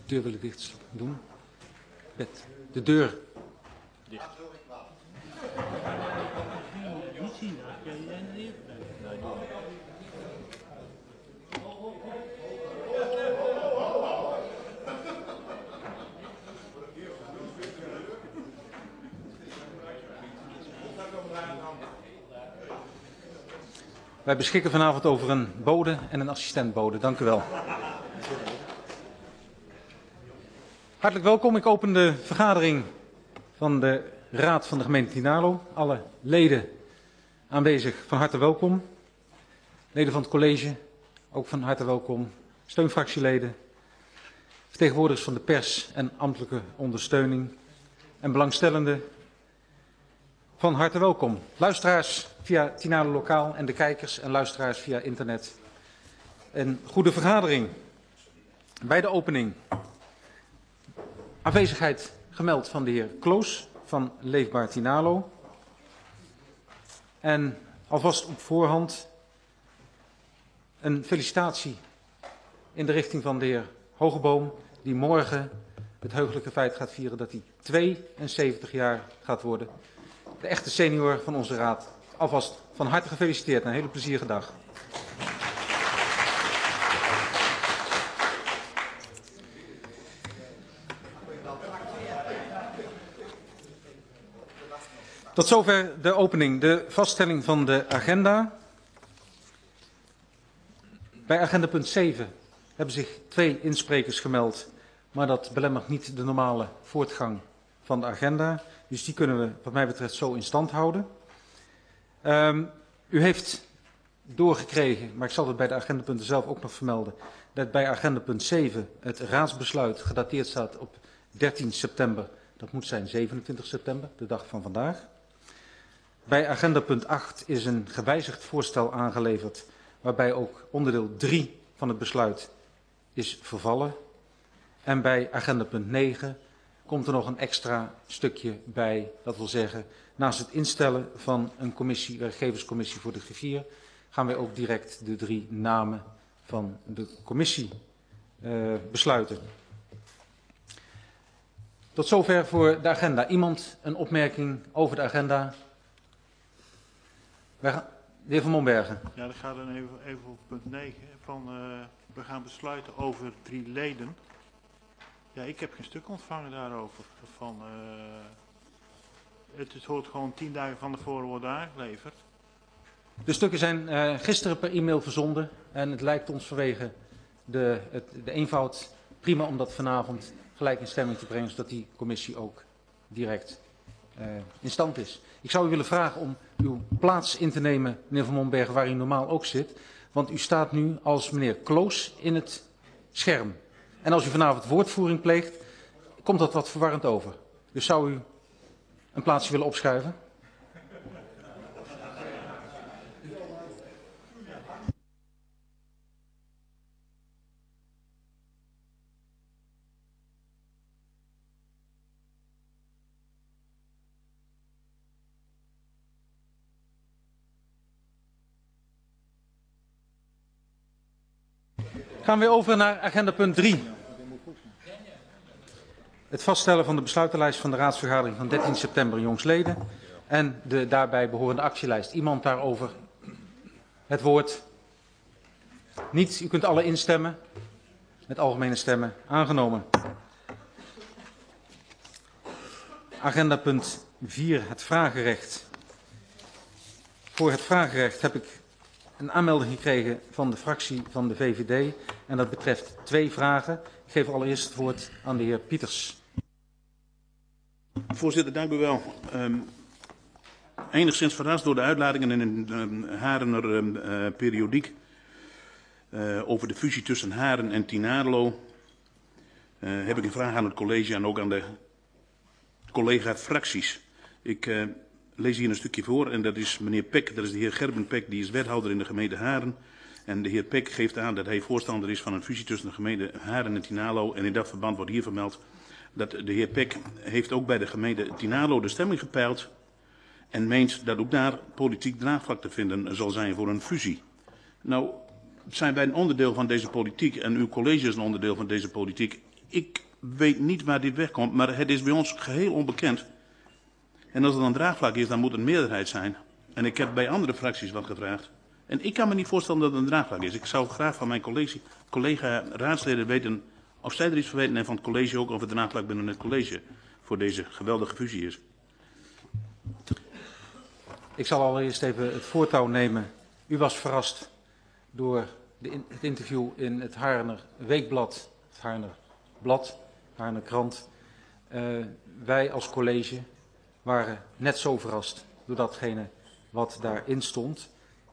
deur willen dicht doen. De deur. Dicht. Wij beschikken vanavond over een bode en een assistentbode. Dank u wel. Hartelijk welkom. Ik open de vergadering van de Raad van de gemeente Tinalo. Alle leden aanwezig van harte welkom. Leden van het college ook van harte welkom. Steunfractieleden. Vertegenwoordigers van de pers en ambtelijke ondersteuning. En belangstellenden van harte welkom. Luisteraars via Tinalo Lokaal en de kijkers en luisteraars via internet. Een goede vergadering. Bij de opening aanwezigheid gemeld van de heer Kloos van Leefbaar Tinalo. En alvast op voorhand een felicitatie in de richting van de heer Hogeboom, die morgen het heugelijke feit gaat vieren dat hij 72 jaar gaat worden. De echte senior van onze raad. Alvast van harte gefeliciteerd en een hele plezierige dag. Tot zover de opening. De vaststelling van de agenda. Bij agenda punt 7 hebben zich 2 insprekers gemeld, maar dat belemmert niet de normale voortgang van de agenda. Dus die kunnen we wat mij betreft zo in stand houden. U heeft doorgekregen, maar ik zal het bij de agendapunten zelf ook nog vermelden, dat bij agenda punt 7 het raadsbesluit gedateerd staat op 13 september. Dat moet zijn 27 september, de dag van vandaag. Bij agenda punt 8 is een gewijzigd voorstel aangeleverd, waarbij ook onderdeel 3 van het besluit is vervallen. En bij agenda punt 9 komt er nog een extra stukje bij, dat wil zeggen, naast het instellen van een commissie, werkgeverscommissie voor de griffier, gaan wij ook direct de 3 namen van de commissie besluiten. Tot zover voor de agenda. Iemand een opmerking over de agenda? De heer Van Mombergen. Ja, dat gaat dan even op punt 9. We gaan besluiten over 3 leden. Ja, ik heb geen stuk ontvangen daarover. Het hoort gewoon 10 dagen van tevoren worden aangeleverd. De stukken zijn gisteren per e-mail verzonden. En het lijkt ons vanwege de eenvoud prima om dat vanavond gelijk in stemming te brengen, zodat die commissie ook direct in stand is. Ik zou u willen vragen om uw plaats in te nemen, meneer Van Mombergen, waar u normaal ook zit. Want u staat nu als meneer Kloos in het scherm. En als u vanavond woordvoering pleegt, komt dat wat verwarrend over. Dus zou u een plaatsje willen opschuiven? Gaan we over naar agenda punt 3. Het vaststellen van de besluitenlijst van de raadsvergadering van 13 september jongsleden en de daarbij behorende actielijst. Iemand daarover het woord? Niet. U kunt alle instemmen. Met algemene stemmen aangenomen. Agenda punt 4, het vragenrecht. Voor het vragenrecht heb ik een aanmelding gekregen van de fractie van de VVD. En dat betreft 2 vragen. Ik geef allereerst het woord aan de heer Pieters. Voorzitter, dank u wel. Enigszins verrast door de uitlatingen in een Harener periodiek over de fusie tussen Haren en Tinalo. Heb ik een vraag aan het college en ook aan de collega-fracties. Ik lees hier een stukje voor en dat is meneer Peck, dat is de heer Gerben Peck, die is wethouder in de gemeente Haren. En de heer Peck geeft aan dat hij voorstander is van een fusie tussen de gemeente Haren en Tinalo. En in dat verband wordt hier vermeld dat de heer Peck heeft ook bij de gemeente Tinalo de stemming gepeild. En meent dat ook daar politiek draagvlak te vinden zal zijn voor een fusie. Nou, zijn wij een onderdeel van deze politiek en uw college is een onderdeel van deze politiek. Ik weet niet waar dit wegkomt, maar het is bij ons geheel onbekend. En als er dan draagvlak is, dan moet het een meerderheid zijn. En ik heb bij andere fracties wat gevraagd. En ik kan me niet voorstellen dat het een draagvlak is. Ik zou graag van mijn collega raadsleden weten of zij er iets van weten en van het college ook of het draagvlak binnen het college voor deze geweldige fusie is. Ik zal allereerst even het voortouw nemen. U was verrast door het interview in het Haarner Weekblad, het Haarner Blad, Haarner Krant. Wij als college waren net zo verrast door datgene wat daarin stond.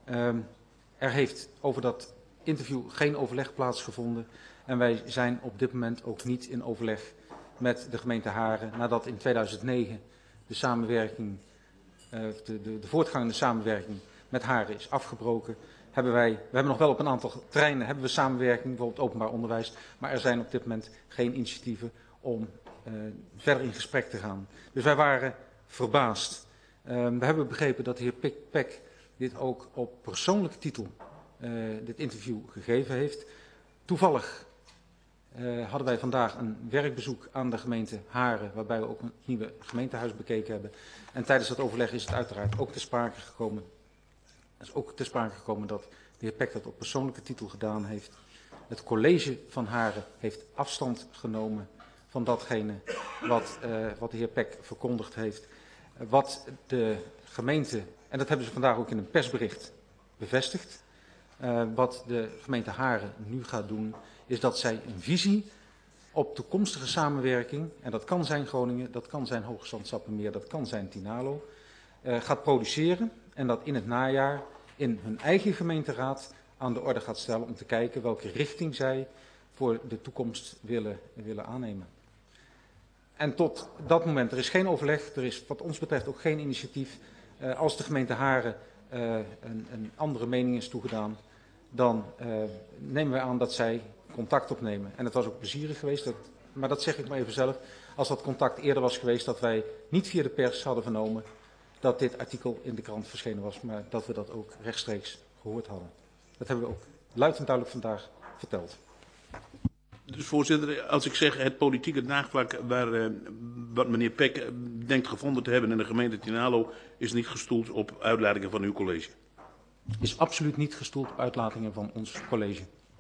Er heeft over dat interview geen overleg plaatsgevonden en wij zijn op dit moment ook niet in overleg met de gemeente Haren nadat in 2009 de samenwerking, de voortgangende samenwerking met Haren is afgebroken. We hebben nog wel op een aantal terreinen hebben we samenwerking, bijvoorbeeld openbaar onderwijs, maar er zijn op dit moment geen initiatieven om verder in gesprek te gaan. Dus wij waren verbaasd. We hebben begrepen dat de heer Peck dit ook op persoonlijke titel, dit interview gegeven heeft. Toevallig hadden wij vandaag een werkbezoek aan de gemeente Haren, waarbij we ook een nieuwe gemeentehuis bekeken hebben. En tijdens dat overleg is het uiteraard ook ter sprake gekomen. Er is ook ter sprake gekomen dat de heer Peck dat op persoonlijke titel gedaan heeft. Het college van Haren heeft afstand genomen van datgene wat de heer Peck verkondigd heeft. Wat de gemeente, en dat hebben ze vandaag ook in een persbericht bevestigd, wat de gemeente Haren nu gaat doen, is dat zij een visie op toekomstige samenwerking, en dat kan zijn Groningen, dat kan zijn Hoogezand Sappemeer, dat kan zijn Tinalo, gaat produceren en dat in het najaar in hun eigen gemeenteraad aan de orde gaat stellen om te kijken welke richting zij voor de toekomst willen aannemen. En tot dat moment, er is geen overleg, er is wat ons betreft ook geen initiatief. Als de gemeente Haren een andere mening is toegedaan, dan nemen wij aan dat zij contact opnemen. En het was ook plezierig geweest, maar dat zeg ik maar even zelf, als dat contact eerder was geweest, dat wij niet via de pers hadden vernomen dat dit artikel in de krant verschenen was, maar dat we dat ook rechtstreeks gehoord hadden. Dat hebben we ook luid en duidelijk vandaag verteld. Dus voorzitter, als ik zeg het politieke draagvlak wat meneer Peck denkt gevonden te hebben in de gemeente Tinalo is niet gestoeld op uitlatingen van uw college? Is absoluut niet gestoeld op uitlatingen van ons college.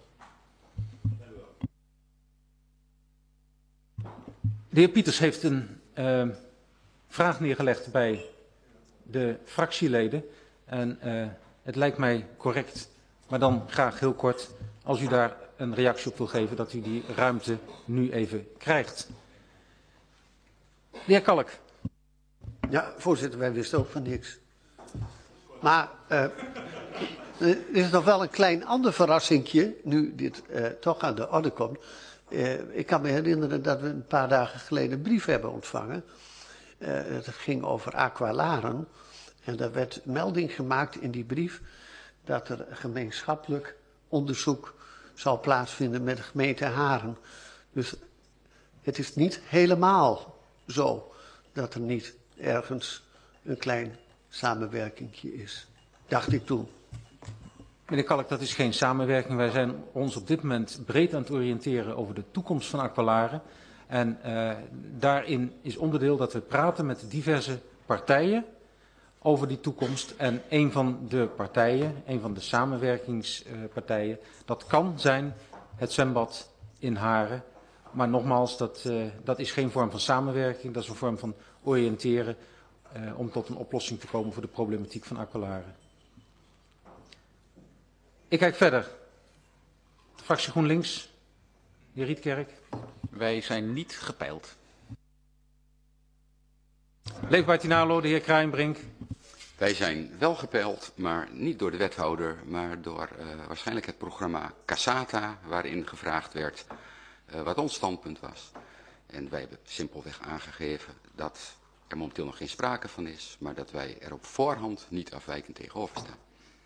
De heer Pieters heeft een vraag neergelegd bij de fractieleden en het lijkt mij correct, maar dan graag heel kort, als u daar een reactie op wil geven, dat u die ruimte nu even krijgt. De heer Kalk. Ja, voorzitter, wij wisten ook van niks. Maar er is nog wel een klein ander verrassingje, nu dit toch aan de orde komt. Ik kan me herinneren dat we een paar dagen geleden een brief hebben ontvangen. Het ging over Aqualaren. En daar werd melding gemaakt in die brief dat er gemeenschappelijk onderzoek zal plaatsvinden met de gemeente Haren. Dus het is niet helemaal zo dat er niet ergens een klein samenwerkingje is. Dacht ik toen. Meneer Kalk, dat is geen samenwerking. Wij zijn ons op dit moment breed aan het oriënteren over de toekomst van Aqualaren. En daarin is onderdeel dat we praten met diverse partijen over die toekomst. En een van de partijen, een van de samenwerkingspartijen, dat kan zijn het zwembad in Haren. Maar nogmaals, dat is geen vorm van samenwerking, dat is een vorm van oriënteren om tot een oplossing te komen voor de problematiek van Aqualaren. Ik kijk verder. De fractie GroenLinks, de heer Rietkerk. Wij zijn niet gepeild. Leefbaar Tinalo, de heer Kraaienbrink. Wij zijn wel gepeild, maar niet door de wethouder, maar door waarschijnlijk het programma Casata, waarin gevraagd werd wat ons standpunt was. En wij hebben simpelweg aangegeven dat er momenteel nog geen sprake van is, maar dat wij er op voorhand niet afwijkend tegenover staan.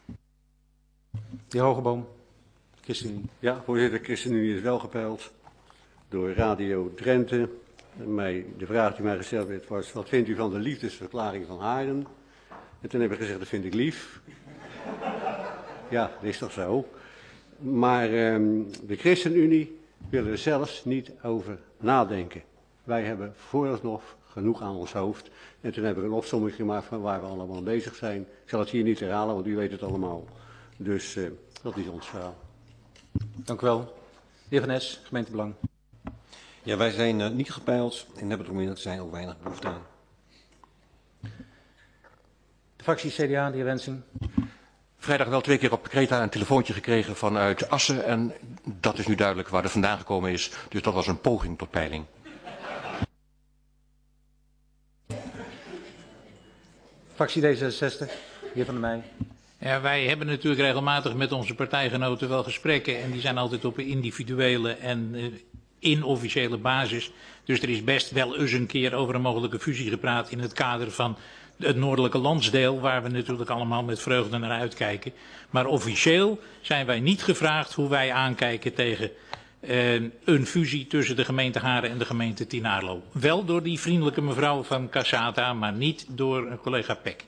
De heer Hogeboom, ChristenUnie. Ja, voorzitter, ChristenUnie is wel gepeild door Radio Drenthe. De vraag die mij gesteld werd was, wat vindt u van de liefdesverklaring van Haren? En toen heb ik gezegd, dat vind ik lief. Ja, dat is toch zo. Maar de ChristenUnie willen er zelfs niet over nadenken. Wij hebben vooralsnog genoeg aan ons hoofd. En toen heb ik een opsomming gemaakt van waar we allemaal bezig zijn. Ik zal het hier niet herhalen, want u weet het allemaal. Dus dat is ons verhaal. Dank u wel. De heer Van Es, gemeentebelang. Ja, wij zijn niet gepeild en hebben erom in dat zijn ook weinig behoefte aan. De fractie CDA, de heer Wensing. Vrijdag wel 2 keer op Kreta een telefoontje gekregen vanuit Assen en dat is nu duidelijk waar het vandaan gekomen is. Dus dat was een poging tot peiling. Fractie D66, de heer Van der Meij. Ja, wij hebben natuurlijk regelmatig met onze partijgenoten wel gesprekken en die zijn altijd op een individuele en inofficiële basis. Dus er is best wel eens een keer over een mogelijke fusie gepraat in het kader van het noordelijke landsdeel, waar we natuurlijk allemaal met vreugde naar uitkijken. Maar officieel zijn wij niet gevraagd hoe wij aankijken tegen een fusie tussen de gemeente Haren en de gemeente Tynaarlo. Wel door die vriendelijke mevrouw van Cassata, maar niet door collega Peck.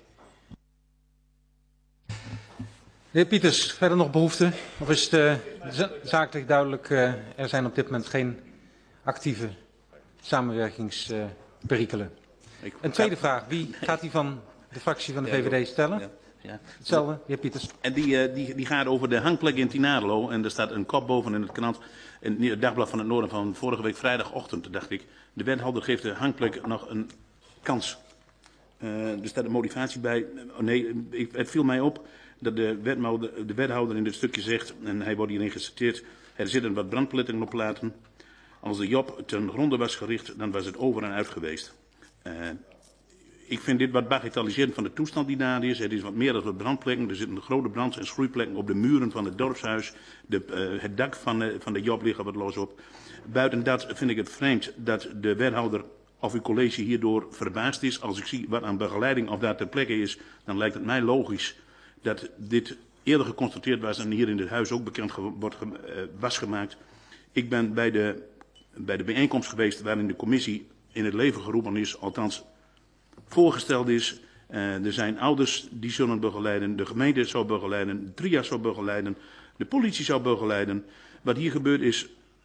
De heer Pieters, verder nog behoefte? Of is het zakelijk duidelijk, er zijn op dit moment geen actieve samenwerkingsperikelen? Een tweede vraag, wie gaat die van de fractie van de VVD stellen? Ja. Hetzelfde, de heer Pieters. En die gaat over de hangplek in Tynaarlo. En er staat een kop boven in het krant, in het Dagblad van het Noorden van vorige week vrijdagochtend, dacht ik. De wethouder geeft de hangplek nog een kans. Er staat een motivatie bij. Het viel mij op dat de wethouder in dit stukje zegt, en hij wordt hierin geciteerd, er zitten wat brandplettingen op platen. Als de job ten gronde was gericht, dan was het over en uit geweest. Ik vind dit wat bagatelliserend van de toestand die daar is. Het is wat meer dan wat brandplekken. Er zitten grote brands- en schroeiplekken op de muren van het dorpshuis. Het dak van de job ligt er wat los op. Buiten dat vind ik het vreemd dat de wethouder of uw college hierdoor verbaasd is. Als ik zie wat aan begeleiding of daar ter plekke is, dan lijkt het mij logisch dat dit eerder geconstateerd was en hier in dit huis ook bekend was gemaakt. Ik ben bij de bijeenkomst geweest waarin de commissie in het leven geroepen is, althans voorgesteld is. Er zijn ouders die zullen begeleiden, de gemeente zou begeleiden, de TRIA zou begeleiden, de politie zou begeleiden. Wat hier gebeurt is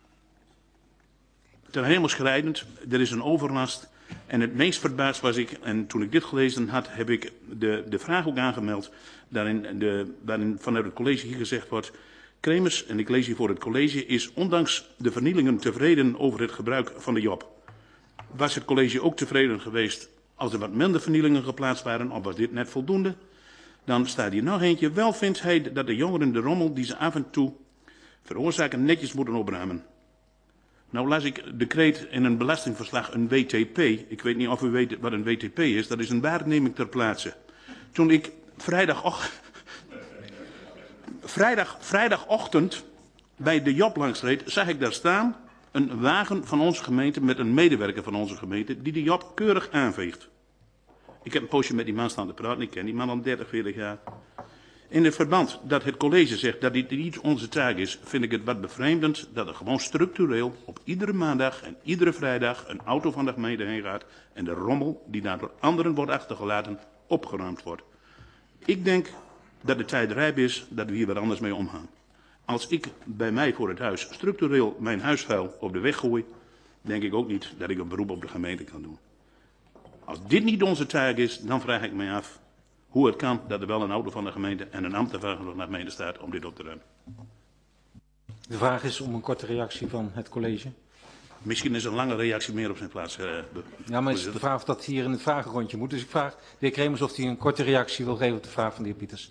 ten hemel schrijdend. Er is een overlast. En het meest verbaasd was ik, en toen ik dit gelezen had, heb ik de vraag ook aangemeld, waarin vanuit het college hier gezegd wordt, Kremers, en ik lees hier voor het college, is ondanks de vernielingen tevreden over het gebruik van de job. Was het college ook tevreden geweest als er wat minder vernielingen geplaatst waren, of was dit net voldoende? Dan staat hier nog eentje. Wel vindt hij dat de jongeren de rommel die ze af en toe veroorzaken netjes moeten opruimen. Nou las ik de kreet in een belastingverslag, een WTP. Ik weet niet of u weet wat een WTP is. Dat is een waarneming ter plaatse. Toen ik vrijdagochtend bij de job langs reed, zag ik daar staan een wagen van onze gemeente met een medewerker van onze gemeente die de job keurig aanveegt. Ik heb een poosje met die man staan te praten. Ik ken die man al 30, 40 jaar. In het verband dat het college zegt dat dit niet onze taak is, vind ik het wat bevreemdend dat er gewoon structureel op iedere maandag en iedere vrijdag een auto van de gemeente heen gaat en de rommel die daar door anderen wordt achtergelaten opgeruimd wordt. Ik denk dat de tijd rijp is dat we hier wat anders mee omgaan. Als ik bij mij voor het huis structureel mijn huisvuil op de weg gooi, denk ik ook niet dat ik een beroep op de gemeente kan doen. Als dit niet onze taak is, dan vraag ik mij af hoe het kan dat er wel een auto van de gemeente en een ambtenaar van de gemeente staat om dit op te ruimen. De vraag is om een korte reactie van het college. Misschien is een lange reactie meer op zijn plaats. Ja, maar het is de vraag of dat hier in het vragenrondje moet. Dus ik vraag de heer Kremers of hij een korte reactie wil geven op de vraag van de heer Pieters.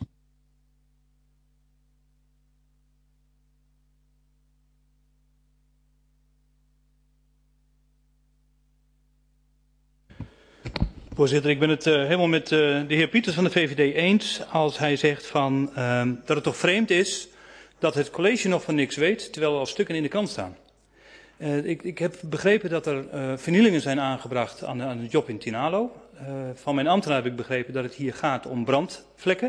Voorzitter, ik ben het helemaal met de heer Pieters van de VVD eens als hij zegt dat het toch vreemd is dat het college nog van niks weet, terwijl er al stukken in de krant staan. Ik heb begrepen dat er vernielingen zijn aangebracht aan de job in Tynaarlo. Van mijn ambtenaar heb ik begrepen dat het hier gaat om brandvlekken.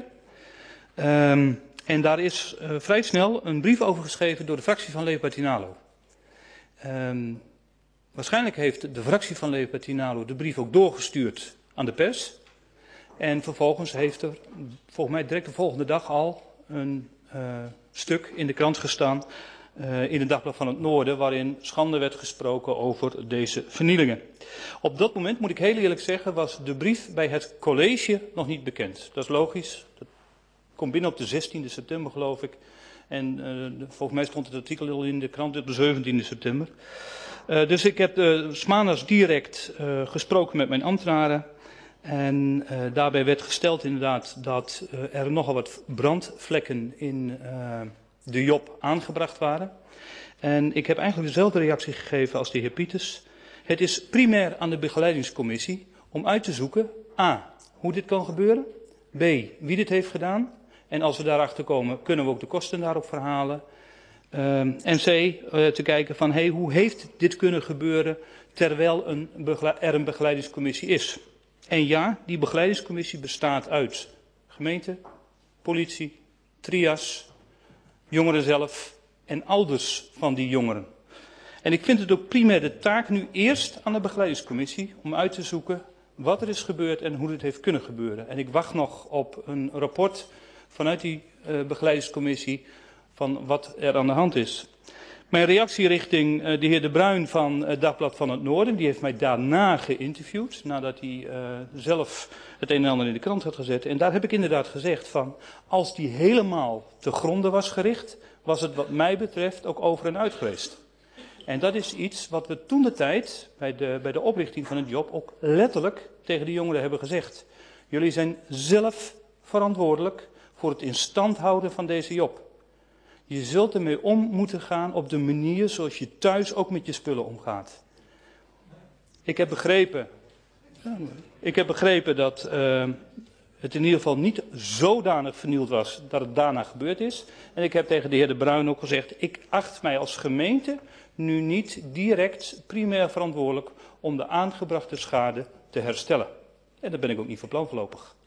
En daar is vrij snel een brief over geschreven door de fractie van Leefbaar Tynaarlo. Waarschijnlijk heeft de fractie van Leefbaar Tynaarlo de brief ook doorgestuurd aan de pers. En vervolgens heeft er volgens mij direct de volgende dag al een stuk in de krant gestaan in het Dagblad van het Noorden, waarin schande werd gesproken over deze vernielingen. Op dat moment, moet ik heel eerlijk zeggen, was de brief bij het college nog niet bekend. Dat is logisch. Dat komt binnen op de 16e september, geloof ik. En volgens mij stond het artikel al in de krant op de 17e september. Dus ik heb 's maandags direct gesproken met mijn ambtenaren. En daarbij werd gesteld inderdaad dat er nogal wat brandvlekken in de Job aangebracht waren. En ik heb eigenlijk dezelfde reactie gegeven als de heer Pieters. Het is primair aan de begeleidingscommissie om uit te zoeken: a, hoe dit kan gebeuren, b, wie dit heeft gedaan. En als we daarachter komen, kunnen we ook de kosten daarop verhalen. En c, te kijken van hoe heeft dit kunnen gebeuren terwijl er een begeleidingscommissie is. En ja, die begeleidingscommissie bestaat uit gemeente, politie, trias, jongeren zelf en ouders van die jongeren. En ik vind het ook primair de taak nu eerst aan de begeleidingscommissie om uit te zoeken wat er is gebeurd en hoe dit heeft kunnen gebeuren. En ik wacht nog op een rapport vanuit die begeleidingscommissie van wat er aan de hand is. Mijn reactie richting de heer De Bruin van het Dagblad van het Noorden, die heeft mij daarna geïnterviewd, nadat hij zelf het een en ander in de krant had gezet. En daar heb ik inderdaad gezegd van, als die helemaal te gronde was gericht, was het wat mij betreft ook over en uit geweest. En dat is iets wat we toentertijd bij de oprichting van het Job ook letterlijk tegen de jongeren hebben gezegd. Jullie zijn zelf verantwoordelijk voor het in stand houden van deze Job. Je zult ermee om moeten gaan op de manier zoals je thuis ook met je spullen omgaat. Ik heb begrepen dat het in ieder geval niet zodanig vernield was dat het daarna gebeurd is. En ik heb tegen de heer De Bruin ook gezegd, ik acht mij als gemeente nu niet direct primair verantwoordelijk om de aangebrachte schade te herstellen. En dat ben ik ook niet van plan voorlopig.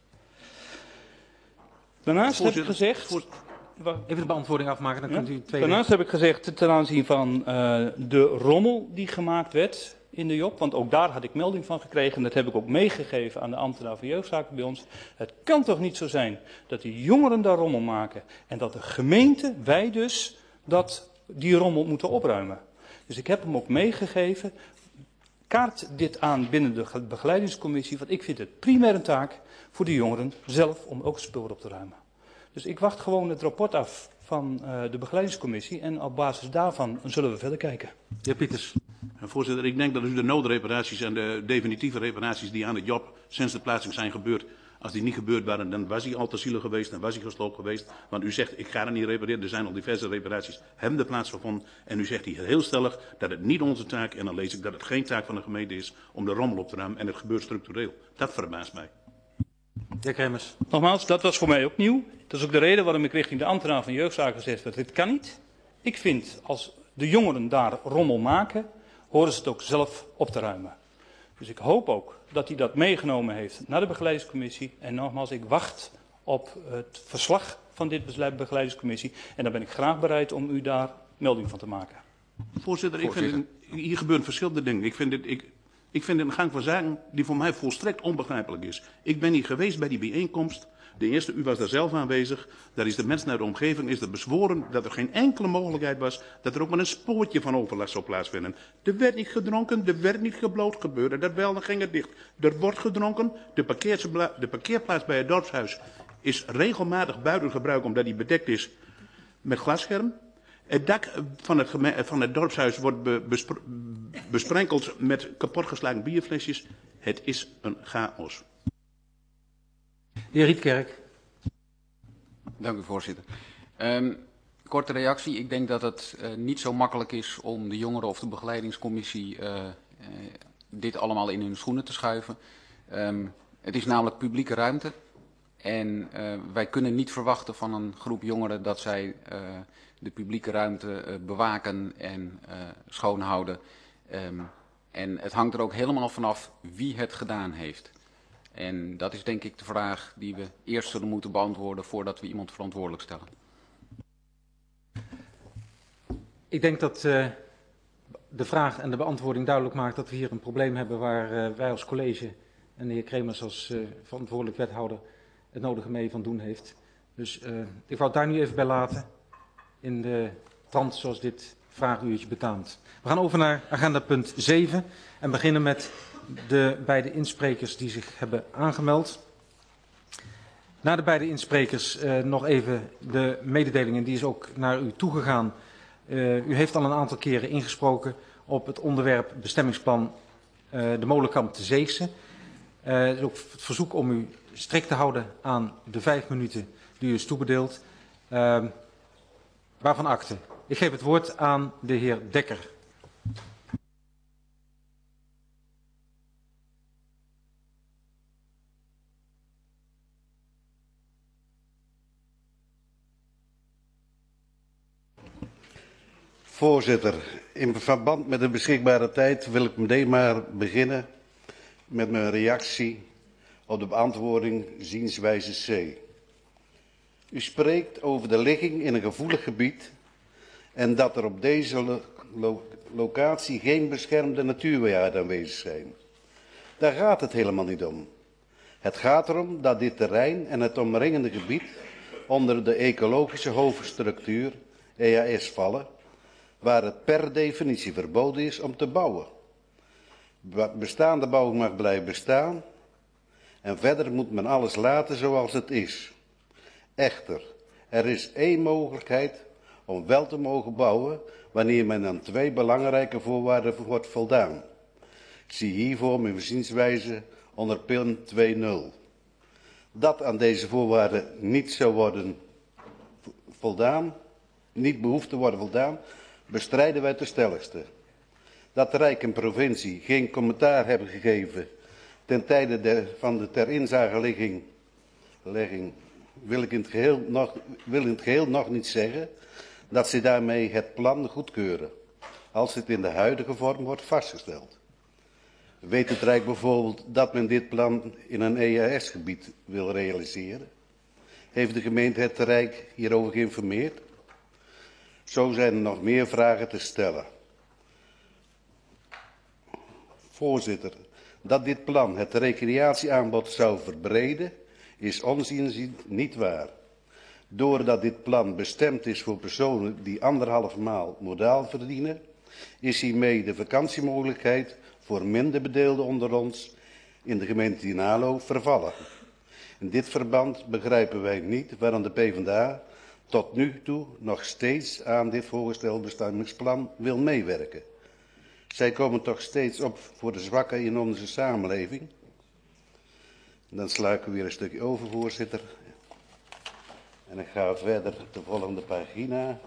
Daarnaast heb ik gezegd... Even de beantwoording afmaken, dan kunt u tweede... Daarnaast heb ik gezegd ten aanzien van de rommel die gemaakt werd in de Job, want ook daar had ik melding van gekregen en dat heb ik ook meegegeven aan de ambtenaar van jeugdzaken bij ons. Het kan toch niet zo zijn dat die jongeren daar rommel maken en dat de gemeente, wij dus, dat die rommel moeten opruimen. Dus ik heb hem ook meegegeven, kaart dit aan binnen de begeleidingscommissie, want ik vind het primair een taak voor de jongeren zelf om ook spullen op te ruimen. Dus ik wacht gewoon het rapport af van de begeleidingscommissie en op basis daarvan zullen we verder kijken. De heer Pieters. Voorzitter, ik denk dat u de noodreparaties en de definitieve reparaties die aan het Job sinds de plaatsing zijn gebeurd, als die niet gebeurd waren, dan was hij al te zielig geweest, dan was hij gesloopt geweest. Want u zegt, ik ga er niet repareren, er zijn al diverse reparaties, hebben de plaatsgevonden. En u zegt hier heel stellig dat het niet onze taak, en dan lees ik dat het geen taak van de gemeente is, om de rommel op te ruimen. En het gebeurt structureel. Dat verbaast mij. De heer Kremers. Nogmaals, dat was voor mij ook nieuw. Dat is ook de reden waarom ik richting de ambtenaar van jeugdzaken gezegd heb, dit kan niet. Ik vind, als de jongeren daar rommel maken, horen ze het ook zelf op te ruimen. Dus ik hoop ook dat hij dat meegenomen heeft naar de begeleidingscommissie. En nogmaals, ik wacht op het verslag van dit begeleidingscommissie. En dan ben ik graag bereid om u daar melding van te maken. Voorzitter, ik vind hier gebeuren verschillende dingen. Ik vind het een gang van zaken die voor mij volstrekt onbegrijpelijk is. Ik ben hier geweest bij die bijeenkomst. De eerste, u was daar zelf aanwezig. Daar is de mensen uit de omgeving is er bezworen dat er geen enkele mogelijkheid was dat er ook maar een spoortje van overlast zou plaatsvinden. Er werd niet gedronken, er werd niet gebloot gebeuren. Dat wel, dan ging het dicht. Er wordt gedronken. De parkeerplaats bij het dorpshuis is regelmatig buiten gebruik omdat die bedekt is met glasscherm. Het dak van het dorpshuis wordt besprenkeld met kapotgeslagen bierflesjes. Het is een chaos. De heer Rietkerk. Dank u, voorzitter. Korte reactie. Ik denk dat het niet zo makkelijk is om de jongeren of de begeleidingscommissie dit allemaal in hun schoenen te schuiven. Het is namelijk publieke ruimte. En wij kunnen niet verwachten van een groep jongeren dat zij de publieke ruimte bewaken en schoonhouden. En het hangt er ook helemaal vanaf wie het gedaan heeft. En dat is denk ik de vraag die we eerst zullen moeten beantwoorden voordat we iemand verantwoordelijk stellen. Ik denk dat de vraag en de beantwoording duidelijk maakt dat we hier een probleem hebben waar wij als college en de heer Kremers als verantwoordelijk wethouder het nodige mee van doen heeft. Dus ik wou het daar nu even bij laten in de trant zoals dit vraaguurtje betaamt. We gaan over naar agenda punt 7 en beginnen met de beide insprekers die zich hebben aangemeld. Na de beide insprekers nog even de mededeling, en die is ook naar u toegegaan. U heeft al een aantal keren ingesproken op het onderwerp bestemmingsplan de Molenkamp te Zeegse. Het is ook het verzoek om u strikt te houden aan de 5 minuten die u is toebedeeld. Waarvan akte. Ik geef het woord aan de heer Dekker. Voorzitter, in verband met de beschikbare tijd wil ik meteen maar beginnen met mijn reactie op de beantwoording zienswijze C. U spreekt over de ligging in een gevoelig gebied en dat er op deze locatie geen beschermde natuurwaarden aanwezig zijn. Daar gaat het helemaal niet om. Het gaat erom dat dit terrein en het omringende gebied onder de ecologische hoofdstructuur EHS vallen, waar het per definitie verboden is om te bouwen. Bestaande bouw mag blijven bestaan en verder moet men alles laten zoals het is. Echter, er is één mogelijkheid om wel te mogen bouwen wanneer men aan 2 belangrijke voorwaarden wordt voldaan. Zie hiervoor mijn zienswijze onder punt 2.0. Dat aan deze voorwaarden niet zou worden voldaan, niet behoeft te worden voldaan, bestrijden wij ten stelligste. Dat de Rijk en provincie geen commentaar hebben gegeven ten tijde van de ter inzagelegging wil in het geheel nog niet zeggen dat ze daarmee het plan goedkeuren, als het in de huidige vorm wordt vastgesteld. Weet het Rijk bijvoorbeeld dat men dit plan in een EHS-gebied wil realiseren? Heeft de gemeente het Rijk hierover geïnformeerd? Zo zijn er nog meer vragen te stellen. Voorzitter, dat dit plan het recreatieaanbod zou verbreden, is ons inzien niet waar. Doordat dit plan bestemd is voor personen die 1,5 maal modaal verdienen, is hiermee de vakantiemogelijkheid voor minder bedeelden onder ons in de gemeente Dinalo vervallen. In dit verband begrijpen wij niet waarom de PvdA tot nu toe nog steeds aan dit voorgestelde bestemmingsplan wil meewerken. Zij komen toch steeds op voor de zwakken in onze samenleving. Dan sla ik weer een stukje over, voorzitter. En ik ga verder de volgende pagina.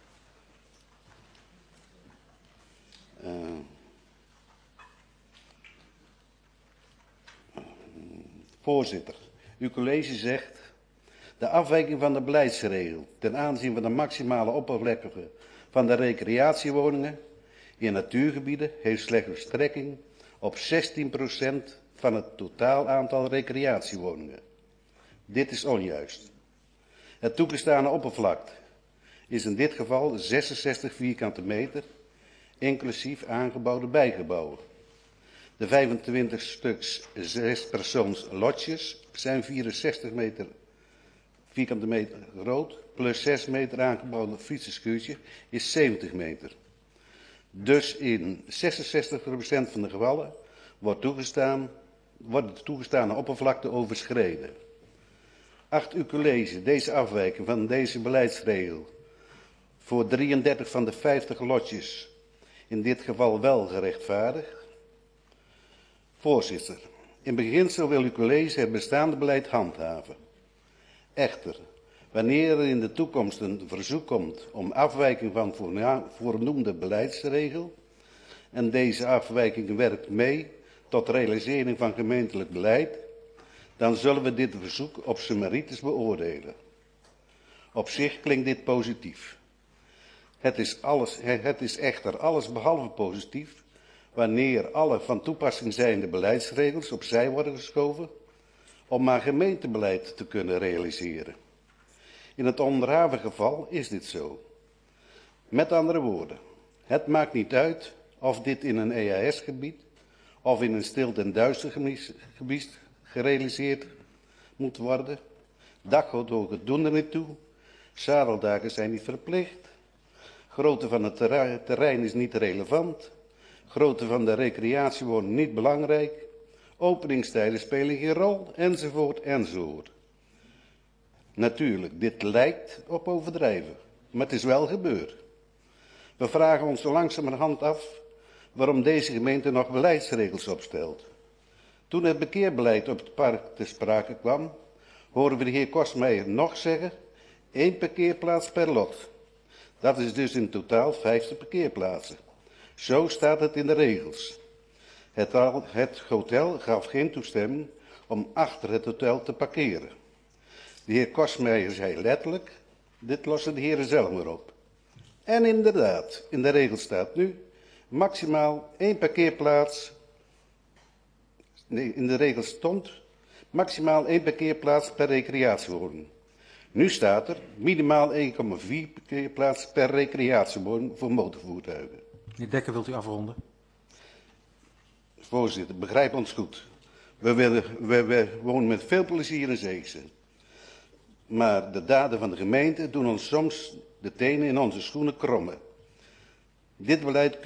Voorzitter, uw college zegt: de afwijking van de beleidsregel ten aanzien van de maximale oppervlakte van de recreatiewoningen in natuurgebieden heeft slechts betrekking op 16% van het totaal aantal recreatiewoningen. Dit is onjuist. Het toegestane oppervlakte is in dit geval 66 vierkante meter, inclusief aangebouwde bijgebouwen. De 25 stuks 6-persoons lotjes zijn 64 vierkante meter groot, plus 6 meter aangebouwde fietsenschuurtje is 70 meter. Dus in 66% van de gevallen wordt de toegestane oppervlakte overschreden. Acht uw college deze afwijking van deze beleidsregel voor 33 van de 50 lotjes in dit geval wel gerechtvaardigd? Voorzitter, in beginsel wil uw college het bestaande beleid handhaven. Echter, wanneer er in de toekomst een verzoek komt om afwijking van voornoemde beleidsregel en deze afwijking werkt mee tot realisering van gemeentelijk beleid, dan zullen we dit verzoek op zijn merites beoordelen. Op zich klinkt dit positief. Het is echter alles behalve positief wanneer alle van toepassing zijnde beleidsregels opzij worden geschoven om maar gemeentebeleid te kunnen realiseren. In het onderhavige geval is dit zo. Met andere woorden, het maakt niet uit of dit in een EHS-gebied of in een stilte- en duistergebied gerealiseerd moet worden. Dakgoothogen doen er niet toe. Zadeldaken zijn niet verplicht. Grootte van het terrein is niet relevant. Grootte van de recreatiewoning niet belangrijk. Openingstijden spelen geen rol, enzovoort, enzovoort. Natuurlijk, dit lijkt op overdrijven, maar het is wel gebeurd. We vragen ons zo langzamerhand af waarom deze gemeente nog beleidsregels opstelt. Toen het bekeerbeleid op het park ter sprake kwam, horen we de heer Kostmeijer nog zeggen, 1 parkeerplaats per lot. Dat is dus in totaal 50 parkeerplaatsen. Zo staat het in de regels. Het hotel gaf geen toestemming om achter het hotel te parkeren. De heer Kostmeijer zei letterlijk, dit lossen de heren zelf maar op. En inderdaad, in de regel staat nu, maximaal 1 parkeerplaats. Nee, in de regel stond, maximaal 1 parkeerplaats per recreatiewoning. Nu staat er, minimaal 1,4 parkeerplaats per recreatiewoning voor motorvoertuigen. Meneer Dekker, wilt u afronden? Voorzitter, begrijp ons goed. We wonen met veel plezier in Zeegse. Maar de daden van de gemeente doen ons soms de tenen in onze schoenen krommen. Die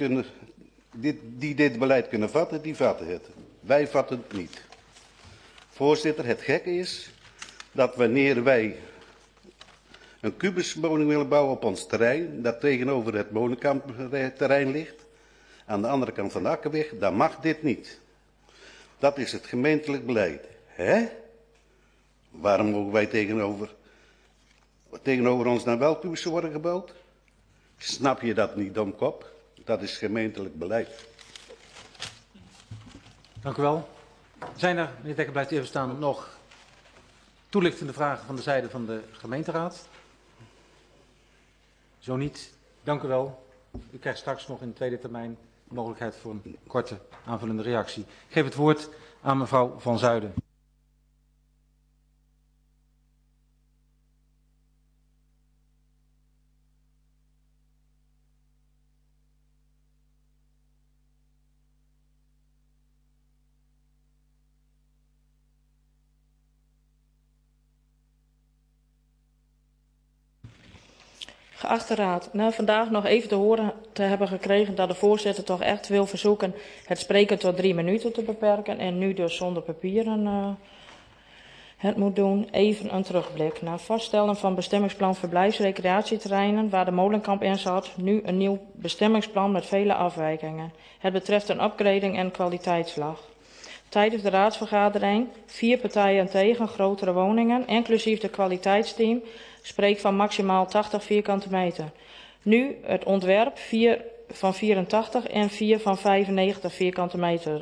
dit beleid kunnen vatten, die vatten het. Wij vatten het niet. Voorzitter, het gekke is dat wanneer wij een kubuswoning willen bouwen op ons terrein, dat tegenover het Molenkampterrein ligt, aan de andere kant van de Akkerweg, dan mag dit niet. Dat is het gemeentelijk beleid. Hè? Waarom mogen wij tegenover ons dan wel kubussen worden gebouwd? Snap je dat niet, domkop? Dat is gemeentelijk beleid. Dank u wel. Zijn er, meneer Dekker blijft even staan, nog toelichtende vragen van de zijde van de gemeenteraad? Zo niet. Dank u wel. U krijgt straks nog in de tweede termijn de mogelijkheid voor een korte aanvullende reactie. Ik geef het woord aan mevrouw Van Zuiden. Geachte Raad, na vandaag nog even te horen te hebben gekregen dat de voorzitter toch echt wil verzoeken het spreken tot 3 minuten te beperken en nu dus zonder papieren het moet doen. Even een terugblik. Na vaststellen van bestemmingsplan verblijfsrecreatieterreinen waar de Molenkamp in zat, nu een nieuw bestemmingsplan met vele afwijkingen. Het betreft een upgrading en kwaliteitsslag. Tijdens de raadsvergadering 4 partijen tegen grotere woningen, inclusief de kwaliteitsteam, spreekt van maximaal 80 vierkante meter. Nu het ontwerp 4 van 84 en 4 van 95 vierkante meter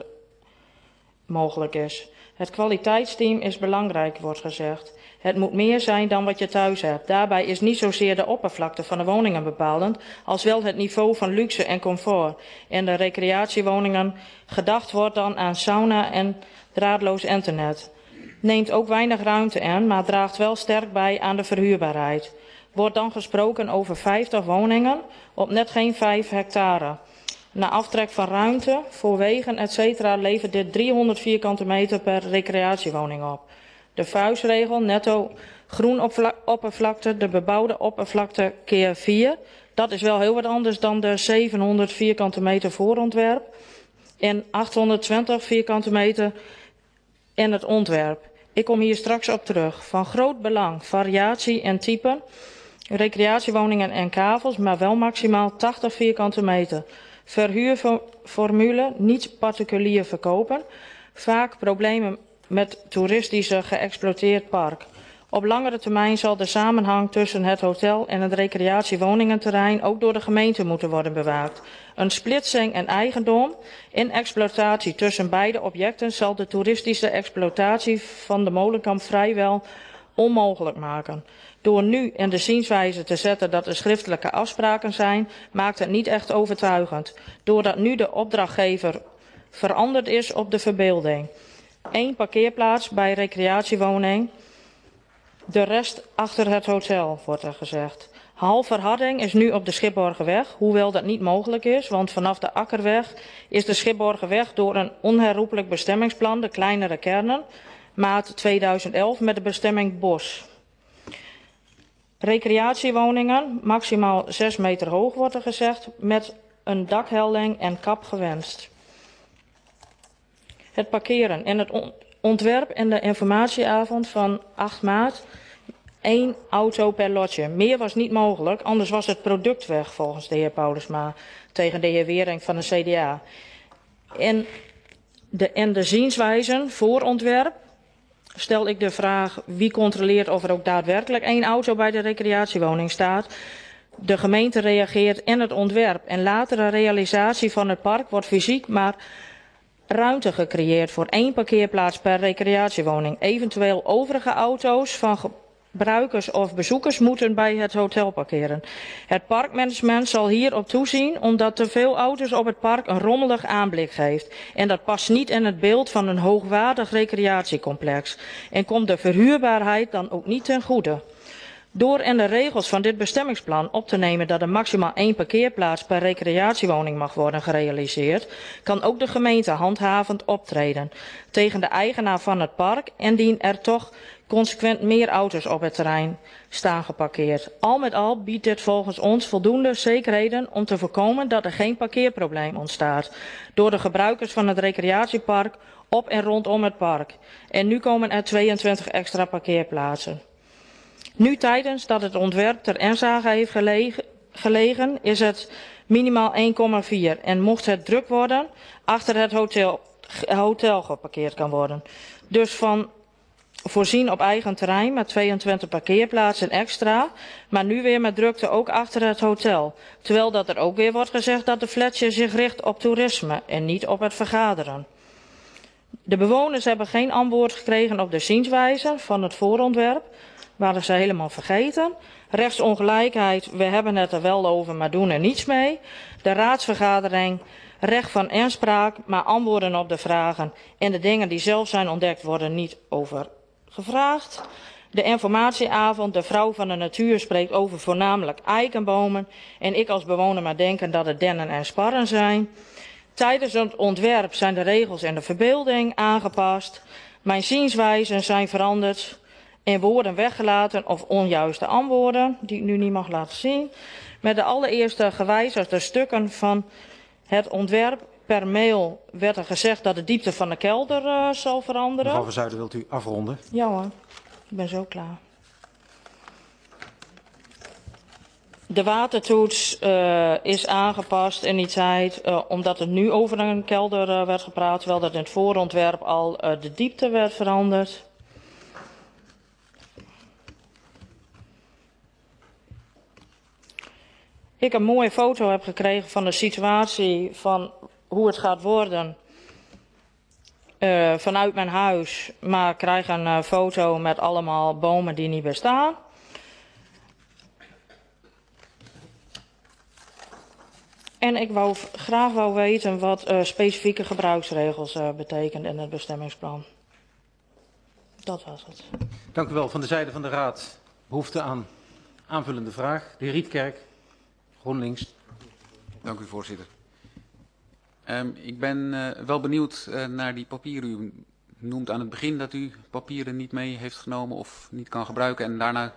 mogelijk is. Het kwaliteitsteam is belangrijk, wordt gezegd. Het moet meer zijn dan wat je thuis hebt. Daarbij is niet zozeer de oppervlakte van de woningen bepalend, als wel het niveau van luxe en comfort. In de recreatiewoningen gedacht wordt dan aan sauna en draadloos internet. Neemt ook weinig ruimte in, maar draagt wel sterk bij aan de verhuurbaarheid. Wordt dan gesproken over 50 woningen op net geen 5 hectare. Na aftrek van ruimte voor wegen etc. levert dit 300 vierkante meter per recreatiewoning op. De vuistregel netto groenoppervlakte, de bebouwde oppervlakte keer 4. Dat is wel heel wat anders dan de 700 vierkante meter voorontwerp en 820 vierkante meter in het ontwerp. Ik kom hier straks op terug. Van groot belang, variatie en type, recreatiewoningen en kavels, maar wel maximaal 80 vierkante meter. Verhuurformule, niet particulier verkopen. Vaak problemen met toeristische geëxploiteerd park. Op langere termijn zal de samenhang tussen het hotel en het recreatiewoningenterrein ook door de gemeente moeten worden bewaakt. Een splitsing en eigendom in exploitatie tussen beide objecten zal de toeristische exploitatie van de Molenkamp vrijwel onmogelijk maken. Door nu in de zienswijze te zetten dat er schriftelijke afspraken zijn, maakt het niet echt overtuigend. Doordat nu de opdrachtgever veranderd is op de verbeelding. 1 parkeerplaats bij recreatiewoning, de rest achter het hotel, wordt er gezegd. Halverharding is nu op de Schipborgerweg, hoewel dat niet mogelijk is, want vanaf de Akkerweg is de Schipborgerweg door een onherroepelijk bestemmingsplan, de kleinere kernen, maat 2011 met de bestemming bos. Recreatiewoningen, maximaal 6 meter hoog wordt er gezegd, met een dakhelling en kap gewenst. Het parkeren in het ontwerp en de informatieavond van 8 maart 1 auto per lotje. Meer was niet mogelijk, anders was het product weg volgens de heer Paulusma tegen de heer Wering van de CDA. En de zienswijzen voor ontwerp stel ik de vraag wie controleert of er ook daadwerkelijk 1 auto bij de recreatiewoning staat. De gemeente reageert in het ontwerp en latere realisatie van het park wordt fysiek maar ruimte gecreëerd voor 1 parkeerplaats per recreatiewoning. Eventueel overige auto's van gebruikers of bezoekers moeten bij het hotel parkeren. Het parkmanagement zal hierop toezien omdat te veel auto's op het park een rommelig aanblik geeft. En dat past niet in het beeld van een hoogwaardig recreatiecomplex. En komt de verhuurbaarheid dan ook niet ten goede. Door in de regels van dit bestemmingsplan op te nemen dat er maximaal 1 parkeerplaats per recreatiewoning mag worden gerealiseerd, kan ook de gemeente handhavend optreden tegen de eigenaar van het park indien er toch consequent meer auto's op het terrein staan geparkeerd. Al met al biedt dit volgens ons voldoende zekerheden om te voorkomen dat er geen parkeerprobleem ontstaat door de gebruikers van het recreatiepark op en rondom het park. En nu komen er 22 extra parkeerplaatsen. Nu tijdens dat het ontwerp ter inzage heeft gelegen is het minimaal 1,4 en mocht het druk worden achter het hotel geparkeerd kan worden. Dus van voorzien op eigen terrein met 22 parkeerplaatsen extra, maar nu weer met drukte ook achter het hotel. Terwijl dat er ook weer wordt gezegd dat de flatje zich richt op toerisme en niet op het vergaderen. De bewoners hebben geen antwoord gekregen op de zienswijze van het voorontwerp. Waren ze helemaal vergeten. Rechtsongelijkheid, we hebben het er wel over, maar doen er niets mee. De raadsvergadering, recht van inspraak, maar antwoorden op de vragen en de dingen die zelf zijn ontdekt worden niet over gevraagd. De informatieavond, de vrouw van de natuur spreekt over voornamelijk eikenbomen en ik als bewoner maar denken dat het dennen en sparren zijn. Tijdens het ontwerp zijn de regels en de verbeelding aangepast. Mijn zienswijzen zijn veranderd en woorden weggelaten of onjuiste antwoorden, die ik nu niet mag laten zien. Met de allereerste gewijzigde stukken van het ontwerp per mail werd er gezegd dat de diepte van de kelder zal veranderen. Mevrouw van Zuiden, wilt u afronden? Ja hoor, ik ben zo klaar. De watertoets is aangepast in die tijd, omdat er nu over een kelder werd gepraat, terwijl dat in het voorontwerp al de diepte werd veranderd. Ik een mooie foto heb gekregen van de situatie van hoe het gaat worden vanuit mijn huis. Maar ik krijg een foto met allemaal bomen die niet bestaan. En ik graag wou weten wat specifieke gebruiksregels betekenen in het bestemmingsplan. Dat was het. Dank u wel. Van de zijde van de Raad behoefte aan aanvullende vraag. De heer Rietkerk, GroenLinks. Dank u, voorzitter. Ik ben wel benieuwd naar die papieren. U noemt aan het begin dat u papieren niet mee heeft genomen of niet kan gebruiken en daarna...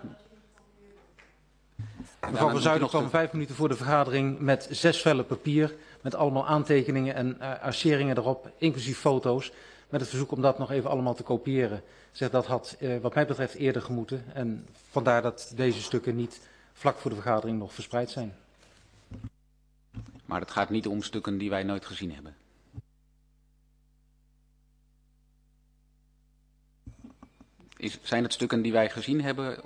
Mevrouw van Zuiden kwam 5 minuten voor de vergadering met 6 vellen papier, met allemaal aantekeningen en archeringen erop, inclusief foto's, met het verzoek om dat nog even allemaal te kopiëren. Zeg, dat had wat mij betreft eerder gemoeten en vandaar dat deze stukken niet vlak voor de vergadering nog verspreid zijn. Maar het gaat niet om stukken die wij nooit gezien hebben. Zijn het stukken die wij gezien hebben?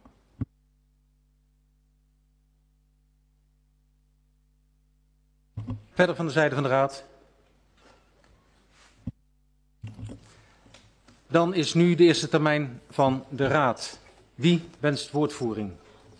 Verder van de zijde van de Raad. Dan is nu de eerste termijn van de Raad. Wie wenst woordvoering?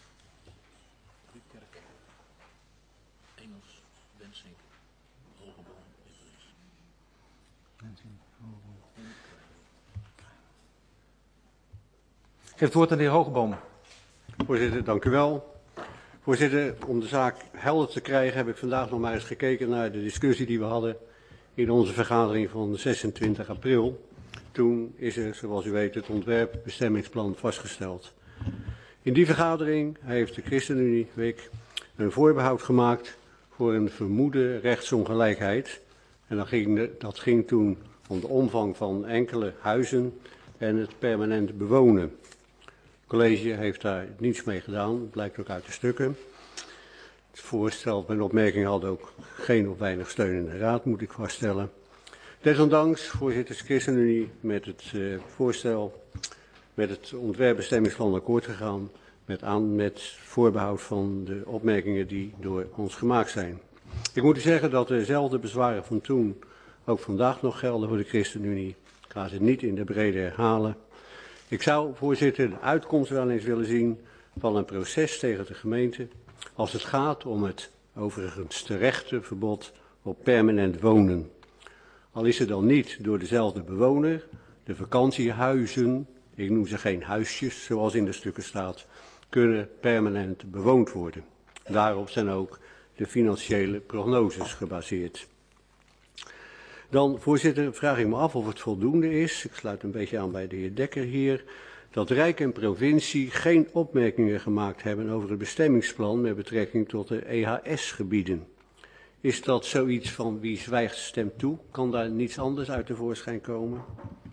Ik geef het woord aan de heer Hogeboom. Voorzitter, dank u wel. Voorzitter, om de zaak helder te krijgen heb ik vandaag nog maar eens gekeken naar de discussie die we hadden in onze vergadering van 26 april. Toen is er, zoals u weet, het ontwerpbestemmingsplan vastgesteld. In die vergadering heeft de ChristenUnie, Wik, een voorbehoud gemaakt voor een vermoede rechtsongelijkheid. En dat ging toen om de omvang van enkele huizen en het permanent bewonen. Het college heeft daar niets mee gedaan, blijkt ook uit de stukken. Het voorstel met opmerking had ook geen of weinig steun in de raad, moet ik vaststellen. Desondanks, voorzitter, is de ChristenUnie met het voorstel, met het ontwerpbestemmingsplan akkoord gegaan, met voorbehoud van de opmerkingen die door ons gemaakt zijn. Ik moet u zeggen dat dezelfde bezwaren van toen ook vandaag nog gelden voor de ChristenUnie. Ik ga ze niet in de breedte herhalen. Ik zou, voorzitter, de uitkomst wel eens willen zien van een proces tegen de gemeente als het gaat om het overigens terechte verbod op permanent wonen. Al is het dan niet door dezelfde bewoner, de vakantiehuizen, ik noem ze geen huisjes zoals in de stukken staat, kunnen permanent bewoond worden. Daarop zijn ook de financiële prognoses gebaseerd. Dan, voorzitter, vraag ik me af of het voldoende is, ik sluit een beetje aan bij de heer Dekker hier, dat Rijk en provincie geen opmerkingen gemaakt hebben over het bestemmingsplan met betrekking tot de EHS-gebieden. Is dat zoiets van wie zwijgt stemt toe? Kan daar niets anders uit tevoorschijn komen?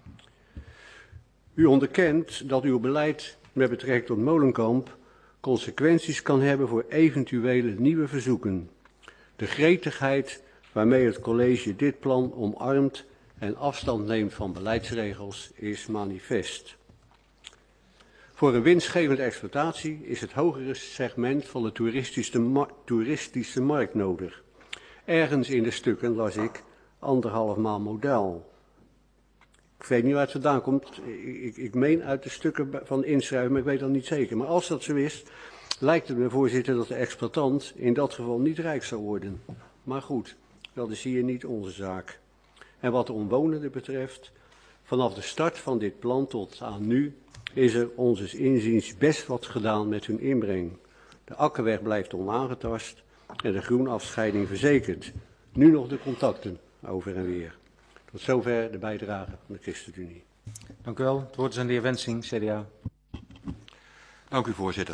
U onderkent dat uw beleid met betrekking tot Molenkamp consequenties kan hebben voor eventuele nieuwe verzoeken. De gretigheid waarmee het college dit plan omarmt en afstand neemt van beleidsregels is manifest. Voor een winstgevende exploitatie is het hogere segment van de toeristische markt nodig. Ergens in de stukken las ik 1,5 maal model. Ik weet niet waar het vandaan komt. Ik meen uit de stukken van inschrijven, maar ik weet dat niet zeker. Maar als dat zo is, lijkt het me, voorzitter, dat de exploitant in dat geval niet rijk zou worden. Maar goed, dat is hier niet onze zaak. En wat de omwonenden betreft, vanaf de start van dit plan tot aan nu is er onzes inziens best wat gedaan met hun inbreng. De akkerweg blijft onaangetast en de groenafscheiding verzekerd. Nu nog de contacten over en weer. Tot zover de bijdrage van de ChristenUnie. Dank u wel. Het woord is aan de heer Wensing, CDA. Dank u, voorzitter.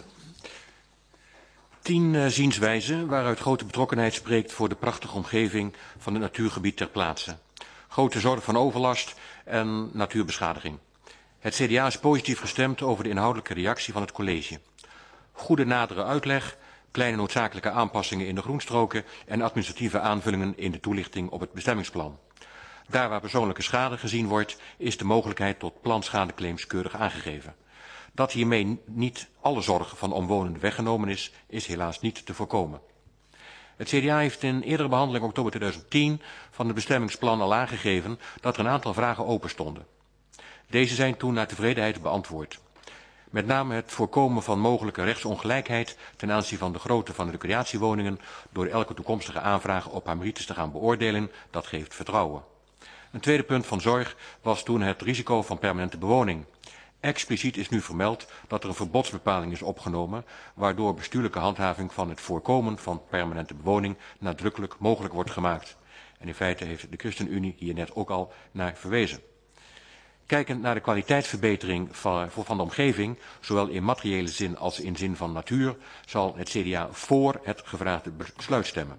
10 zienswijzen waaruit grote betrokkenheid spreekt voor de prachtige omgeving van het natuurgebied ter plaatse. Grote zorg van overlast en natuurbeschadiging. Het CDA is positief gestemd over de inhoudelijke reactie van het college. Goede nadere uitleg, kleine noodzakelijke aanpassingen in de groenstroken en administratieve aanvullingen in de toelichting op het bestemmingsplan. Daar waar persoonlijke schade gezien wordt, is de mogelijkheid tot planschadeclaims keurig aangegeven. Dat hiermee niet alle zorg van omwonenden weggenomen is helaas niet te voorkomen. Het CDA heeft in eerdere behandeling oktober 2010 van het bestemmingsplan al aangegeven dat er een aantal vragen open stonden. Deze zijn toen naar tevredenheid beantwoord. Met name het voorkomen van mogelijke rechtsongelijkheid ten aanzien van de grootte van de recreatiewoningen door elke toekomstige aanvraag op haar merites te gaan beoordelen, dat geeft vertrouwen. Een tweede punt van zorg was toen het risico van permanente bewoning. Expliciet is nu vermeld dat er een verbodsbepaling is opgenomen, waardoor bestuurlijke handhaving van het voorkomen van permanente bewoning nadrukkelijk mogelijk wordt gemaakt. En in feite heeft de ChristenUnie hier net ook al naar verwezen. Kijkend naar de kwaliteitsverbetering van de omgeving, zowel in materiële zin als in zin van natuur, zal het CDA voor het gevraagde besluit stemmen.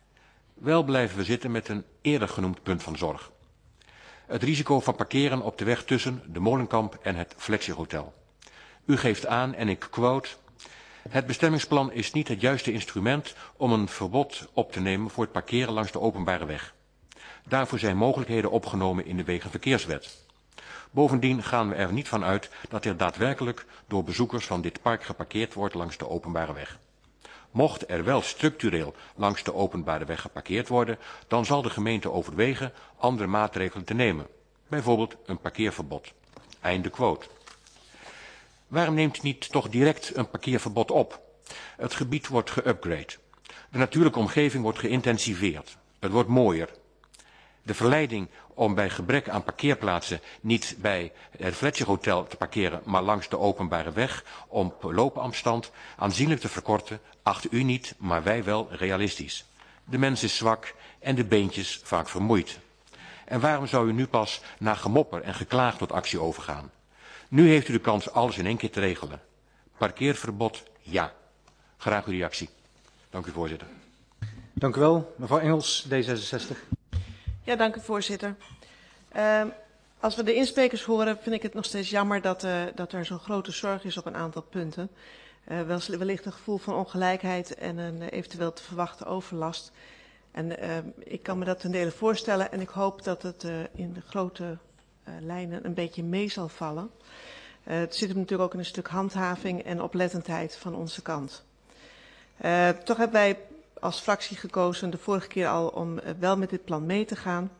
Wel blijven we zitten met een eerder genoemd punt van zorg. Het risico van parkeren op de weg tussen de Molenkamp en het Flexierhotel. U geeft aan, en ik quote, het bestemmingsplan is niet het juiste instrument om een verbod op te nemen voor het parkeren langs de openbare weg. Daarvoor zijn mogelijkheden opgenomen in de Wegenverkeerswet. Bovendien gaan we er niet van uit dat er daadwerkelijk door bezoekers van dit park geparkeerd wordt langs de openbare weg. Mocht er wel structureel langs de openbare weg geparkeerd worden, dan zal de gemeente overwegen andere maatregelen te nemen. Bijvoorbeeld een parkeerverbod. Einde quote. Waarom neemt u niet toch direct een parkeerverbod op? Het gebied wordt geupgrade. De natuurlijke omgeving wordt geïntensiveerd. Het wordt mooier. De verleiding om bij gebrek aan parkeerplaatsen niet bij het Flexierhotel te parkeren, maar langs de openbare weg om loopafstand aanzienlijk te verkorten, acht u niet, maar wij wel realistisch. De mens is zwak en de beentjes vaak vermoeid. En waarom zou u nu pas na gemopper en geklaag tot actie overgaan? Nu heeft u de kans alles in één keer te regelen. Parkeerverbod, ja. Graag uw reactie. Dank u, voorzitter. Dank u wel. Mevrouw Engels, D66. Ja, dank u, voorzitter. Als we de insprekers horen, vind ik het nog steeds jammer dat er zo'n grote zorg is op een aantal punten. Wellicht een gevoel van ongelijkheid en een eventueel te verwachten overlast. En ik kan me dat ten dele voorstellen en ik hoop dat het in de grote lijnen een beetje mee zal vallen. Het zit hem natuurlijk ook in een stuk handhaving en oplettendheid van onze kant. Toch hebben wij als fractie gekozen de vorige keer al om wel met dit plan mee te gaan.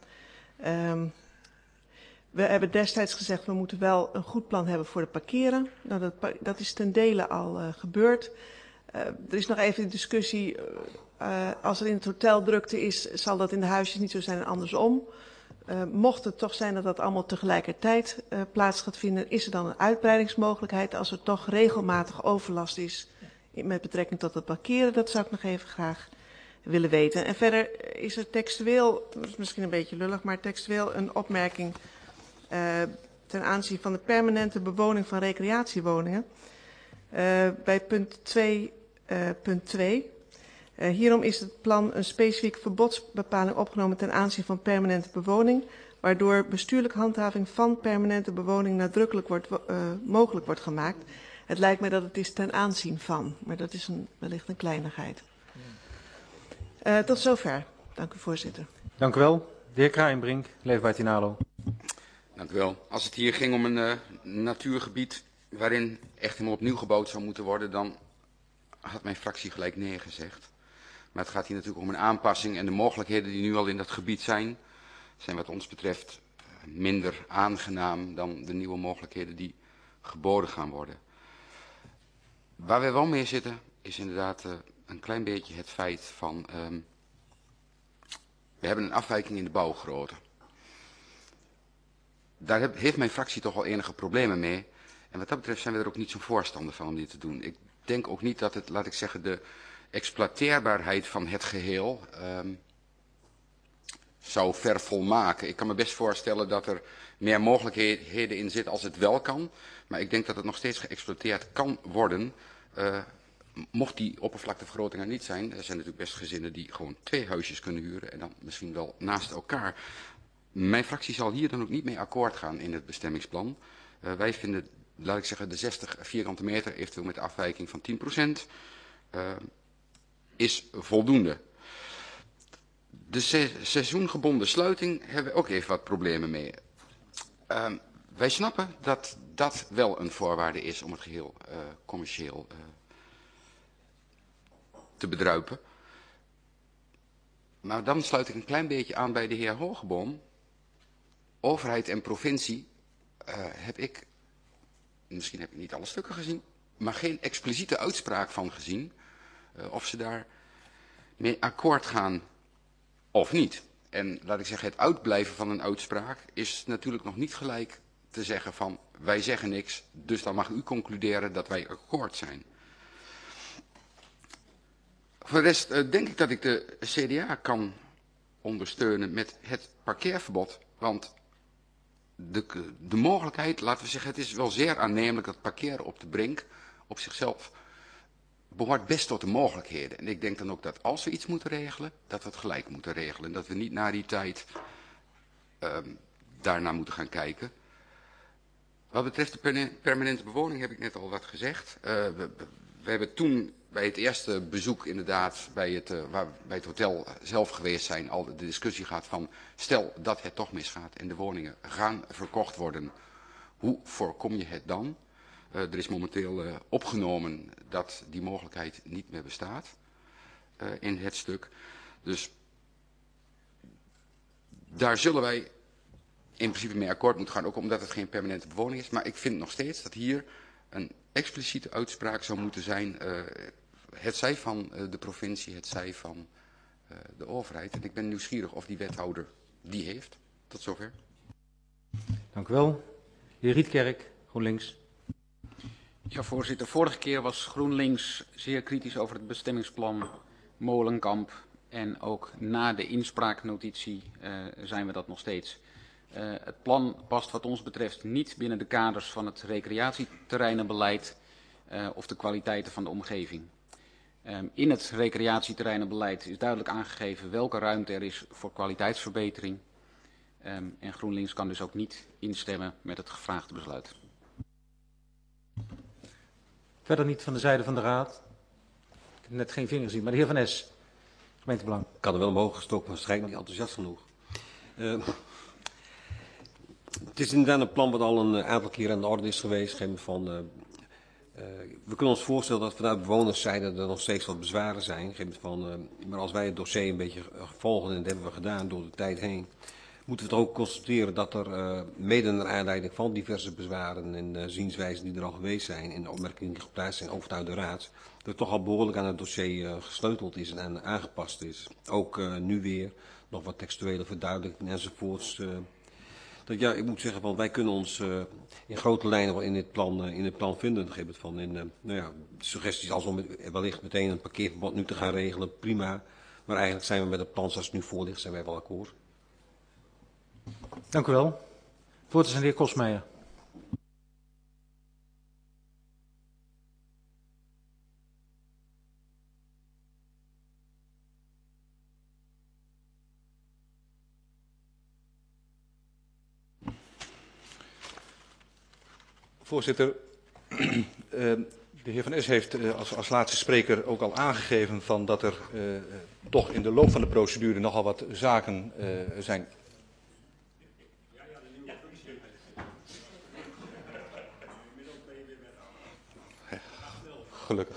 We hebben destijds gezegd we moeten wel een goed plan hebben voor het parkeren. Nou, dat is ten dele al gebeurd. Er is nog even de discussie, als er in het hotel drukte is, zal dat in de huisjes niet zo zijn en andersom. Mocht het toch zijn dat dat allemaal tegelijkertijd plaats gaat vinden, is er dan een uitbreidingsmogelijkheid als er toch regelmatig overlast is met betrekking tot het parkeren? Dat zou ik nog even graag willen weten. En verder is er textueel, dat is misschien een beetje lullig, maar textueel een opmerking ten aanzien van de permanente bewoning van recreatiewoningen. Bij punt 2.2. Hierom is het plan een specifieke verbodsbepaling opgenomen ten aanzien van permanente bewoning, waardoor bestuurlijke handhaving van permanente bewoning nadrukkelijk mogelijk wordt gemaakt. Het lijkt mij dat het is ten aanzien van, maar dat is wellicht een kleinigheid. Tot zover. Dank u, voorzitter. Dank u wel. De heer Kraaienbrink, Leefbaar Tinalo. Dank u wel. Als het hier ging om een natuurgebied waarin echt helemaal opnieuw gebouwd zou moeten worden, dan had mijn fractie gelijk nee gezegd. Maar het gaat hier natuurlijk om een aanpassing en de mogelijkheden die nu al in dat gebied zijn wat ons betreft minder aangenaam dan de nieuwe mogelijkheden die geboden gaan worden. Waar wij wel mee zitten is inderdaad een klein beetje het feit van, we hebben een afwijking in de bouwgrootte. Daar heeft mijn fractie toch al enige problemen mee. En wat dat betreft zijn we er ook niet zo'n voorstander van om dit te doen. Ik denk ook niet dat het, laat ik zeggen, de exploiteerbaarheid van het geheel zou vervolmaken. Ik kan me best voorstellen dat er meer mogelijkheden in zitten als het wel kan. Maar ik denk dat het nog steeds geëxploiteerd kan worden. Mocht die oppervlaktevergroting er niet zijn, er zijn natuurlijk best gezinnen die gewoon 2 huisjes kunnen huren en dan misschien wel naast elkaar. Mijn fractie zal hier dan ook niet mee akkoord gaan in het bestemmingsplan. Wij vinden, laat ik zeggen, de 60 vierkante meter, eventueel met afwijking van 10%, is voldoende. De seizoengebonden sluiting hebben we ook even wat problemen mee. Wij snappen dat dat wel een voorwaarde is om het geheel commercieel te bedruipen. Maar dan sluit ik een klein beetje aan bij de heer Hogeboom. Overheid en provincie heb ik, misschien heb ik niet alle stukken gezien, maar geen expliciete uitspraak van gezien. Of ze daar mee akkoord gaan of niet. En laat ik zeggen, het uitblijven van een uitspraak is natuurlijk nog niet gelijk te zeggen van wij zeggen niks, dus dan mag u concluderen dat wij akkoord zijn. Voor de rest denk ik dat ik de CDA kan ondersteunen met het parkeerverbod. Want de mogelijkheid, laten we zeggen, het is wel zeer aannemelijk dat parkeren op de brink op zichzelf behoort best tot de mogelijkheden. En ik denk dan ook dat als we iets moeten regelen, dat we het gelijk moeten regelen. En dat we niet na die tijd daarnaar moeten gaan kijken. Wat betreft de permanente bewoning heb ik net al wat gezegd. We hebben toen bij het eerste bezoek inderdaad bij het hotel zelf geweest zijn al de discussie gehad van stel dat het toch misgaat en de woningen gaan verkocht worden. Hoe voorkom je het dan? Er is momenteel opgenomen dat die mogelijkheid niet meer bestaat in het stuk. Dus daar zullen wij in principe mee akkoord moeten gaan, ook omdat het geen permanente bewoning is. Maar ik vind nog steeds dat hier een expliciete uitspraak zou moeten zijn, hetzij van de provincie, hetzij van de overheid. En ik ben nieuwsgierig of die wethouder die heeft. Tot zover. Dank u wel. De heer Rietkerk, GroenLinks. Ja, voorzitter. Vorige keer was GroenLinks zeer kritisch over het bestemmingsplan Molenkamp. En ook na de inspraaknotitie zijn we dat nog steeds. Het plan past wat ons betreft niet binnen de kaders van het recreatieterreinenbeleid. of de kwaliteiten van de omgeving. In het recreatieterreinenbeleid is duidelijk aangegeven welke ruimte er is voor kwaliteitsverbetering. En GroenLinks kan dus ook niet instemmen met het gevraagde besluit. Verder niet van de zijde van de Raad. Ik heb net geen vinger gezien, maar de heer Van Es, gemeentebelang. Ik had er wel omhoog gestoken, maar waarschijnlijk niet enthousiast genoeg. Het is inderdaad een plan wat al een aantal keer aan de orde is geweest. We kunnen ons voorstellen dat vanuit bewonerszijde er nog steeds wat bezwaren zijn. Maar als wij het dossier een beetje volgen, en dat hebben we gedaan door de tijd heen, moeten we toch ook constateren dat er mede naar aanleiding van diverse bezwaren en zienswijzen die er al geweest zijn en de opmerkingen die geplaatst zijn over vanuit de Raad, dat er toch al behoorlijk aan het dossier gesleuteld is en aangepast is. Ook nu weer nog wat textuele verduidelijking enzovoorts. Ja, ik moet zeggen, want wij kunnen ons in grote lijnen wel in het plan vinden. Dat geeft het van suggesties als om wellicht meteen een parkeerverbod nu te gaan regelen, prima. Maar eigenlijk zijn we met het plan zoals het nu voor ligt, zijn wij wel akkoord. Dank u wel. Voorzitter, de heer Kosmeijer. Voorzitter, de heer Van Es heeft als laatste spreker ook al aangegeven van dat er toch in de loop van de procedure nogal wat zaken zijn. Gelukkig.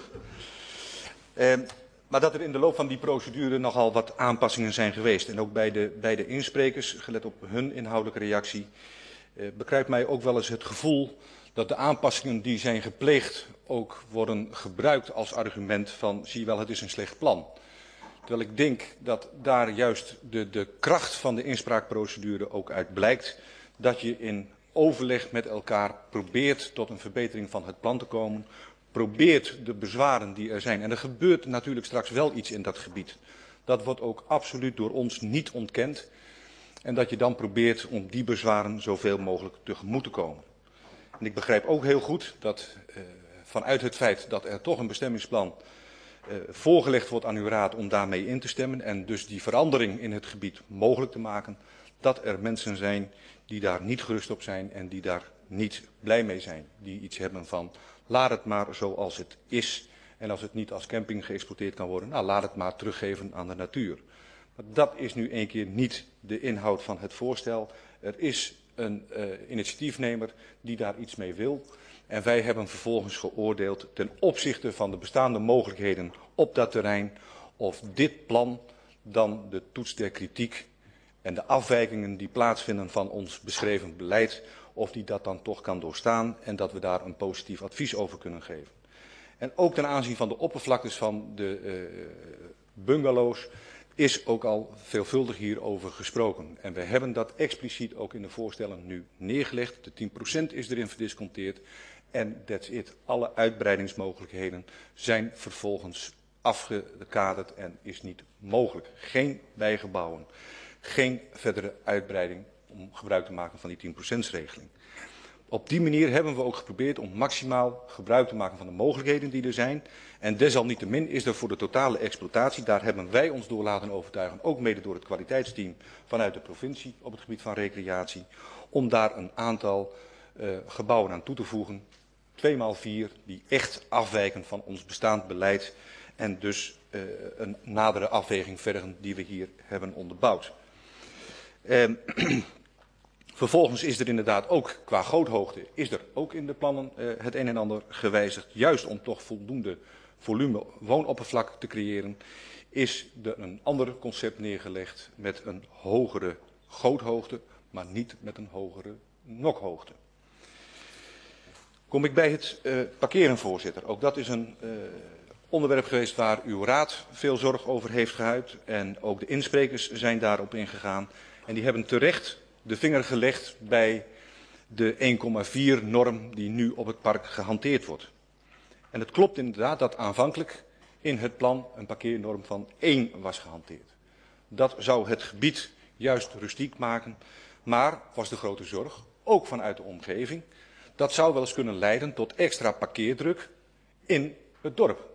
Maar dat er in de loop van die procedure nogal wat aanpassingen zijn geweest. En ook bij de insprekers, gelet op hun inhoudelijke reactie, bekruipt mij ook wel eens het gevoel dat de aanpassingen die zijn gepleegd ook worden gebruikt als argument van zie je wel, het is een slecht plan. Terwijl ik denk dat daar juist de kracht van de inspraakprocedure ook uit blijkt. Dat je in overleg met elkaar probeert tot een verbetering van het plan te komen. Probeert de bezwaren die er zijn. En er gebeurt natuurlijk straks wel iets in dat gebied. Dat wordt ook absoluut door ons niet ontkend. En dat je dan probeert om die bezwaren zoveel mogelijk tegemoet te komen. En ik begrijp ook heel goed dat vanuit het feit dat er toch een bestemmingsplan voorgelegd wordt aan uw raad om daarmee in te stemmen en dus die verandering in het gebied mogelijk te maken, dat er mensen zijn die daar niet gerust op zijn en die daar niet blij mee zijn. Die iets hebben van laat het maar zoals het is en als het niet als camping geëxploiteerd kan worden, nou laat het maar teruggeven aan de natuur. Maar dat is nu een keer niet de inhoud van het voorstel. Er is een initiatiefnemer die daar iets mee wil. En wij hebben vervolgens geoordeeld ten opzichte van de bestaande mogelijkheden op dat terrein of dit plan dan de toets der kritiek en de afwijkingen die plaatsvinden van ons beschreven beleid, of die dat dan toch kan doorstaan en dat we daar een positief advies over kunnen geven. En ook ten aanzien van de oppervlaktes van de bungalows is ook al veelvuldig hierover gesproken. En we hebben dat expliciet ook in de voorstellen nu neergelegd. De 10% is erin verdisconteerd. En that's it. Alle uitbreidingsmogelijkheden zijn vervolgens afgekaderd en is niet mogelijk. Geen bijgebouwen. Geen verdere uitbreiding om gebruik te maken van die 10%-regeling. Op die manier hebben we ook geprobeerd om maximaal gebruik te maken van de mogelijkheden die er zijn. En desalniettemin is er voor de totale exploitatie, daar hebben wij ons door laten overtuigen, ook mede door het kwaliteitsteam vanuit de provincie op het gebied van recreatie, om daar een aantal gebouwen aan toe te voegen, 2x4, die echt afwijken van ons bestaand beleid en dus een nadere afweging vergen die we hier hebben onderbouwd. Vervolgens is er inderdaad ook qua goothoogte, is er ook in de plannen het een en ander gewijzigd. Juist om toch voldoende volume woonoppervlak te creëren, is er een ander concept neergelegd met een hogere goothoogte, maar niet met een hogere nokhoogte. Kom ik bij het parkeren, voorzitter. Ook dat is een onderwerp geweest waar uw raad veel zorg over heeft geuit. En ook de insprekers zijn daarop ingegaan. En die hebben terecht de vinger gelegd bij de 1,4 norm die nu op het park gehanteerd wordt. En het klopt inderdaad dat aanvankelijk in het plan een parkeernorm van 1 was gehanteerd. Dat zou het gebied juist rustiek maken, maar was de grote zorg, ook vanuit de omgeving, dat zou wel eens kunnen leiden tot extra parkeerdruk in het dorp.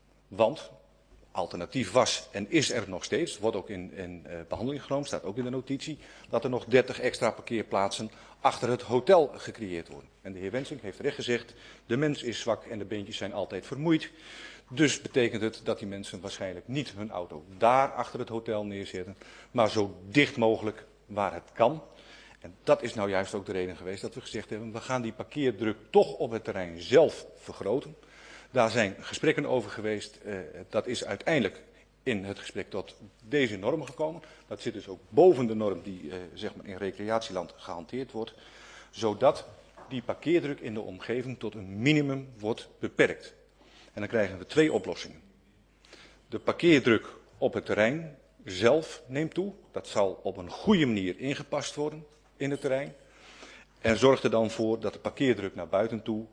Want alternatief was en is er nog steeds, wordt ook in behandeling genomen, staat ook in de notitie, dat er nog 30 extra parkeerplaatsen achter het hotel gecreëerd worden. En de heer Wensink heeft terecht gezegd, de mens is zwak en de beentjes zijn altijd vermoeid. Dus betekent het dat die mensen waarschijnlijk niet hun auto daar achter het hotel neerzetten, maar zo dicht mogelijk waar het kan. En dat is nou juist ook de reden geweest dat we gezegd hebben, we gaan die parkeerdruk toch op het terrein zelf vergroten. Daar zijn gesprekken over geweest. Dat is uiteindelijk in het gesprek tot deze norm gekomen. Dat zit dus ook boven de norm die zeg maar in recreatieland gehanteerd wordt. Zodat die parkeerdruk in de omgeving tot een minimum wordt beperkt. En dan krijgen we 2 oplossingen. De parkeerdruk op het terrein zelf neemt toe. Dat zal op een goede manier ingepast worden in het terrein. En zorgt er dan voor dat de parkeerdruk naar buiten toe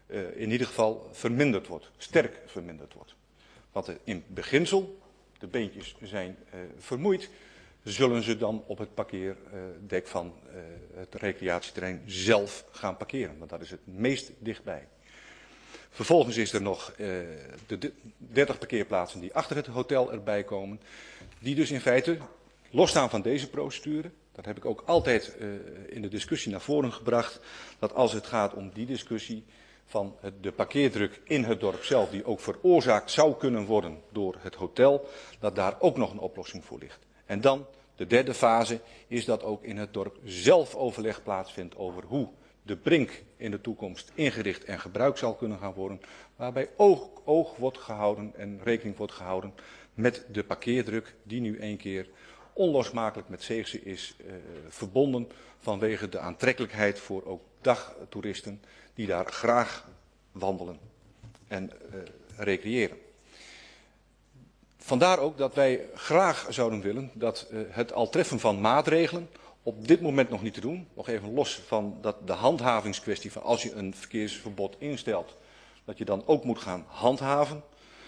in ieder geval verminderd wordt, sterk verminderd wordt. Want in beginsel, de beentjes zijn vermoeid, zullen ze dan op het parkeerdek van het recreatieterrein zelf gaan parkeren. Want dat is het meest dichtbij. Vervolgens is er nog de 30 parkeerplaatsen die achter het hotel erbij komen. Die dus in feite losstaan van deze procedure. Dat heb ik ook altijd in de discussie naar voren gebracht. Dat als het gaat om die discussie van de parkeerdruk in het dorp zelf, die ook veroorzaakt zou kunnen worden door het hotel, dat daar ook nog een oplossing voor ligt. En dan, de derde fase, is dat ook in het dorp zelf overleg plaatsvindt over hoe de brink in de toekomst ingericht en gebruikt zal kunnen gaan worden, waarbij oog wordt gehouden en rekening wordt gehouden met de parkeerdruk die nu een keer onlosmakelijk met Zeegse is verbonden vanwege de aantrekkelijkheid voor ook dagtoeristen die daar graag wandelen en recreëren. Vandaar ook dat wij graag zouden willen dat het al treffen van maatregelen op dit moment nog niet te doen. Nog even los van dat de handhavingskwestie van als je een verkeersverbod instelt, dat je dan ook moet gaan handhaven.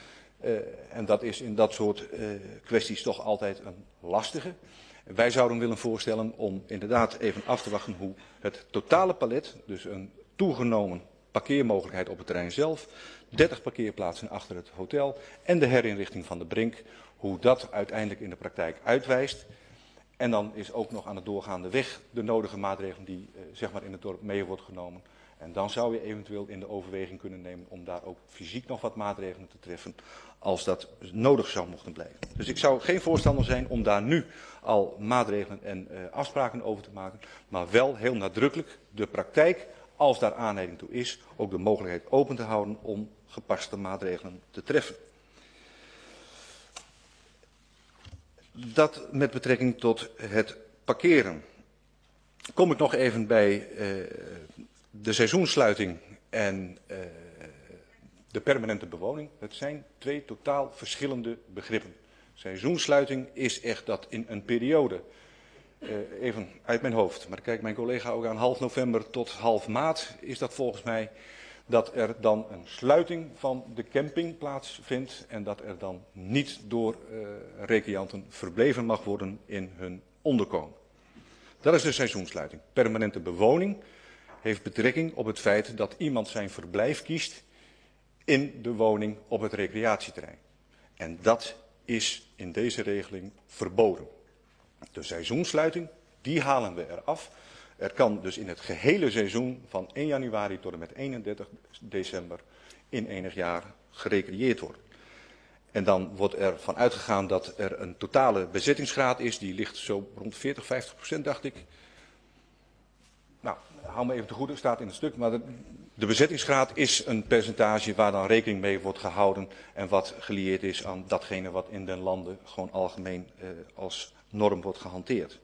En dat is in dat soort kwesties toch altijd een lastige. Wij zouden willen voorstellen om inderdaad even af te wachten hoe het totale palet, dus een toegenomen parkeermogelijkheid op het terrein zelf, 30 parkeerplaatsen achter het hotel en de herinrichting van de brink, hoe dat uiteindelijk in de praktijk uitwijst. En dan is ook nog aan de doorgaande weg de nodige maatregelen die zeg maar in het dorp mee wordt genomen. En dan zou je eventueel in de overweging kunnen nemen om daar ook fysiek nog wat maatregelen te treffen als dat nodig zou mochten blijven. Dus ik zou geen voorstander zijn om daar nu al maatregelen en afspraken over te maken, maar wel heel nadrukkelijk de praktijk, als daar aanleiding toe is, ook de mogelijkheid open te houden om gepaste maatregelen te treffen. Dat met betrekking tot het parkeren. Kom ik nog even bij de seizoenssluiting en de permanente bewoning. Het zijn 2 totaal verschillende begrippen. Seizoenssluiting is echt dat in een periode, even uit mijn hoofd, maar kijk mijn collega ook aan, half november tot half maart is dat volgens mij, dat er dan een sluiting van de camping plaatsvindt en dat er dan niet door recreanten verbleven mag worden in hun onderkomen. Dat is de seizoenssluiting. Permanente bewoning heeft betrekking op het feit dat iemand zijn verblijf kiest in de woning op het recreatieterrein. En dat is in deze regeling verboden. De seizoenssluiting, die halen we eraf. Er kan dus in het gehele seizoen van 1 januari tot en met 31 december in enig jaar gerecreëerd worden. En dan wordt er van uitgegaan dat er een totale bezettingsgraad is, die ligt zo rond 40-50%, dacht ik. Nou, hou me even te goede, staat in het stuk, maar de bezettingsgraad is een percentage waar dan rekening mee wordt gehouden en wat gelieerd is aan datgene wat in den landen gewoon algemeen als norm wordt gehanteerd.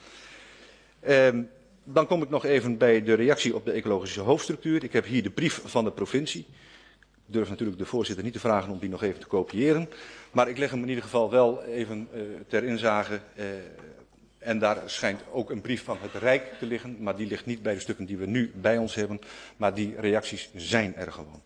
Dan kom ik nog even bij de reactie op de ecologische hoofdstructuur. Ik heb hier de brief van de provincie. Ik durf natuurlijk de voorzitter niet te vragen om die nog even te kopiëren. Maar ik leg hem in ieder geval wel even ter inzage. En daar schijnt ook een brief van het Rijk te liggen. Maar die ligt niet bij de stukken die we nu bij ons hebben. Maar die reacties zijn er gewoon.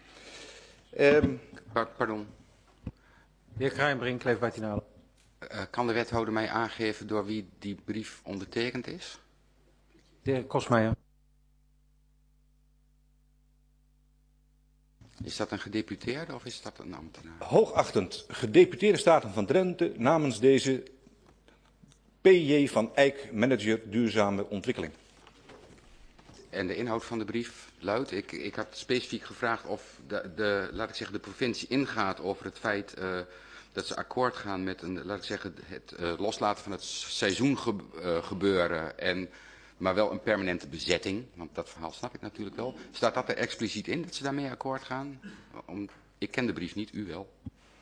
Pardon. De heer Kraaienbrink, Kleef-Buitenalen. Kan de wethouder mij aangeven door wie die brief ondertekend is? De heer Kosmeijer. Is dat een gedeputeerde of is dat een ambtenaar? Hoogachtend gedeputeerde Staten van Drenthe namens deze P.J. van Eyck, manager duurzame ontwikkeling. En de inhoud van de brief luidt, ik had specifiek gevraagd of laat ik zeggen, de provincie ingaat over het feit dat ze akkoord gaan met laat ik zeggen, het loslaten van het seizoengebeuren, maar wel een permanente bezetting, want dat verhaal snap ik natuurlijk wel. Staat dat er expliciet in, dat ze daarmee akkoord gaan? Ik ken de brief niet, u wel.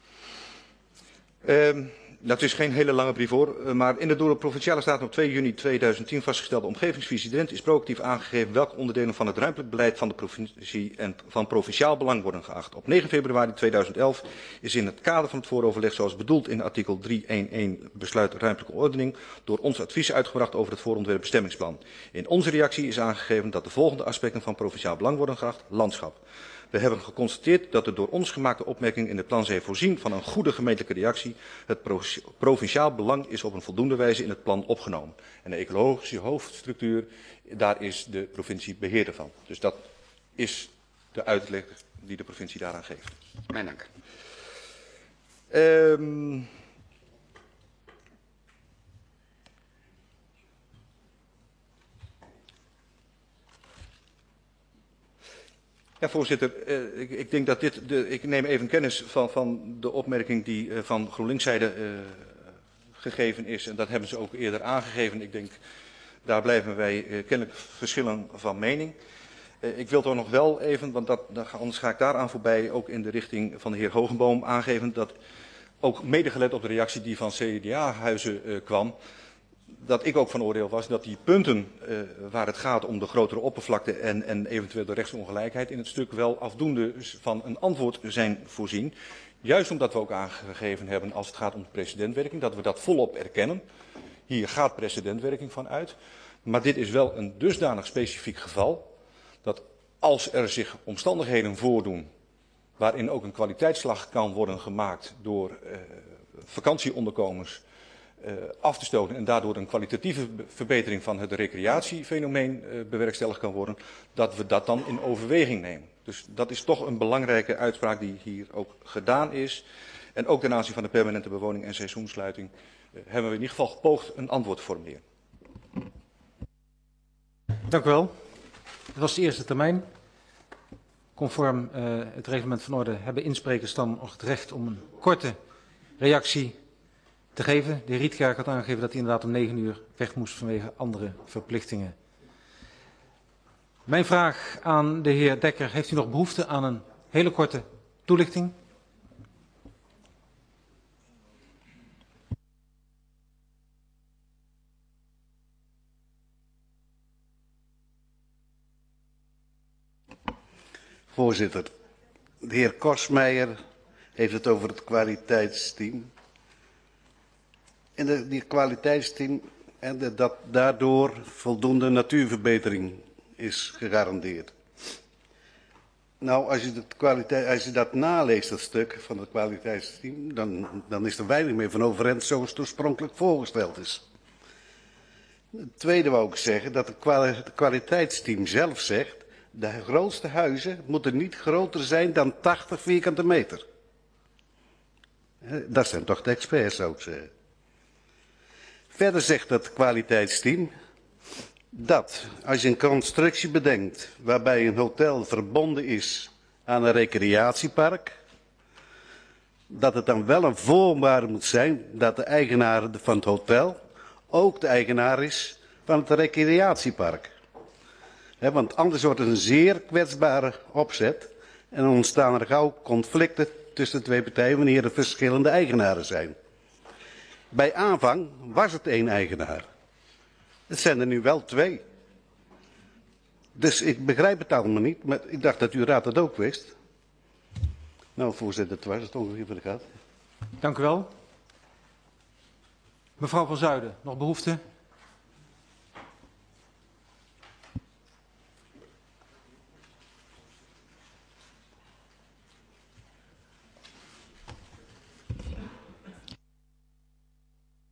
Dat is geen hele lange brief hoor, maar in de door de Provinciale Staten op 2 juni 2010 vastgestelde omgevingsvisie Drenthe is proactief aangegeven welke onderdelen van het ruimtelijk beleid van de provincie en van provinciaal belang worden geacht. Op 9 februari 2011 is in het kader van het vooroverleg zoals bedoeld in artikel 311 besluit ruimtelijke ordening door ons advies uitgebracht over het voorontwerp bestemmingsplan. In onze reactie is aangegeven dat de volgende aspecten van provinciaal belang worden geacht: landschap. We hebben geconstateerd dat de door ons gemaakte opmerking in het plan zij voorzien van een goede gemeentelijke reactie. Het provinciaal belang is op een voldoende wijze in het plan opgenomen. En de ecologische hoofdstructuur, daar is de provincie beheerder van. Dus dat is de uitleg die de provincie daaraan geeft. Mijn dank. Ja, voorzitter, ik denk dat ik neem even kennis van de opmerking die van GroenLinks-zijde gegeven is. En dat hebben ze ook eerder aangegeven. Ik denk, daar blijven wij kennelijk verschillen van mening. Ik wil toch nog wel even, want anders ga ik daaraan voorbij, ook in de richting van de heer Hogenboom aangeven, dat ook medegelet op de reactie die van CDA-huizen kwam, dat ik ook van oordeel was dat die punten waar het gaat om de grotere oppervlakte en eventueel de rechtsongelijkheid in het stuk wel afdoende van een antwoord zijn voorzien. Juist omdat we ook aangegeven hebben als het gaat om de precedentwerking, dat we dat volop erkennen. Hier gaat precedentwerking van uit. Maar dit is wel een dusdanig specifiek geval dat als er zich omstandigheden voordoen waarin ook een kwaliteitsslag kan worden gemaakt door vakantieonderkomens af te stoten en daardoor een kwalitatieve verbetering van het recreatiefenomeen bewerkstelligd kan worden, dat we dat dan in overweging nemen. Dus dat is toch een belangrijke uitspraak die hier ook gedaan is. En ook ten aanzien van de permanente bewoning en seizoensluiting hebben we in ieder geval gepoogd een antwoord te formuleren. Dank u wel. Dat was de eerste termijn. Conform het reglement van orde hebben insprekers dan nog het recht om een korte reactie te geven. De heer Rietkerk had aangegeven dat hij inderdaad om 9 uur weg moest vanwege andere verplichtingen. Mijn vraag aan de heer Dekker, heeft u nog behoefte aan een hele korte toelichting? Voorzitter, de heer Korsmeijer heeft het over het kwaliteitsteam. En die kwaliteitsteam, en dat daardoor voldoende natuurverbetering is gegarandeerd. Nou, als je dat naleest, dat stuk van het kwaliteitsteam, dan is er weinig meer van overeind zoals het oorspronkelijk voorgesteld is. Het tweede wou ik zeggen, dat het kwaliteitsteam zelf zegt, de grootste huizen moeten niet groter zijn dan 80 vierkante meter. Dat zijn toch de experts, zou ik zeggen. Verder zegt het kwaliteitsteam dat als je een constructie bedenkt waarbij een hotel verbonden is aan een recreatiepark, dat het dan wel een voorwaarde moet zijn dat de eigenaar van het hotel ook de eigenaar is van het recreatiepark. Want anders wordt het een zeer kwetsbare opzet en dan ontstaan er gauw conflicten tussen de twee partijen wanneer er verschillende eigenaren zijn. Bij aanvang was het 1 eigenaar. Het zijn er nu wel 2. Dus ik begrijp het allemaal niet, maar ik dacht dat uw raad het ook wist. Nou, voorzitter, het was het ongeveer wat ik had. Dank u wel. Mevrouw van Zuiden, nog behoefte?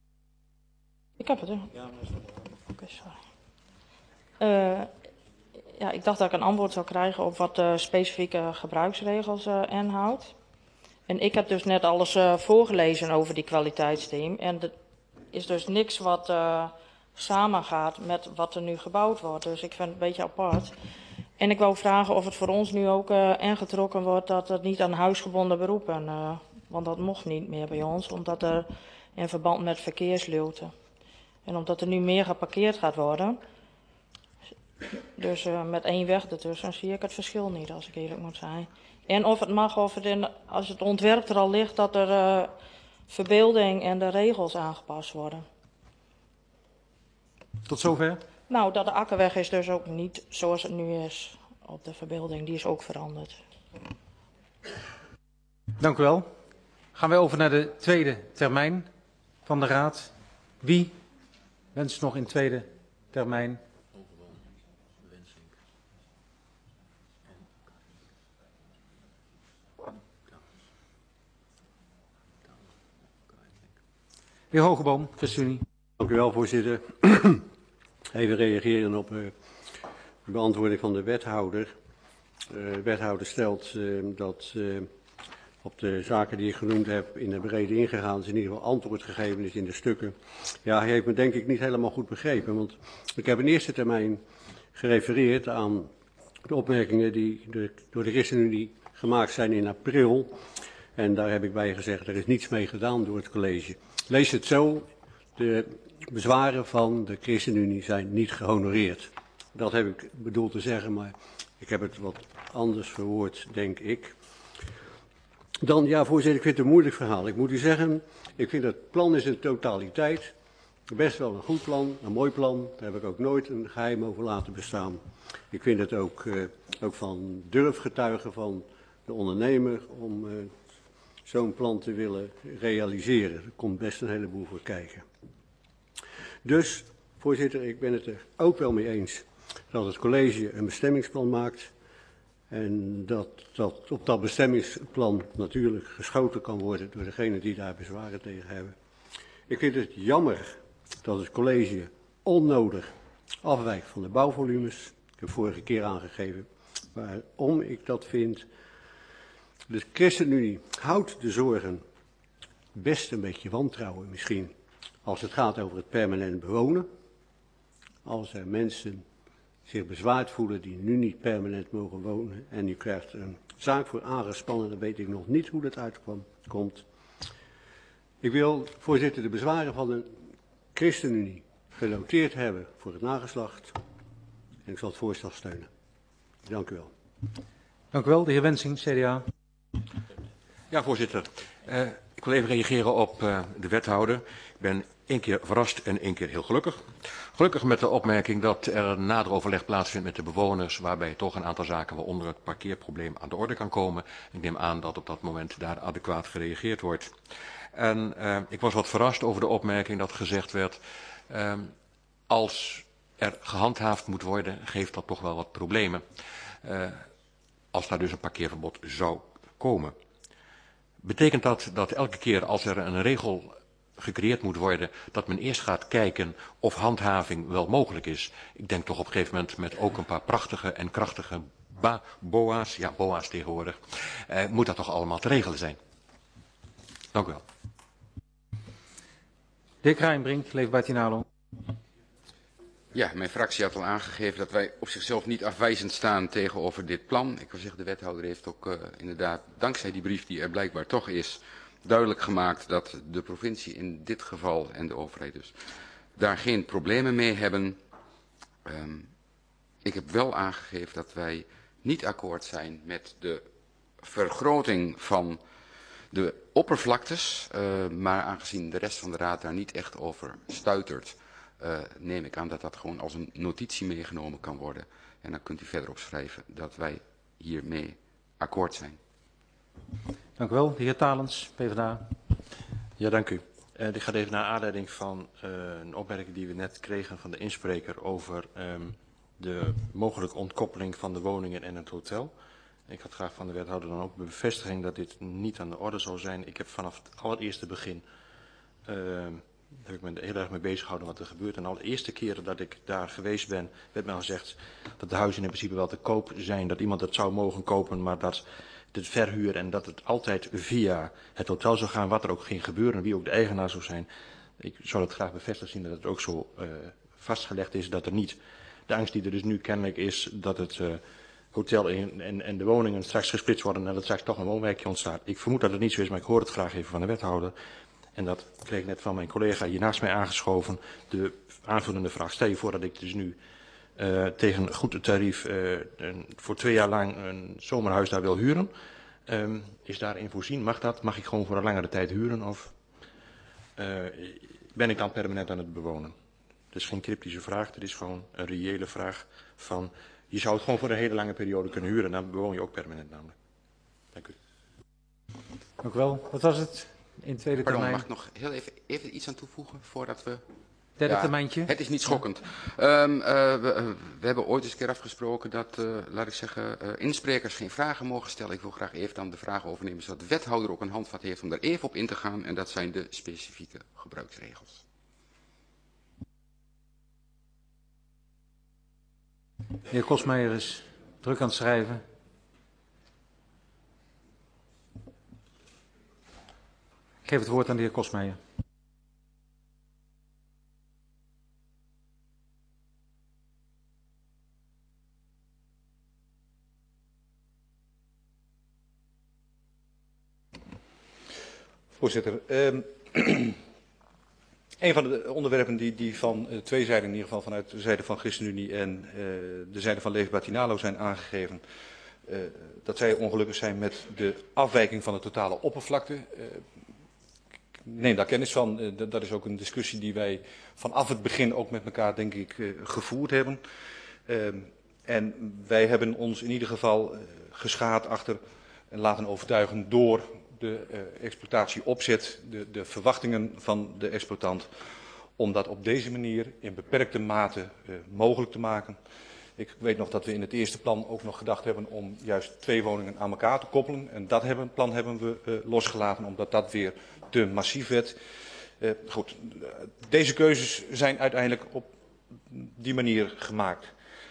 Ik heb het, hè? Ja, maar... Oké, sorry. Ja, ik dacht dat ik een antwoord zou krijgen op wat de specifieke gebruiksregels inhoudt. En ik heb dus net alles voorgelezen over die kwaliteitsteam. En er is dus niks wat samengaat met wat er nu gebouwd wordt. Dus ik vind het een beetje apart. En ik wou vragen of het voor ons nu ook ingetrokken wordt dat het niet aan huisgebonden beroepen. Want dat mocht niet meer bij ons, omdat er in verband met verkeersluwte. En omdat er nu meer geparkeerd gaat worden. Dus met 1 weg ertussen zie ik het verschil niet, als ik eerlijk moet zijn. En of het mag, of het als het ontwerp er al ligt, dat er verbeelding en de regels aangepast worden. Tot zover? Nou, dat de akkerweg is dus ook niet zoals het nu is op de verbeelding. Die is ook veranderd. Dank u wel. Gaan wij over naar de tweede termijn van de Raad. Wie wenst nog in tweede termijn? De heer Hogeboom, ChristenUnie. Dank u wel, voorzitter. Even reageren op de beantwoording van de wethouder. De wethouder stelt dat op de zaken die ik genoemd heb in de brede ingegaan is in ieder geval antwoord gegeven is in de stukken. Ja, hij heeft me denk ik niet helemaal goed begrepen, want ik heb in eerste termijn gerefereerd aan de opmerkingen die door de ChristenUnie gemaakt zijn in april. En daar heb ik bij gezegd, er is niets mee gedaan door het college. Lees het zo, de bezwaren van de ChristenUnie zijn niet gehonoreerd. Dat heb ik bedoeld te zeggen, maar ik heb het wat anders verwoord, denk ik. Dan, ja, voorzitter, ik vind het een moeilijk verhaal. Ik moet u zeggen, ik vind het plan in zijn totaliteit best wel een goed plan, een mooi plan. Daar heb ik ook nooit een geheim over laten bestaan. Ik vind het ook van durfgetuigen van de ondernemer om zo'n plan te willen realiseren. Er komt best een heleboel voor kijken. Dus, voorzitter, ik ben het er ook wel mee eens dat het college een bestemmingsplan maakt. En dat op dat bestemmingsplan natuurlijk geschoten kan worden door degenen die daar bezwaren tegen hebben. Ik vind het jammer dat het college onnodig afwijkt van de bouwvolumes. Ik heb vorige keer aangegeven waarom ik dat vind. De ChristenUnie houdt de zorgen best een beetje wantrouwen misschien als het gaat over het permanent bewonen. Als er mensen zich bezwaard voelen die nu niet permanent mogen wonen en u krijgt een zaak voor aangespannen, dan weet ik nog niet hoe dat uitkomt. Ik wil, voorzitter, de bezwaren van de ChristenUnie genoteerd hebben voor het nageslacht en ik zal het voorstel steunen. Dank u wel. Dank u wel, de heer Wensing, CDA. Ja, voorzitter. Ik wil even reageren op de wethouder. Ik ben 1 keer verrast en 1 keer heel gelukkig. Gelukkig met de opmerking dat er een nader overleg plaatsvindt met de bewoners, waarbij toch een aantal zaken, waaronder het parkeerprobleem, aan de orde kan komen. Ik neem aan dat op dat moment daar adequaat gereageerd wordt. En ik was wat verrast over de opmerking dat gezegd werd, als er gehandhaafd moet worden, geeft dat toch wel wat problemen. Als daar dus een parkeerverbod zou komen. Betekent dat elke keer als er een regel gecreëerd moet worden, dat men eerst gaat kijken of handhaving wel mogelijk is? Ik denk toch op een gegeven moment met ook een paar prachtige en krachtige boa's, ja boa's tegenwoordig, moet dat toch allemaal te regelen zijn. Dank u wel. De heer Krijnbrink, Leefbaar Tinalo. Ja, mijn fractie had al aangegeven dat wij op zichzelf niet afwijzend staan tegenover dit plan. Ik wil zeggen, de wethouder heeft ook inderdaad, dankzij die brief die er blijkbaar toch is, duidelijk gemaakt dat de provincie in dit geval en de overheid dus daar geen problemen mee hebben. Ik heb wel aangegeven dat wij niet akkoord zijn met de vergroting van de oppervlaktes, maar aangezien de rest van de raad daar niet echt over stuitert, neem ik aan dat dat gewoon als een notitie meegenomen kan worden. En dan kunt u verder opschrijven dat wij hiermee akkoord zijn. Dank u wel. De heer Talens, PvdA. Ja, dank u. Dit gaat even naar aanleiding van een opmerking die we net kregen van de inspreker over de mogelijke ontkoppeling van de woningen en het hotel. Ik had graag van de wethouder dan ook de bevestiging dat dit niet aan de orde zou zijn. Ik heb vanaf het allereerste begin heb ik me heel erg mee bezig gehouden wat er gebeurt. En al de eerste keren dat ik daar geweest ben, werd mij al gezegd dat de huizen in principe wel te koop zijn. Dat iemand het zou mogen kopen, maar dat het verhuur en dat het altijd via het hotel zou gaan, wat er ook ging gebeuren, wie ook de eigenaar zou zijn. Ik zou het graag bevestigd zien dat het ook zo vastgelegd is, dat er niet de angst die er dus nu kennelijk is, dat het hotel en de woningen straks gesplitst worden en dat er straks toch een woonwijkje ontstaat. Ik vermoed dat het niet zo is, maar ik hoor het graag even van de wethouder. En dat kreeg ik net van mijn collega hier naast mij aangeschoven. De aanvullende vraag, stel je voor dat ik dus nu tegen een goed tarief voor 2 jaar lang een zomerhuis daar wil huren. Is daarin voorzien? Mag dat? Mag ik gewoon voor een langere tijd huren? Of ben ik dan permanent aan het bewonen? Het is geen cryptische vraag, het is gewoon een reële vraag van, je zou het gewoon voor een hele lange periode kunnen huren en dan bewoon je ook permanent namelijk. Dank u. Dank u wel. Wat was het in tweede termijn? Mag ik nog heel even iets aan toevoegen voordat we... Derde termijntje? Het is niet schokkend. We hebben ooit eens een keer afgesproken dat, laat ik zeggen, insprekers geen vragen mogen stellen. Ik wil graag even dan de vraag overnemen, zodat de wethouder ook een handvat heeft om daar even op in te gaan. En dat zijn de specifieke gebruiksregels. De heer Kosmeijer is druk aan het schrijven. Ik geef het woord aan de heer Kosmeijer. Voorzitter, een van de onderwerpen die van twee zijden, in ieder geval vanuit de zijde van ChristenUnie en de zijde van Leefbaar Tinalo zijn aangegeven, dat zij ongelukkig zijn met de afwijking van de totale oppervlakte. Ik neem daar kennis van. Dat is ook een discussie die wij vanaf het begin ook met elkaar, denk ik, gevoerd hebben. En wij hebben ons in ieder geval geschaard achter en laten overtuigen door de exploitatieopzet, de verwachtingen van de exploitant, om dat op deze manier in beperkte mate mogelijk te maken. Ik weet nog dat we in het eerste plan ook nog gedacht hebben om juist 2 woningen aan elkaar te koppelen. En dat plan hebben we losgelaten omdat dat weer te massief werd. Goed, deze keuzes zijn uiteindelijk op die manier gemaakt.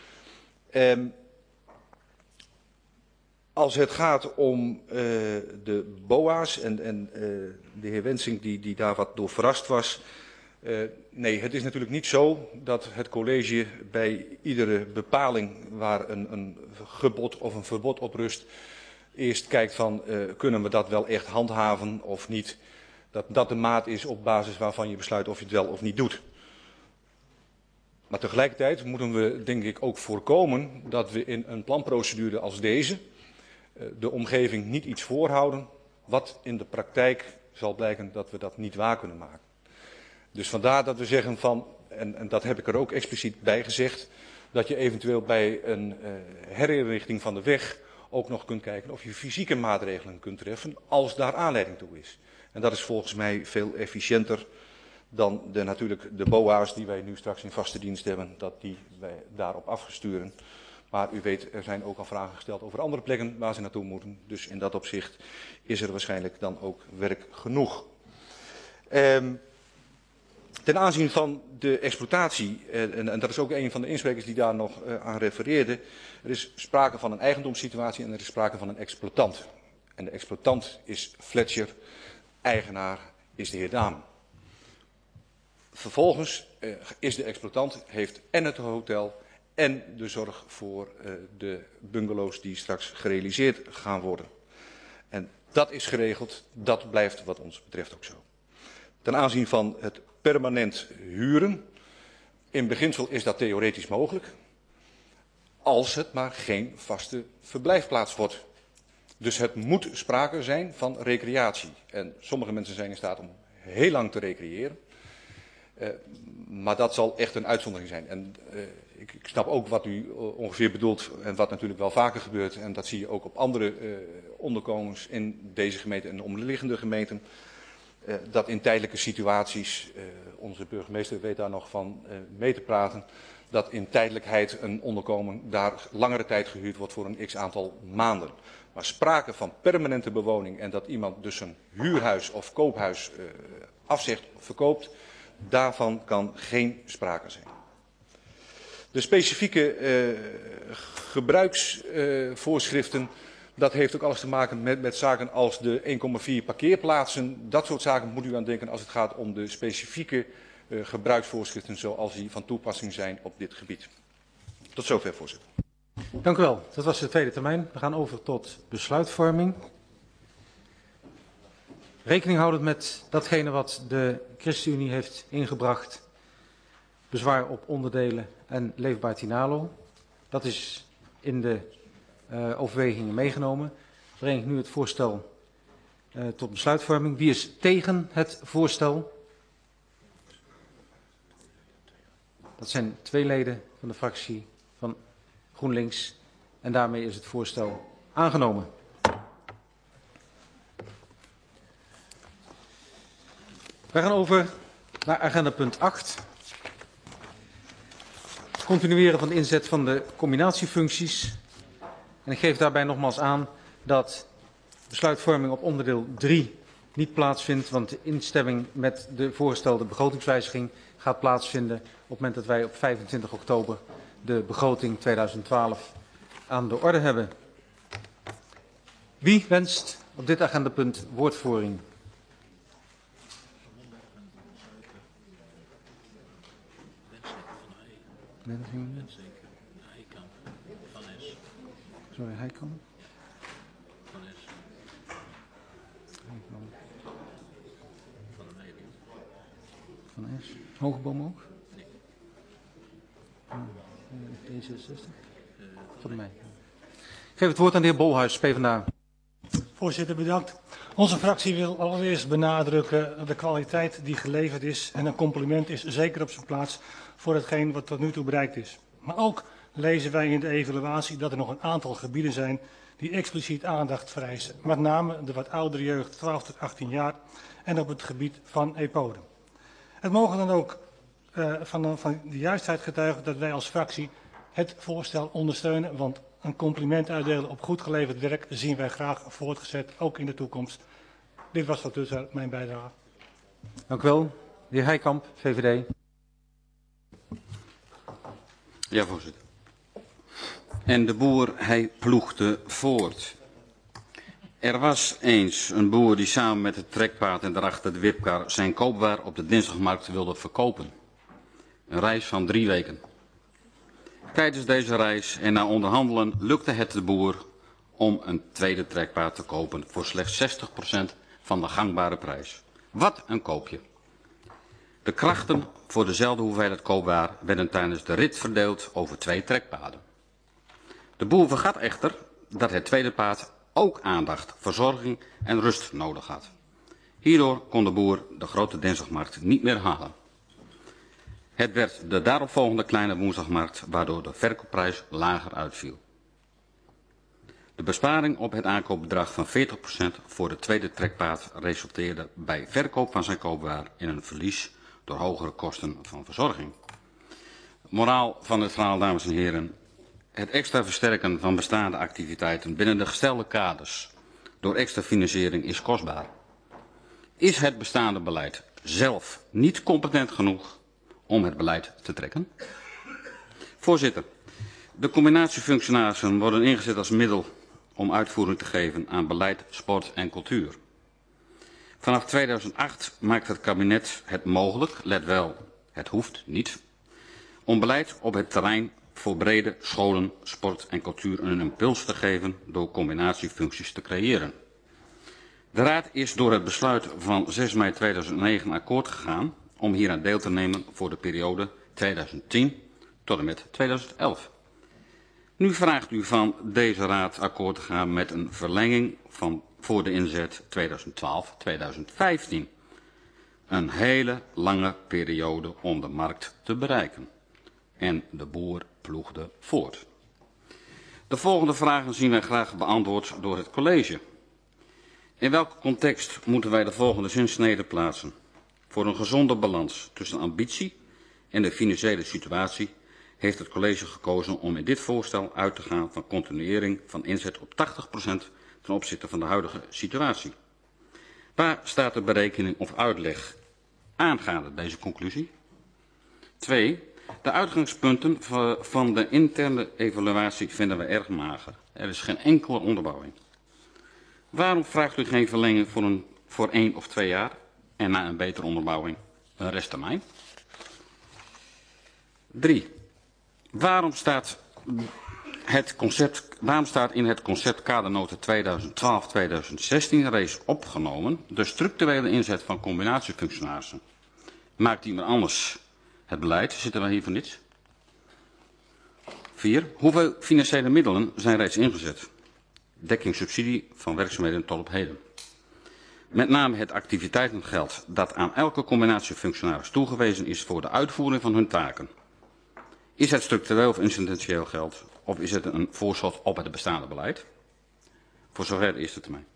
Als het gaat om de BOA's en de heer Wensing die daar wat door verrast was. Nee, het is natuurlijk niet zo dat het college bij iedere bepaling waar een gebod of een verbod op rust eerst kijkt van kunnen we dat wel echt handhaven of niet. Dat de maat is op basis waarvan je besluit of je het wel of niet doet. Maar tegelijkertijd moeten we denk ik ook voorkomen dat we in een planprocedure als deze de omgeving niet iets voorhouden wat in de praktijk zal blijken dat we dat niet waar kunnen maken. Dus vandaar dat we zeggen van, en dat heb ik er ook expliciet bij gezegd, dat je eventueel bij een herinrichting van de weg ook nog kunt kijken of je fysieke maatregelen kunt treffen als daar aanleiding toe is. En dat is volgens mij veel efficiënter dan natuurlijk de BOA's die wij nu straks in vaste dienst hebben, dat die wij daarop afsturen. Maar u weet, er zijn ook al vragen gesteld over andere plekken waar ze naartoe moeten. Dus in dat opzicht is er waarschijnlijk dan ook werk genoeg. Ten aanzien van de exploitatie, en dat is ook een van de insprekers die daar nog aan refereerde. Er is sprake van een eigendomssituatie en er is sprake van een exploitant. En de exploitant is Fletcher, eigenaar is de heer Daan. Vervolgens is de exploitant, heeft en het hotel en de zorg voor de bungalows die straks gerealiseerd gaan worden. En dat is geregeld, dat blijft wat ons betreft ook zo. Ten aanzien van het permanent huren, in beginsel is dat theoretisch mogelijk, als het maar geen vaste verblijfplaats wordt. Dus het moet sprake zijn van recreatie. En sommige mensen zijn in staat om heel lang te recreëren. Maar dat zal echt een uitzondering zijn. En ik snap ook wat u ongeveer bedoelt en wat natuurlijk wel vaker gebeurt. En dat zie je ook op andere onderkomens in deze gemeente en de omliggende gemeenten. Dat in tijdelijke situaties, onze burgemeester weet daar nog van mee te praten, dat in tijdelijkheid een onderkomen daar langere tijd gehuurd wordt voor een x aantal maanden. Maar sprake van permanente bewoning en dat iemand dus een huurhuis of koophuis afzegt of verkoopt, Daarvan kan geen sprake zijn. De specifieke gebruiksvoorschriften, dat heeft ook alles te maken met zaken als de 1,4 parkeerplaatsen. Dat soort zaken moet u aan denken als het gaat om de specifieke gebruiksvoorschriften zoals die van toepassing zijn op dit gebied. Tot zover, voorzitter. Dank u wel. Dat was de tweede termijn. We gaan over tot besluitvorming. Rekening houdend met datgene wat de ChristenUnie heeft ingebracht. Bezwaar op onderdelen en leefbaar Tinalo. Dat is in de overwegingen meegenomen. Breng ik nu het voorstel tot besluitvorming. Wie is tegen het voorstel? Dat zijn 2 leden van de fractie van GroenLinks. En daarmee is het voorstel aangenomen. We gaan over naar agenda punt 8. Continueren van de inzet van de combinatiefuncties. En ik geef daarbij nogmaals aan dat besluitvorming op onderdeel 3 niet plaatsvindt, want de instemming met de voorgestelde begrotingswijziging gaat plaatsvinden op het moment dat wij op 25 oktober de begroting 2012 aan de orde hebben. Wie wenst op dit agendapunt woordvoering? Sorry, Heikamp. Van S. Hogeboom ook? Nee. D66? Van mij. Ik geef het woord aan de heer Bolhuis, PvdA. Voorzitter, bedankt. Onze fractie wil allereerst benadrukken de kwaliteit die geleverd is. En een compliment is zeker op zijn plaats voor hetgeen wat tot nu toe bereikt is. Maar ook lezen wij in de evaluatie dat er nog een aantal gebieden zijn die expliciet aandacht vereisen. Met name de wat oudere jeugd, 12 tot 18 jaar, en op het gebied van EPODE. Het mogen dan ook van de juistheid getuigen dat wij als fractie het voorstel ondersteunen, want een compliment uitdelen op goed geleverd werk zien wij graag voortgezet, ook in de toekomst. Dit was tot dusver mijn bijdrage. Dank u wel. De heer Heikamp, VVD. Ja, voorzitter. En de boer, hij ploegde voort. Er was eens een boer die samen met het trekpaard en daarachter de wipkar zijn koopwaar op de dinsdagmarkt wilde verkopen. Een reis van 3 weken. Tijdens deze reis en na onderhandelen lukte het de boer om een tweede trekpaard te kopen voor slechts 60% van de gangbare prijs. Wat een koopje. De krachten voor dezelfde hoeveelheid koopwaar werden tijdens de rit verdeeld over 2 trekpaden. De boer vergat echter dat het tweede paard ook aandacht, verzorging en rust nodig had. Hierdoor kon de boer de grote dinsdagmarkt niet meer halen. Het werd de daaropvolgende kleine woensdagmarkt, waardoor de verkoopprijs lager uitviel. De besparing op het aankoopbedrag van 40% voor de tweede trekpaard resulteerde bij verkoop van zijn koopwaar in een verlies door hogere kosten van verzorging. Moraal van het verhaal, dames en heren. Het extra versterken van bestaande activiteiten binnen de gestelde kaders door extra financiering is kostbaar. Is het bestaande beleid zelf niet competent genoeg om het beleid te trekken? Voorzitter, de combinatiefunctionarissen worden ingezet als middel om uitvoering te geven aan beleid, sport en cultuur. Vanaf 2008 maakt het kabinet het mogelijk, let wel, het hoeft niet, om beleid op het terrein voor brede scholen, sport en cultuur een impuls te geven door combinatiefuncties te creëren. De Raad is door het besluit van 6 mei 2009 akkoord gegaan om hieraan deel te nemen voor de periode 2010 tot en met 2011. Nu vraagt u van deze Raad akkoord te gaan met een verlenging voor de inzet 2012-2015. Een hele lange periode om de markt te bereiken. En de boer ploegde voort. De volgende vragen zien wij graag beantwoord door het college. In welke context moeten wij de volgende zinsnede plaatsen? Voor een gezonde balans tussen ambitie en de financiële situatie heeft het college gekozen om in dit voorstel uit te gaan van continuering van inzet op 80% ten opzichte van de huidige situatie. Waar staat de berekening of uitleg aangaande deze conclusie. 2. De uitgangspunten van de interne evaluatie vinden we erg mager. Er is geen enkele onderbouwing. Waarom vraagt u geen verlenging voor 1 of 2 jaar en na een betere onderbouwing een resttermijn? 3. Waarom staat in het concept kadernoten 2012-2016 reeds opgenomen de structurele inzet van combinatiefunctionarissen? Maakt iemand anders het beleid? Zitten we hier voor niets? 4. Hoeveel financiële middelen zijn reeds ingezet? Dekking subsidie van werkzaamheden tot op heden. Met name het activiteitengeld dat aan elke combinatiefunctionaris toegewezen is voor de uitvoering van hun taken. Is het structureel of incidentieel geld of is het een voorschot op het bestaande beleid? Voor zover de eerste termijn.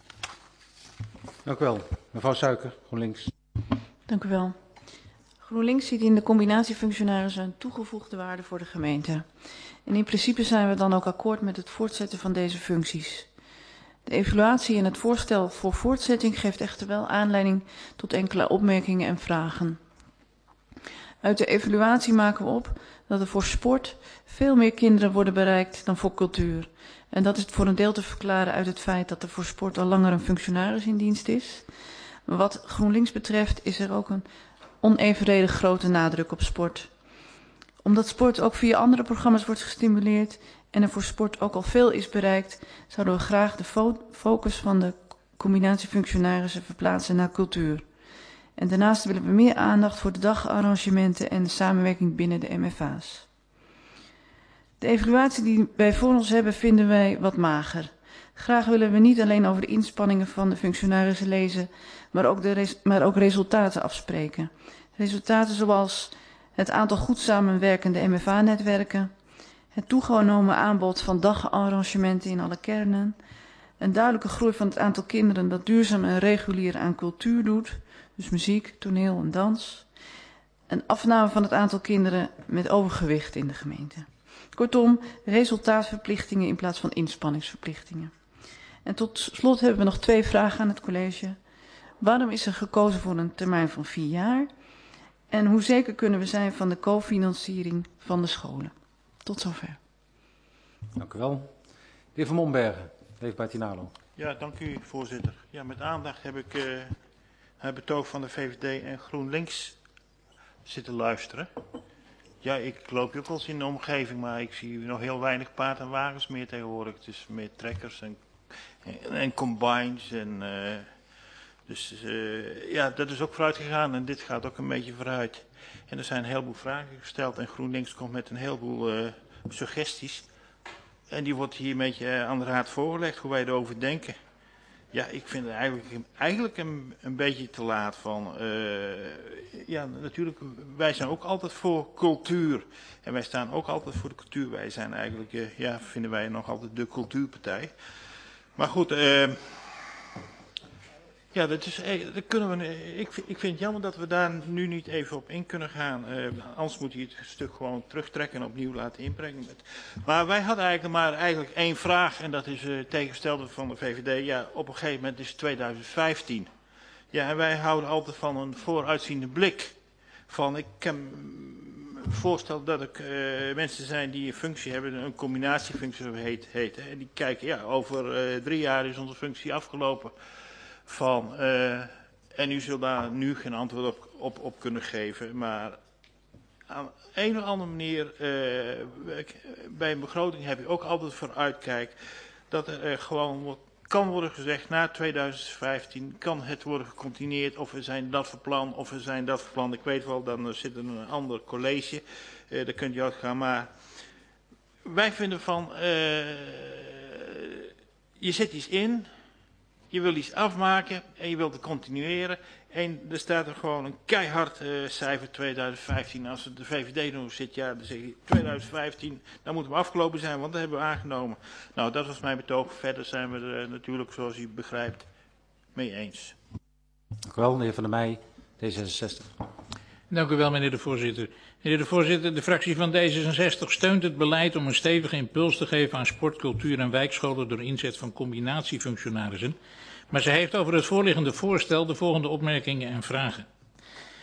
Dank u wel. Mevrouw Suiker, GroenLinks. Dank u wel. GroenLinks ziet in de combinatiefunctionarissen een toegevoegde waarde voor de gemeente. En in principe zijn we dan ook akkoord met het voortzetten van deze functies. De evaluatie en het voorstel voor voortzetting geeft echter wel aanleiding tot enkele opmerkingen en vragen. Uit de evaluatie maken we op dat er voor sport veel meer kinderen worden bereikt dan voor cultuur. En dat is voor een deel te verklaren uit het feit dat er voor sport al langer een functionaris in dienst is. Maar wat GroenLinks betreft is er ook een onevenredig grote nadruk op sport. Omdat sport ook via andere programma's wordt gestimuleerd en er voor sport ook al veel is bereikt, zouden we graag de focus van de combinatiefunctionarissen verplaatsen naar cultuur. En daarnaast willen we meer aandacht voor de dagarrangementen en de samenwerking binnen de MFA's. De evaluatie die wij voor ons hebben vinden wij wat mager. Graag willen we niet alleen over de inspanningen van de functionarissen lezen, maar ook resultaten afspreken. Resultaten zoals het aantal goed samenwerkende MFA-netwerken, het toegenomen aanbod van dagarrangementen in alle kernen, een duidelijke groei van het aantal kinderen dat duurzaam en regulier aan cultuur doet, dus muziek, toneel en dans, een afname van het aantal kinderen met overgewicht in de gemeente. Kortom, resultaatverplichtingen in plaats van inspanningsverplichtingen. En tot slot hebben we nog 2 vragen aan het college. Waarom is er gekozen voor een termijn van 4 jaar? En hoe zeker kunnen we zijn van de cofinanciering van de scholen? Tot zover. Dank u wel. De heer Van Mombergen, leefbaar Tinalo. Ja, dank u voorzitter. Ja, met aandacht heb ik het betoog van de VVD en GroenLinks zitten luisteren. Ja, ik loop ook wel eens in de omgeving, maar ik zie nog heel weinig paard en wagens meer tegenwoordig. Het is meer trekkers en combines. Ja, dat is ook vooruit gegaan en dit gaat ook een beetje vooruit. En er zijn een heleboel vragen gesteld en GroenLinks komt met een heleboel suggesties. En die wordt hier een beetje aan de raad voorgelegd, hoe wij erover denken. Ja, ik vind het eigenlijk een beetje te laat van. Ja, natuurlijk, wij zijn ook altijd voor cultuur. En wij staan ook altijd voor de cultuur. Wij zijn eigenlijk, ja, vinden wij nog altijd de cultuurpartij. Maar goed, ja, dat kunnen we. Ik vind het jammer dat we daar nu niet even op in kunnen gaan. Anders moet je het stuk gewoon terugtrekken en opnieuw laten inbrengen. Maar wij hadden eigenlijk 1 vraag en dat is tegengestelde van de VVD. Ja, op een gegeven moment is het 2015. Ja, en wij houden altijd van een vooruitziende blik. Ik kan me voorstellen dat er mensen zijn die een functie hebben, een combinatiefunctie heet. En die kijken, ja, over 3 jaar is onze functie afgelopen. En u zult daar nu geen antwoord op kunnen geven, maar op een of andere manier, bij een begroting heb je ook altijd vooruitkijk dat er gewoon kan worden gezegd, na 2015 kan het worden gecontinueerd of we zijn dat voor plan of we zijn dat voor plan. Ik weet wel, dan zit er een ander college, daar kunt u uitgaan, maar wij vinden van, je zet iets in. Je wil iets afmaken en je wilt het continueren. En er staat er gewoon een keihard cijfer 2015. Als het de VVD nog zit, ja, dan zeg je 2015, dan moet het afgelopen zijn, want dat hebben we aangenomen. Nou, dat was mijn betoog. Verder zijn we er natuurlijk, zoals u begrijpt, mee eens. Dank u wel, de heer Van der Meij, D66. Dank u wel, meneer de voorzitter. Meneer de voorzitter, de fractie van D66 steunt het beleid om een stevige impuls te geven aan sport, cultuur en wijkscholen door inzet van combinatiefunctionarissen. Maar ze heeft over het voorliggende voorstel de volgende opmerkingen en vragen.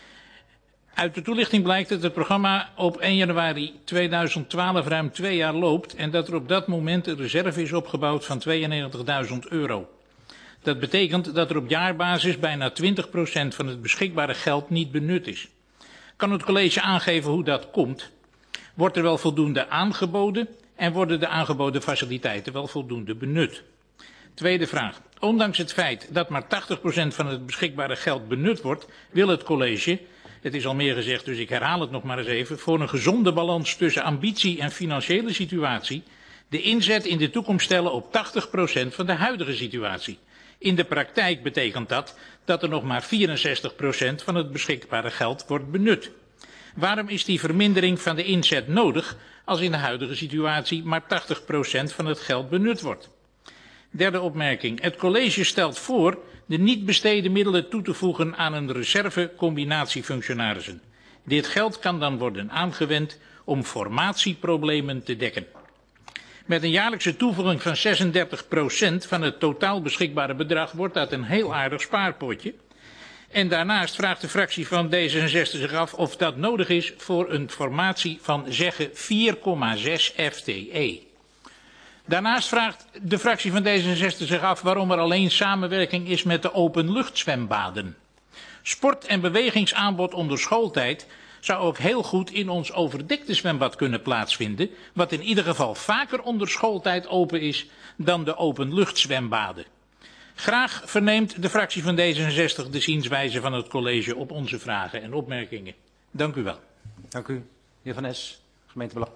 Uit de toelichting blijkt dat het programma op 1 januari 2012 ruim 2 jaar loopt en dat er op dat moment een reserve is opgebouwd van €92.000. Dat betekent dat er op jaarbasis bijna 20% van het beschikbare geld niet benut is. Kan het college aangeven hoe dat komt? Wordt er wel voldoende aangeboden en worden de aangeboden faciliteiten wel voldoende benut? Tweede vraag. Ondanks het feit dat maar 80% van het beschikbare geld benut wordt, wil het college, het is al meer gezegd, dus ik herhaal het nog maar eens even, voor een gezonde balans tussen ambitie en financiële situatie, de inzet in de toekomst stellen op 80% van de huidige situatie. In de praktijk betekent dat er nog maar 64% van het beschikbare geld wordt benut. Waarom is die vermindering van de inzet nodig als in de huidige situatie maar 80% van het geld benut wordt? Derde opmerking. Het college stelt voor de niet bestede middelen toe te voegen aan een reserve combinatiefunctionarissen. Dit geld kan dan worden aangewend om formatieproblemen te dekken. Met een jaarlijkse toevoeging van 36% van het totaal beschikbare bedrag wordt dat een heel aardig spaarpotje. En daarnaast vraagt de fractie van D66 zich af of dat nodig is voor een formatie van zeggen 4,6 FTE. Daarnaast vraagt de fractie van D66 zich af waarom er alleen samenwerking is met de openluchtzwembaden. Sport- en bewegingsaanbod onder schooltijd zou ook heel goed in ons overdekte zwembad kunnen plaatsvinden, wat in ieder geval vaker onder schooltijd open is dan de openluchtzwembaden. Graag verneemt de fractie van D66 de zienswijze van het college op onze vragen en opmerkingen. Dank u wel. Dank u. Heer Van Es, gemeentebelang.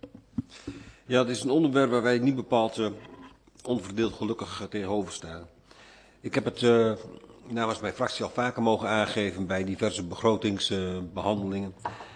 Ja, dit is een onderwerp waar wij niet bepaald onverdeeld gelukkig tegenover staan. Ik heb het namens mijn fractie al vaker mogen aangeven bij diverse begrotingsbehandelingen.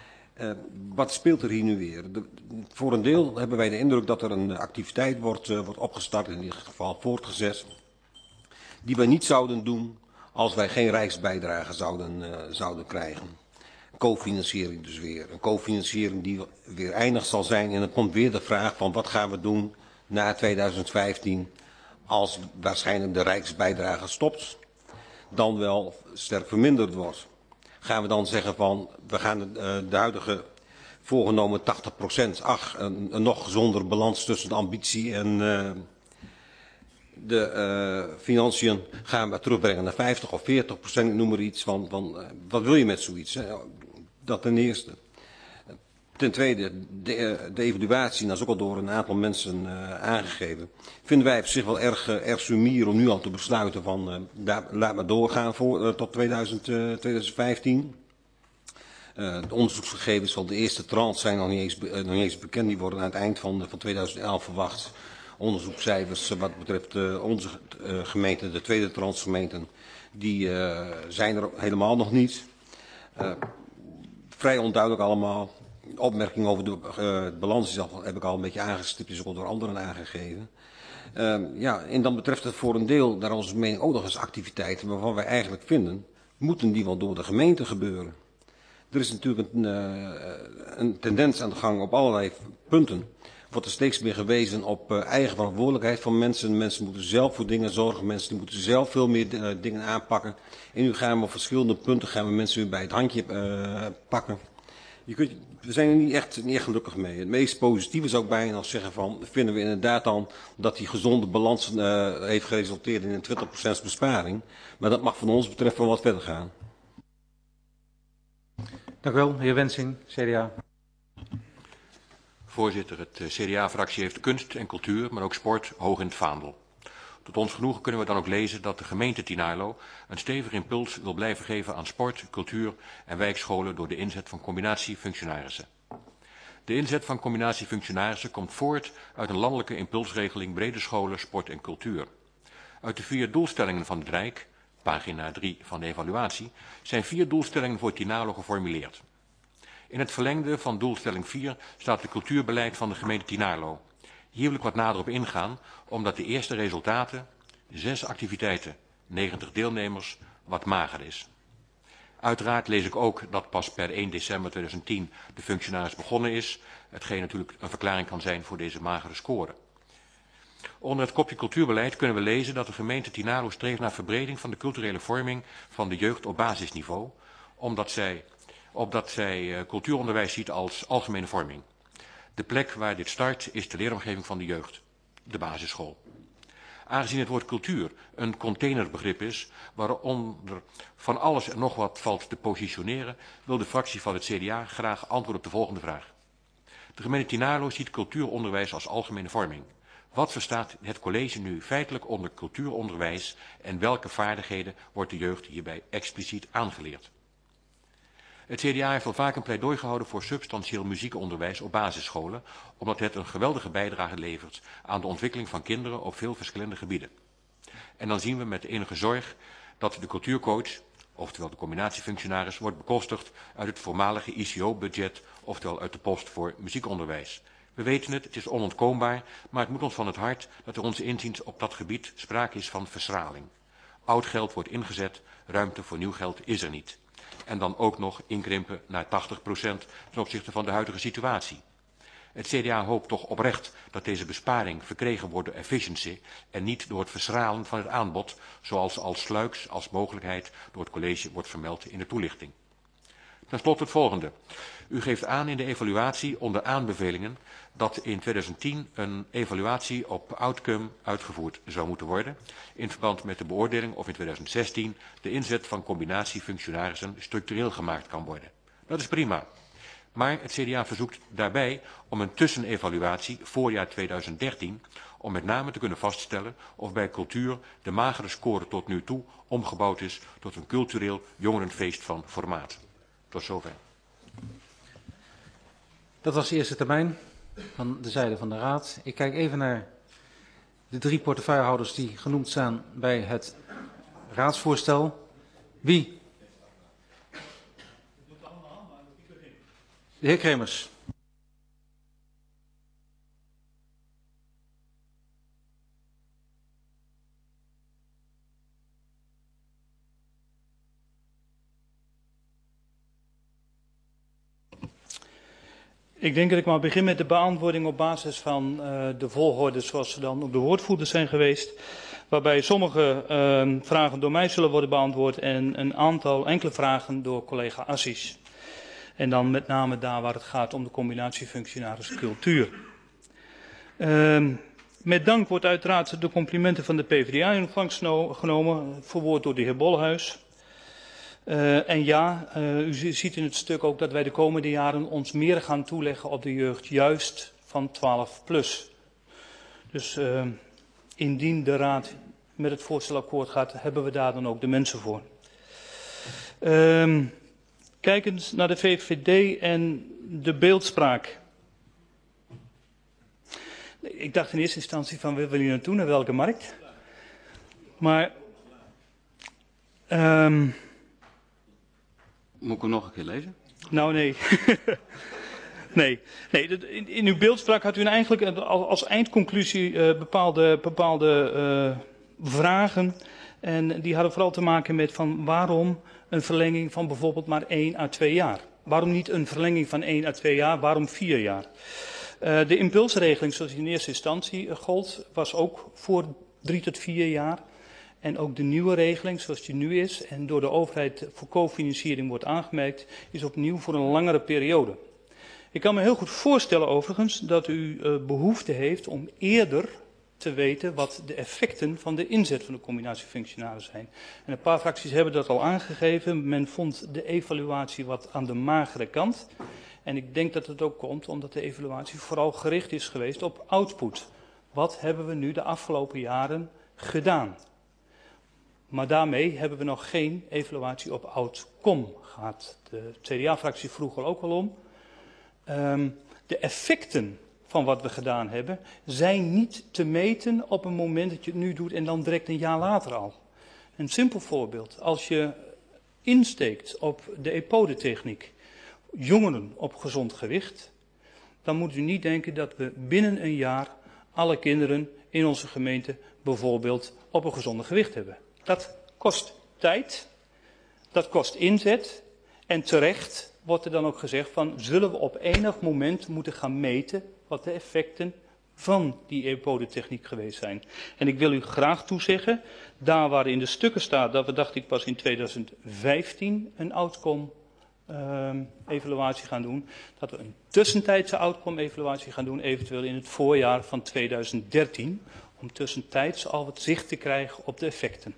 Wat speelt er hier nu weer? Voor een deel hebben wij de indruk dat er een activiteit wordt opgestart, in ieder geval voortgezet, die wij niet zouden doen als wij geen rijksbijdrage zouden krijgen. Cofinanciering dus weer. Een cofinanciering die weer eindig zal zijn en dan komt weer de vraag van wat gaan we doen na 2015 als waarschijnlijk de rijksbijdrage stopt, dan wel sterk verminderd wordt. Gaan we dan zeggen van we gaan de huidige voorgenomen 80%, een nog gezonder balans tussen de ambitie en de financiën gaan we terugbrengen naar 50 of 40%, ik noem maar iets van wat wil je met zoiets? Hè? Dat ten eerste. Ten tweede, de evaluatie, dat is ook al door een aantal mensen aangegeven, vinden wij op zich wel erg sumier om nu al te besluiten van laat maar doorgaan tot 2015. De onderzoeksgegevens van de eerste tranche zijn nog niet eens bekend, die worden aan het eind van 2011 verwacht. Onderzoekscijfers wat betreft onze gemeente, de tweede tranche gemeenten, die zijn er helemaal nog niet. Vrij onduidelijk allemaal. Opmerking over de balans heb ik al een beetje aangestipt, is ook al door anderen aangegeven. Ja, en dan betreft het voor een deel, naar onze mening, ook nog eens activiteiten waarvan wij eigenlijk vinden, moeten die wel door de gemeente gebeuren. Er is natuurlijk een tendens aan de gang op allerlei punten. Wordt er steeds meer gewezen op eigen verantwoordelijkheid van mensen. Mensen moeten zelf voor dingen zorgen, mensen moeten zelf veel meer dingen aanpakken. En nu gaan we op verschillende punten mensen weer bij het handje pakken. We zijn er niet echt gelukkig mee. Het meest positieve zou ik bijna zeggen van, vinden we inderdaad dan dat die gezonde balans heeft geresulteerd in een 20% besparing. Maar dat mag van ons betreft wel wat verder gaan. Dank u wel, heer Wensing, CDA. Voorzitter, het CDA-fractie heeft kunst en cultuur, maar ook sport hoog in het vaandel. Tot ons genoegen kunnen we dan ook lezen dat de gemeente Tynaarlo een stevig impuls wil blijven geven aan sport, cultuur en wijkscholen door de inzet van combinatiefunctionarissen. De inzet van combinatiefunctionarissen komt voort uit een landelijke impulsregeling brede scholen, sport en cultuur. Uit de 4 doelstellingen van het Rijk, pagina 3 van de evaluatie, zijn 4 doelstellingen voor Tynaarlo geformuleerd. In het verlengde van doelstelling 4 staat het cultuurbeleid van de gemeente Tynaarlo. Hier wil ik wat nader op ingaan, omdat de eerste resultaten, 6 activiteiten, 90 deelnemers, wat mager is. Uiteraard lees ik ook dat pas per 1 december 2010 de functionaris begonnen is, hetgeen natuurlijk een verklaring kan zijn voor deze magere score. Onder het kopje cultuurbeleid kunnen we lezen dat de gemeente Tynaarlo streeft naar verbreding van de culturele vorming van de jeugd op basisniveau, omdat zij opdat zij cultuuronderwijs ziet als algemene vorming. De plek waar dit start is de leeromgeving van de jeugd, de basisschool. Aangezien het woord cultuur een containerbegrip is, waaronder van alles en nog wat valt te positioneren, wil de fractie van het CDA graag antwoord op de volgende vraag. De gemeente Tynaarlo ziet cultuuronderwijs als algemene vorming. Wat verstaat het college nu feitelijk onder cultuuronderwijs en welke vaardigheden wordt de jeugd hierbij expliciet aangeleerd? Het CDA heeft al vaak een pleidooi gehouden voor substantieel muziekonderwijs op basisscholen, omdat het een geweldige bijdrage levert aan de ontwikkeling van kinderen op veel verschillende gebieden. En dan zien we met enige zorg dat de cultuurcoach, oftewel de combinatiefunctionaris, wordt bekostigd uit het voormalige ICO-budget, oftewel uit de post voor muziekonderwijs. We weten het, het is onontkoombaar, maar het moet ons van het hart dat er onze inziens op dat gebied sprake is van verschraling. Oud geld wordt ingezet, ruimte voor nieuw geld is er niet. En dan ook nog inkrimpen naar 80% ten opzichte van de huidige situatie. Het CDA hoopt toch oprecht dat deze besparing verkregen wordt door efficiency en niet door het verschralen van het aanbod, zoals als sluiks als mogelijkheid door het college wordt vermeld in de toelichting. Ten slotte het volgende. U geeft aan in de evaluatie onder aanbevelingen dat in 2010 een evaluatie op outcome uitgevoerd zou moeten worden, in verband met de beoordeling of in 2016 de inzet van combinatiefunctionarissen structureel gemaakt kan worden. Dat is prima. Maar het CDA verzoekt daarbij om een tussenevaluatie voorjaar 2013, om met name te kunnen vaststellen of bij cultuur de magere score tot nu toe omgebouwd is tot een cultureel jongerenfeest van formaat. Tot zover. Dat was de eerste termijn van de zijde van de Raad. Ik kijk even naar de 3 portefeuillehouders die genoemd staan bij het raadsvoorstel. Wie? De heer Kremers. Ik denk dat ik maar begin met de beantwoording op basis van de volgorde zoals ze dan op de woordvoerders zijn geweest. Waarbij sommige vragen door mij zullen worden beantwoord en een aantal enkele vragen door collega Assis. En dan met name daar waar het gaat om de combinatiefunctionaris cultuur. Met dank wordt uiteraard de complimenten van de PvdA in ontvangst genomen, verwoord door de heer Bolhuis. En ja, u ziet in het stuk ook dat wij de komende jaren ons meer gaan toeleggen op de jeugd, juist van 12 plus. Dus indien de Raad met het voorstel akkoord gaat, hebben we daar dan ook de mensen voor. Kijkend naar de VVD en de beeldspraak. Ik dacht in eerste instantie van, waar wil je naartoe, naar welke markt? Maar... Moet ik hem nog een keer lezen? Nou, nee. nee. In uw beeldspraak had u eigenlijk als eindconclusie bepaalde vragen. En die hadden vooral te maken met van waarom een verlenging van bijvoorbeeld maar 1 à 2 jaar. Waarom niet een verlenging van 1 à 2 jaar, waarom 4 jaar? De impulsregeling zoals die in eerste instantie gold, was ook voor 3 tot 4 jaar. En ook de nieuwe regeling zoals die nu is en door de overheid voor cofinanciering wordt aangemerkt, is opnieuw voor een langere periode. Ik kan me heel goed voorstellen overigens dat u behoefte heeft om eerder te weten wat de effecten van de inzet van de combinatiefunctionaris zijn. En een paar fracties hebben dat al aangegeven. Men vond de evaluatie wat aan de magere kant. En ik denk dat het ook komt omdat de evaluatie vooral gericht is geweest op output. Wat hebben we nu de afgelopen jaren gedaan? Maar daarmee hebben we nog geen evaluatie op outcome gehad. De CDA-fractie vroeg er ook al om. De effecten van wat we gedaan hebben zijn niet te meten op een moment dat je het nu doet en dan direct een jaar later al. Een simpel voorbeeld. Als je insteekt op de EPODE-techniek, jongeren op gezond gewicht, dan moet u niet denken dat we binnen een jaar alle kinderen in onze gemeente bijvoorbeeld op een gezonde gewicht hebben. Dat kost tijd, dat kost inzet en terecht wordt er dan ook gezegd van zullen we op enig moment moeten gaan meten wat de effecten van die EPODE-techniek geweest zijn. En ik wil u graag toezeggen, daar waar in de stukken staat dat we dacht ik pas in 2015 een outcome evaluatie gaan doen. Dat we een tussentijdse outcome-evaluatie gaan doen, eventueel in het voorjaar van 2013. Om tussentijds al wat zicht te krijgen op de effecten.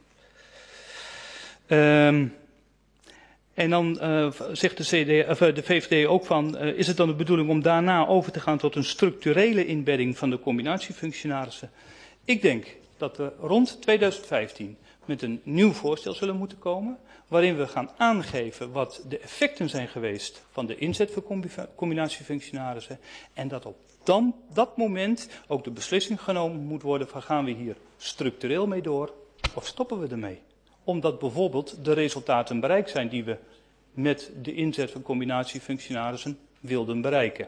En dan zegt de VVD ook van, is het dan de bedoeling om daarna over te gaan tot een structurele inbedding van de combinatiefunctionarissen? Ik denk dat we rond 2015 met een nieuw voorstel zullen moeten komen, waarin we gaan aangeven wat de effecten zijn geweest van de inzet van combinatiefunctionarissen. En dat op dat moment ook de beslissing genomen moet worden van gaan we hier structureel mee door of stoppen we ermee? Omdat bijvoorbeeld de resultaten bereikt zijn die we met de inzet van combinatiefunctionarissen wilden bereiken.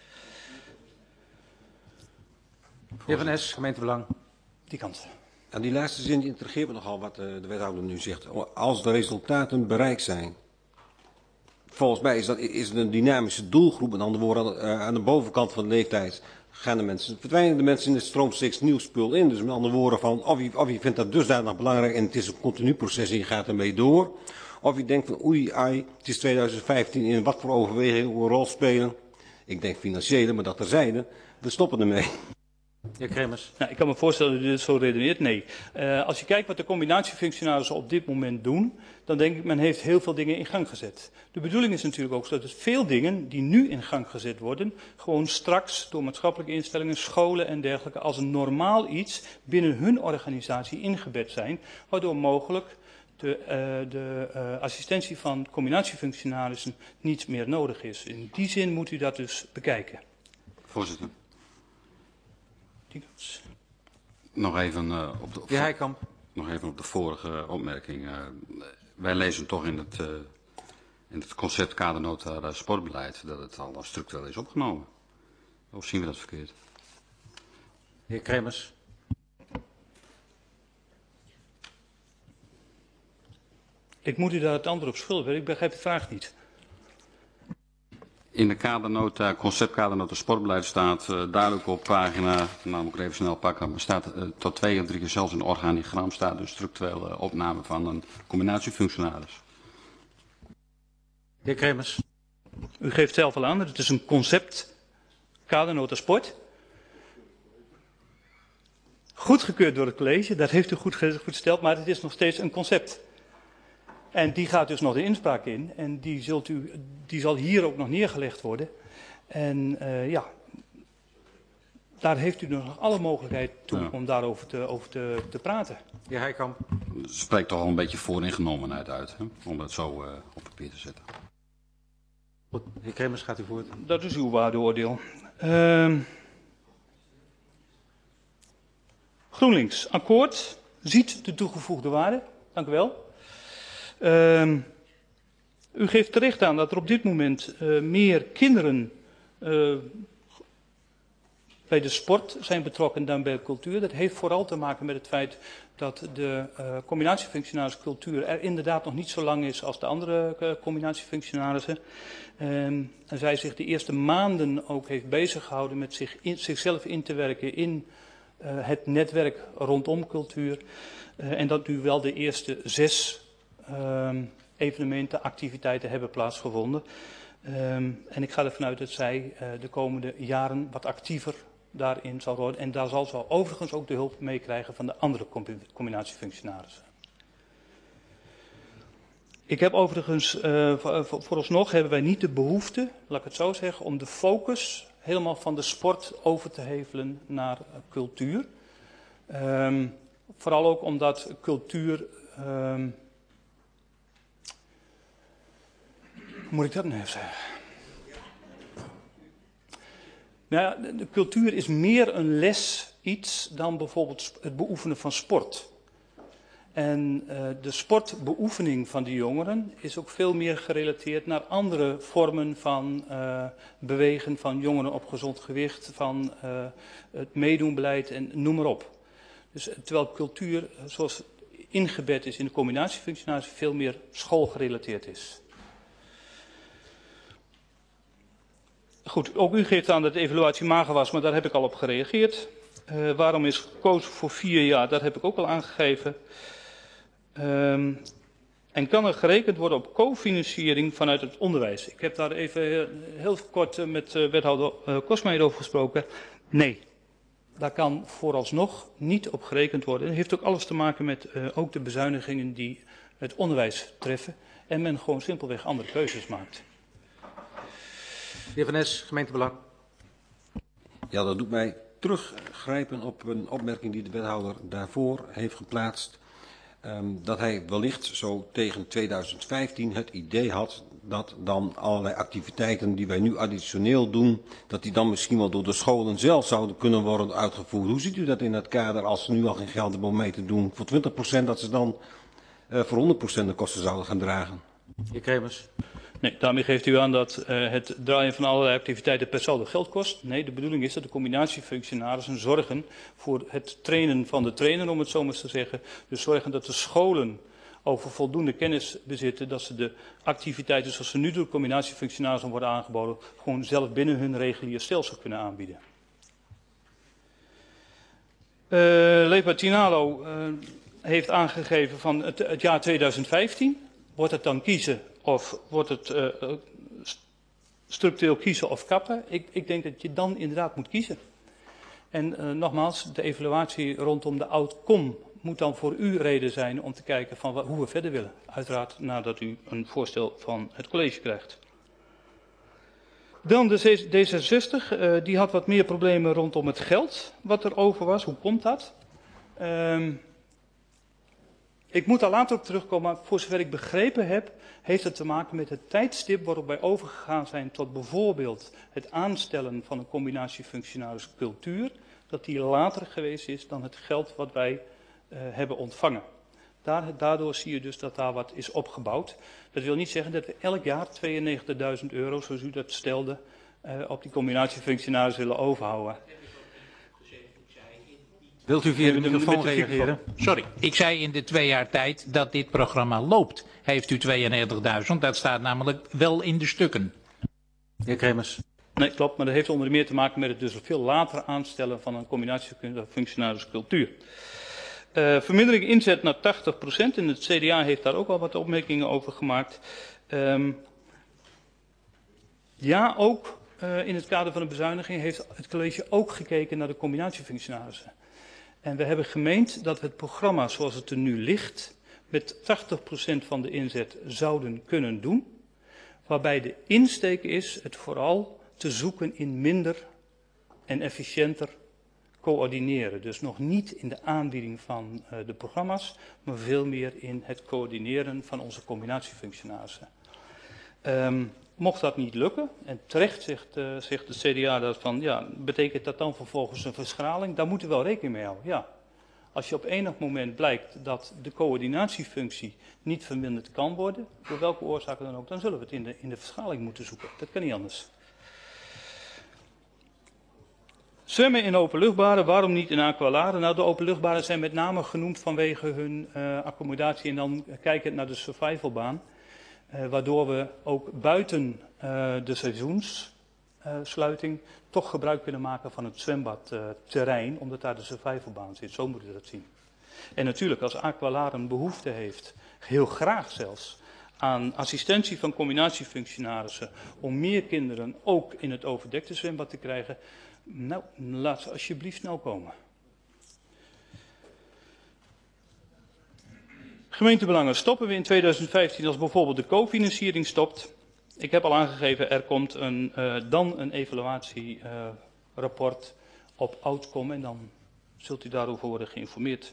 Heer Van Es, gemeentebelang. Die kant. Aan die laatste zin intrigeert me nogal wat de wethouder nu zegt. Als de resultaten bereikt zijn. Volgens mij is het een dynamische doelgroep. Met andere woorden, aan de bovenkant van de leeftijd verdwijnen de mensen in de stroom steeds nieuw spul in. Dus met andere woorden, van, of je vindt dat dusdanig belangrijk en het is een continu proces en je gaat ermee door. Of je denkt van oei, ai, het is 2015, in wat voor overwegingen een rol spelen. Ik denk financiële, maar dat terzijde, we stoppen ermee. Heer Kremers. Nou, ik kan me voorstellen dat u dit zo redeneert. Nee. Als je kijkt wat de combinatiefunctionarissen op dit moment doen, dan denk ik men heeft heel veel dingen in gang gezet. De bedoeling is natuurlijk ook dat het veel dingen die nu in gang gezet worden, gewoon straks door maatschappelijke instellingen, scholen en dergelijke, als een normaal iets binnen hun organisatie ingebed zijn, waardoor mogelijk de assistentie van combinatiefunctionarissen niet meer nodig is. In die zin moet u dat dus bekijken. Voorzitter. Nog even, nog even op de vorige opmerking. Wij lezen toch in het concept kadernota sportbeleid dat het al structureel is opgenomen. Of zien we dat verkeerd? Heer Kremers. Ik moet u daar het antwoord op schuldig worden. Ik begrijp de vraag niet. In de kadernota, conceptkadernota sportbeleid staat duidelijk op pagina, nou moet ik even snel pakken, maar staat tot 2 of 3 keer zelfs in het organigram staat een structurele opname van een combinatiefunctionaris. Heer Kremers. U geeft zelf al aan, het is een concept kadernota sport. Goedgekeurd door het college, dat heeft u goed gesteld, maar het is nog steeds een concept. En die gaat dus nog de inspraak in en die zal hier ook nog neergelegd worden. En ja, daar heeft u nog alle mogelijkheid toe om daarover te praten. Ja, Heikamp. Het spreekt toch al een beetje vooringenomenheid uit, hè? Om dat zo op papier te zetten. Goed, heer Kremers, gaat u voort. Dat is uw waardeoordeel. GroenLinks, akkoord, ziet de toegevoegde waarde. Dank u wel. U geeft terecht aan dat er op dit moment meer kinderen bij de sport zijn betrokken dan bij de cultuur. Dat heeft vooral te maken met het feit dat de combinatiefunctionaris cultuur er inderdaad nog niet zo lang is als de andere combinatiefunctionarissen. En zij zich de eerste maanden ook heeft bezig gehouden met zichzelf in te werken in het netwerk rondom cultuur. En dat nu wel de eerste 6 evenementen, activiteiten hebben plaatsgevonden. En ik ga ervan uit dat zij de komende jaren wat actiever daarin zal worden. En daar zal ze overigens ook de hulp mee krijgen van de andere combinatiefunctionarissen. Ik heb overigens, vooralsnog hebben wij niet de behoefte, laat ik het zo zeggen, om de focus helemaal van de sport over te hevelen naar cultuur. Vooral ook omdat cultuur... Moet ik dat nou even zeggen? Nou ja, de cultuur is meer een les iets dan bijvoorbeeld het beoefenen van sport. En de sportbeoefening van de jongeren is ook veel meer gerelateerd naar andere vormen van bewegen van jongeren op gezond gewicht, van het meedoenbeleid en noem maar op. Dus terwijl cultuur, zoals ingebed is in de combinatiefunctionaris, veel meer schoolgerelateerd is. Goed, ook u geeft aan dat de evaluatie mager was, maar daar heb ik al op gereageerd. Waarom is gekozen voor 4 jaar, dat heb ik ook al aangegeven. En kan er gerekend worden op cofinanciering vanuit het onderwijs? Ik heb daar even heel kort met wethouder Kosmeijer over gesproken. Nee, daar kan vooralsnog niet op gerekend worden. Het heeft ook alles te maken met ook de bezuinigingen die het onderwijs treffen. En men gewoon simpelweg andere keuzes maakt. De heer Van Nes, gemeentebelang. Ja, dat doet mij teruggrijpen op een opmerking die de wethouder daarvoor heeft geplaatst. Dat hij wellicht zo tegen 2015 het idee had dat dan allerlei activiteiten die wij nu additioneel doen, dat die dan misschien wel door de scholen zelf zouden kunnen worden uitgevoerd. Hoe ziet u dat in het kader als ze nu al geen geld hebben om mee te doen? Voor 20% dat ze dan voor 100% de kosten zouden gaan dragen. Heer Kremers. Nee, daarmee geeft u aan dat het draaien van allerlei activiteiten per saldo geld kost. Nee, de bedoeling is dat de combinatiefunctionarissen zorgen voor het trainen van de trainer, om het zo maar te zeggen. Dus zorgen dat de scholen over voldoende kennis bezitten, dat ze de activiteiten zoals ze nu door de combinatiefunctionarissen worden aangeboden, gewoon zelf binnen hun regulier stelsel kunnen aanbieden. Leefbaar Tinalo heeft aangegeven van het jaar 2015. Wordt het dan kiezen of wordt het structureel kiezen of kappen? Ik denk dat je dan inderdaad moet kiezen. En nogmaals, de evaluatie rondom de outcome moet dan voor u reden zijn om te kijken van hoe we verder willen. Uiteraard nadat u een voorstel van het college krijgt. Dan de D66, die had wat meer problemen rondom het geld wat er over was. Hoe komt dat? Ik moet daar later op terugkomen, maar voor zover ik begrepen heb, heeft het te maken met het tijdstip waarop wij overgegaan zijn tot bijvoorbeeld het aanstellen van een combinatiefunctionaris cultuur, dat die later geweest is dan het geld wat wij hebben ontvangen. Daardoor zie je dus dat daar wat is opgebouwd. Dat wil niet zeggen dat we elk jaar 92.000 euro, zoals u dat stelde, op die combinatiefunctionaris willen overhouden. Wilt u via de microfoon reageren? Sorry, ik zei in de 2 jaar tijd dat dit programma loopt. Heeft u 92.000, dat staat namelijk wel in de stukken. Heer Kremers. Nee, klopt, maar dat heeft onder meer te maken met het dus veel later aanstellen van een combinatiefunctionaris cultuur. Vermindering inzet naar 80%. En het CDA heeft daar ook al wat opmerkingen over gemaakt. Ja, ook in het kader van de bezuiniging heeft het college ook gekeken naar de combinatiefunctionarissen. En we hebben gemeend dat we het programma zoals het er nu ligt met 80% van de inzet zouden kunnen doen. Waarbij de insteek is het vooral te zoeken in minder en efficiënter coördineren. Dus nog niet in de aanbieding van de programma's, maar veel meer in het coördineren van onze combinatiefunctionarissen. Mocht dat niet lukken, en terecht zegt de CDA dat van, ja, betekent dat dan vervolgens een verschraling? Daar moeten we wel rekening mee houden, ja. Als je op enig moment blijkt dat de coördinatiefunctie niet verminderd kan worden, door welke oorzaken dan ook, dan zullen we het in de verschraling moeten zoeken. Dat kan niet anders. Zwemmen in openluchtbaden, waarom niet in aqualaren? Nou, de openluchtbaden zijn met name genoemd vanwege hun accommodatie en dan kijkend naar de survivalbaan. Waardoor we ook buiten de seizoenssluiting toch gebruik kunnen maken van het zwembadterrein, omdat daar de survivalbaan zit. Zo moeten we dat zien. En natuurlijk, als aqualaren behoefte heeft, heel graag zelfs, aan assistentie van combinatiefunctionarissen om meer kinderen ook in het overdekte zwembad te krijgen, nou, laat ze alsjeblieft snel komen. Gemeentebelangen stoppen we in 2015 als bijvoorbeeld de cofinanciering stopt. Ik heb al aangegeven, er komt dan een evaluatierapport op outcome en dan zult u daarover worden geïnformeerd.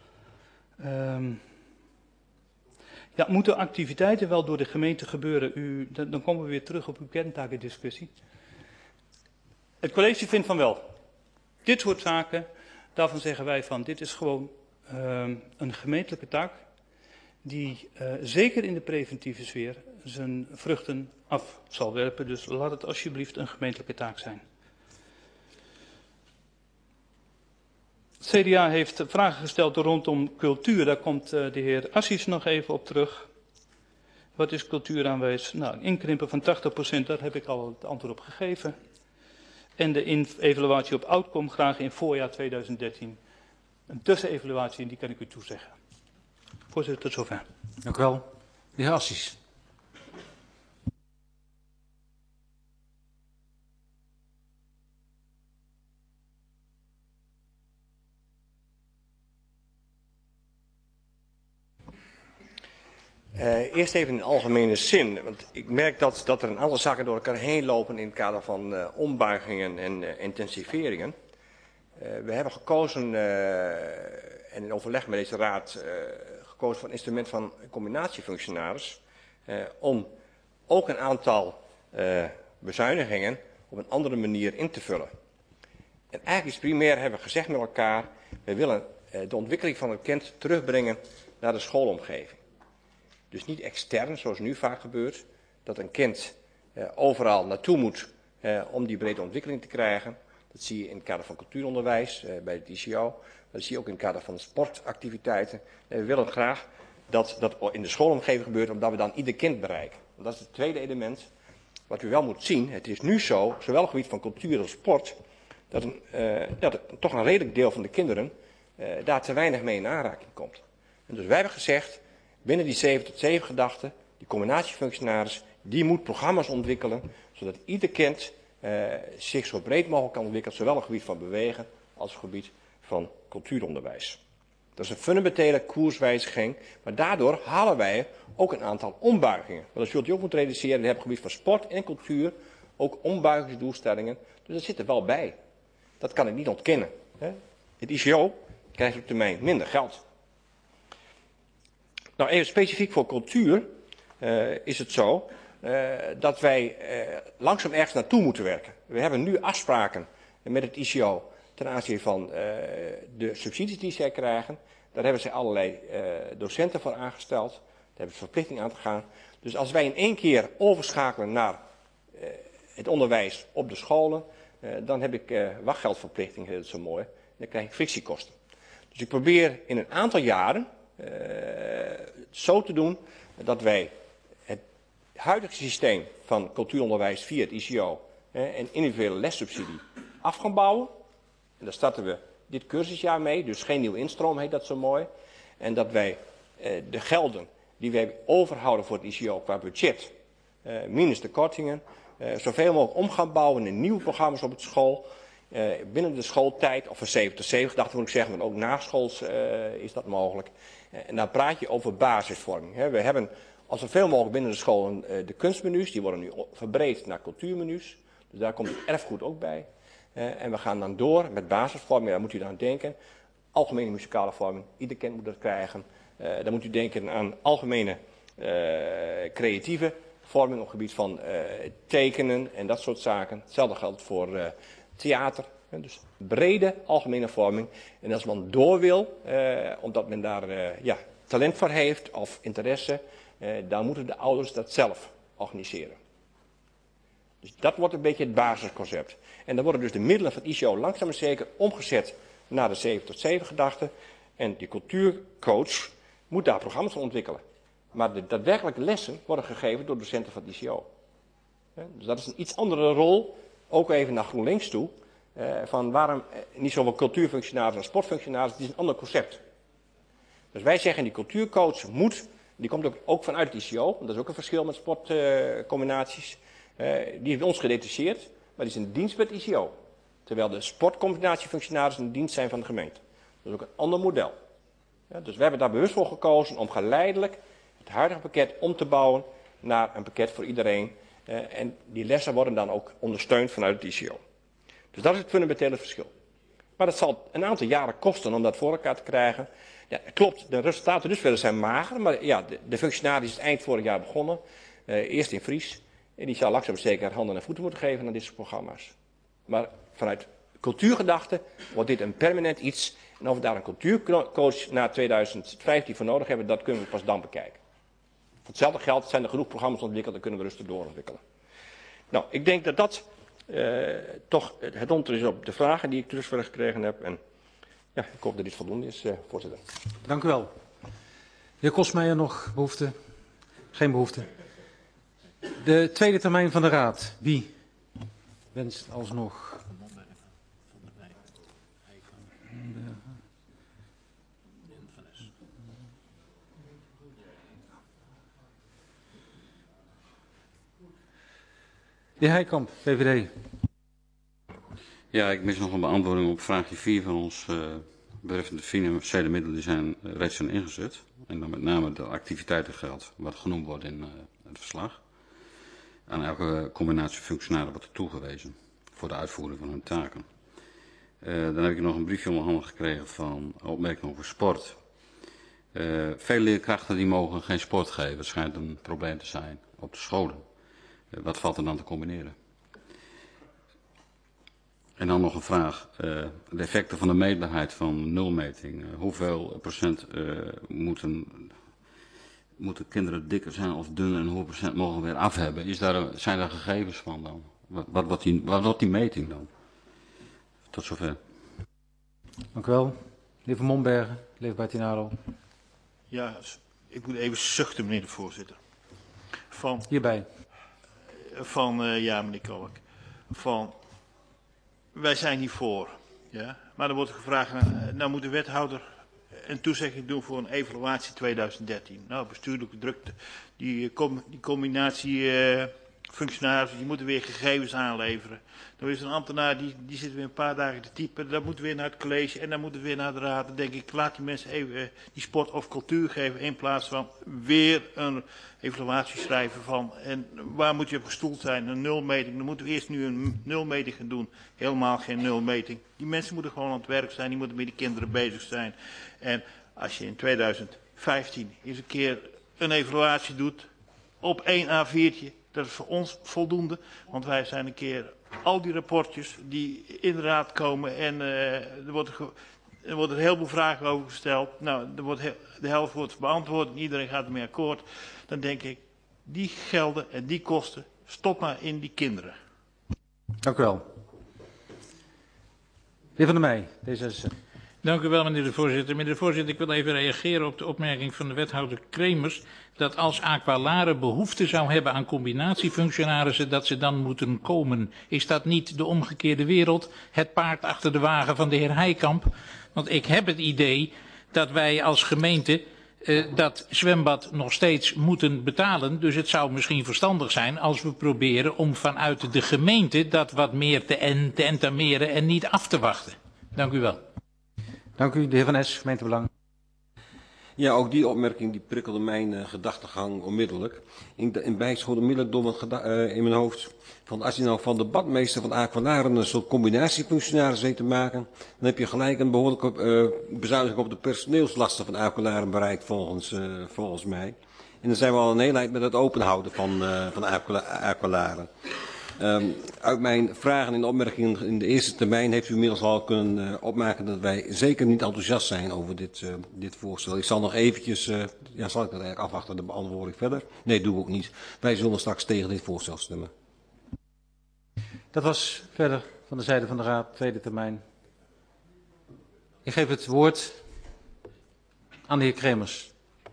Ja, moeten activiteiten wel door de gemeente gebeuren? Dan komen we weer terug op uw kerntakendiscussie. Het college vindt van wel. Dit soort zaken, daarvan zeggen wij van dit is gewoon een gemeentelijke taak die zeker in de preventieve sfeer zijn vruchten af zal werpen. Dus laat het alsjeblieft een gemeentelijke taak zijn. Het CDA heeft vragen gesteld rondom cultuur. Daar komt de heer Assis nog even op terug. Wat is cultuuraanwijs? Nou, inkrimpen van 80%, daar heb ik al het antwoord op gegeven. En de evaluatie op outcome graag in voorjaar 2013. Een tussenevaluatie, en die kan ik u toezeggen. Voorzitter, tot zover. Dank u wel. De heer Assis. Eerst even in de algemene zin, want ik merk dat er een aantal zaken door elkaar heen lopen in het kader van ombuigingen en intensiveringen. We hebben gekozen, en in overleg met deze raad, gekozen voor een instrument van combinatiefunctionaris, om ook een aantal bezuinigingen op een andere manier in te vullen. En eigenlijk is primair, hebben we gezegd met elkaar, we willen de ontwikkeling van het kind terugbrengen naar de schoolomgeving. Dus niet extern, zoals nu vaak gebeurt, dat een kind overal naartoe moet om die brede ontwikkeling te krijgen. Dat zie je in het kader van cultuuronderwijs, bij het ICO. Dat zie je ook in het kader van sportactiviteiten. We willen graag dat dat in de schoolomgeving gebeurt, omdat we dan ieder kind bereiken. Want dat is het tweede element wat u wel moet zien. Het is nu zo, zowel op het gebied van cultuur als sport, dat toch een redelijk deel van de kinderen daar te weinig mee in aanraking komt. En dus wij hebben gezegd, binnen die 7 tot 7 gedachten, die combinatiefunctionaris, die moet programma's ontwikkelen, zodat ieder kind zich zo breed mogelijk kan ontwikkelen, zowel op het gebied van bewegen als op het gebied van cultuuronderwijs. Dat is een fundamentele koerswijziging, maar daardoor halen wij ook een aantal ombuigingen. Want dat zult u ook moeten realiseren, we hebben op het gebied van sport en cultuur ook ombuigingsdoelstellingen, dus dat zit er wel bij. Dat kan ik niet ontkennen. Het ICO krijgt op termijn minder geld. Nou, even specifiek voor cultuur is het zo dat wij langzaam ergens naartoe moeten werken. We hebben nu afspraken met het ICO ten aanzien van de subsidies die zij krijgen. Daar hebben zij allerlei docenten voor aangesteld. Daar hebben ze verplichting aan te gaan. Dus als wij in één keer overschakelen naar het onderwijs op de scholen, dan heb ik wachtgeldverplichting, heet het zo mooi. Dan krijg ik frictiekosten. Dus ik probeer in een aantal jaren zo te doen dat wij het huidige systeem van cultuuronderwijs via het ICO en individuele lessubsidie af gaan bouwen. En daar starten we dit cursusjaar mee, dus geen nieuw instroom heet dat zo mooi. En dat wij de gelden die wij overhouden voor het ICO qua budget, minus de kortingen, zoveel mogelijk om gaan bouwen in nieuwe programma's op het school. Binnen de schooltijd, of van 7 tot 7 gedachten moet ik zeggen, maar ook naschools is dat mogelijk. En dan praat je over basisvorming. We hebben al zoveel mogelijk binnen de scholen de kunstmenu's, die worden nu verbreed naar cultuurmenu's. Dus daar komt het erfgoed ook bij. En we gaan dan door met basisvorming, daar moet u aan denken. Algemene muzikale vorming, ieder kind moet dat krijgen. Dan moet u denken aan algemene creatieve vorming op het gebied van tekenen en dat soort zaken. Hetzelfde geldt voor theater. Dus brede algemene vorming. En als men door wil, omdat men daar talent voor heeft of interesse, dan moeten de ouders dat zelf organiseren. Dus dat wordt een beetje het basisconcept. En dan worden dus de middelen van het ICO langzaam maar zeker omgezet naar de 7 tot 7 gedachten. En die cultuurcoach moet daar programma's van ontwikkelen. Maar de daadwerkelijke lessen worden gegeven door docenten van het ICO. Dus dat is een iets andere rol, ook even naar GroenLinks toe. Van waarom niet zoveel cultuurfunctionaris als sportfunctionaris, het is een ander concept. Dus wij zeggen die cultuurcoach moet, die komt ook vanuit het ICO, want dat is ook een verschil met sportcombinaties. Die is bij ons gedetacheerd, maar die is in dienst met het ICO. Terwijl de sportcombinatiefunctionarissen in dienst zijn van de gemeente. Dat is ook een ander model. Dus we hebben daar bewust voor gekozen om geleidelijk het huidige pakket om te bouwen naar een pakket voor iedereen. En die lessen worden dan ook ondersteund vanuit het ICO. Dus dat is het fundamentele verschil. Maar dat zal een aantal jaren kosten om dat voor elkaar te krijgen. Ja, klopt, de resultaten dus verder zijn mager. Maar ja, de functionaris is eind vorig jaar begonnen. Eerst in Fries. En die zal langzaam zeker handen en voeten moeten geven aan dit soort programma's. Maar vanuit cultuurgedachte wordt dit een permanent iets. En of we daar een cultuurcoach na 2015 voor nodig hebben, dat kunnen we pas dan bekijken. Voor hetzelfde geld zijn er genoeg programma's ontwikkeld, dan kunnen we rustig doorontwikkelen. Nou, ik denk dat dat toch het antwoord is op de vragen die ik dusver gekregen heb. En ja, ik hoop dat dit voldoende is, voorzitter. Dank u wel. De heer Kosmeijer, nog behoefte? Geen behoefte. De tweede termijn van de Raad. Wie wenst alsnog? De heer Heikamp, VVD. Ja, ik mis nog een beantwoording op vraagje 4 van ons betreffende financiële middelen die zijn reeds zijn ingezet. En dan met name de activiteitengeld, wat genoemd wordt in het verslag. Aan elke combinatie functionarissen wordt er toegewezen voor de uitvoering van hun taken. Dan heb ik nog een briefje onderhanden gekregen van opmerking over sport. Veel leerkrachten die mogen geen sport geven. Het schijnt een probleem te zijn op de scholen. Wat valt er dan te combineren? En dan nog een vraag. De effecten van de meetbaarheid van nulmeting. Hoeveel procent moeten kinderen dikker zijn of dunner en hoeveel procent mogen we weer af hebben? Zijn daar gegevens van dan? Wat wordt die meting dan? Tot zover. Dank u wel. De heer Van Mombergen, Leefbaar Tinalo. Ja, ik moet even zuchten, meneer de voorzitter. Hierbij. Ja, meneer Kolk. Wij zijn hier voor. Ja? Maar dan wordt gevraagd, nou moet de wethouder een toezegging doen voor een evaluatie 2013. Nou, bestuurlijke drukte, die combinatie functionarissen, die moeten weer gegevens aanleveren. Dan is een ambtenaar, die zit weer een paar dagen te typen, dan moet weer naar het college en dan moet het weer naar de raad. Dan denk ik, laat die mensen even die sport of cultuur geven in plaats van weer een evaluatie schrijven van, en waar moet je op gestoeld zijn, een nulmeting. Dan moeten we eerst nu een nulmeting gaan doen. Helemaal geen nulmeting. Die mensen moeten gewoon aan het werk zijn, die moeten met die kinderen bezig zijn. En als je in 2015 eens een keer een evaluatie doet op 1 A4'tje, dat is voor ons voldoende, want wij zijn een keer al die rapportjes die in de raad komen en er wordt een heleboel vragen over gesteld. Nou, de helft wordt beantwoord en iedereen gaat ermee akkoord. Dan denk ik, die gelden en die kosten, stop maar in die kinderen. Dank u wel. De heer Van der Meij, D66. Dank u wel, meneer de voorzitter. Meneer de voorzitter, ik wil even reageren op de opmerking van de wethouder Kremers, dat als Aqualare behoefte zou hebben aan combinatiefunctionarissen, dat ze dan moeten komen. Is dat niet de omgekeerde wereld, het paard achter de wagen van de heer Heikamp? Want ik heb het idee dat wij als gemeente dat zwembad nog steeds moeten betalen. Dus het zou misschien verstandig zijn als we proberen om vanuit de gemeente dat wat meer te entameren en niet af te wachten. Dank u wel. Dank u, de heer Van Es, gemeentebelang. Ja, ook die opmerking die prikkelde mijn gedachtegang onmiddellijk. In bijschoten onmiddellijk in mijn hoofd. Van als je nou van de badmeester van Aqualare een soort combinatiefunctionaris weet te maken, dan heb je gelijk een behoorlijke bezuiniging op de personeelslasten van Aqualare bereikt volgens mij. En dan zijn we al een heel eind met het openhouden van Aqualare. Uit mijn vragen en opmerkingen in de eerste termijn heeft u inmiddels al kunnen opmaken dat wij zeker niet enthousiast zijn over dit voorstel. Ik zal nog eventjes, zal ik dat eigenlijk afwachten, de beantwoording verder? Nee, doe ik ook niet. Wij zullen straks tegen dit voorstel stemmen. Dat was verder van de zijde van de Raad, tweede termijn. Ik geef het woord aan de heer Kremers.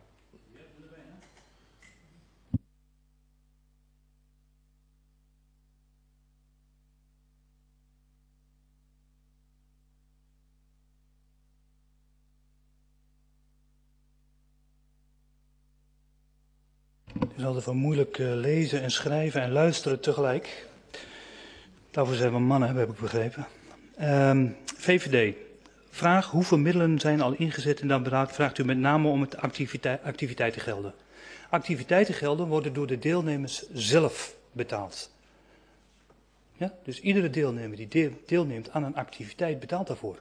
Het is altijd wel moeilijk lezen en schrijven en luisteren tegelijk. Daarvoor zijn we mannen, heb ik begrepen. VVD. Vraag, hoeveel middelen zijn al ingezet in dat beraad? Vraagt u met name om het activiteitengelden. Activiteitengelden worden door de deelnemers zelf betaald. Ja? Dus iedere deelnemer die deelneemt aan een activiteit betaalt daarvoor.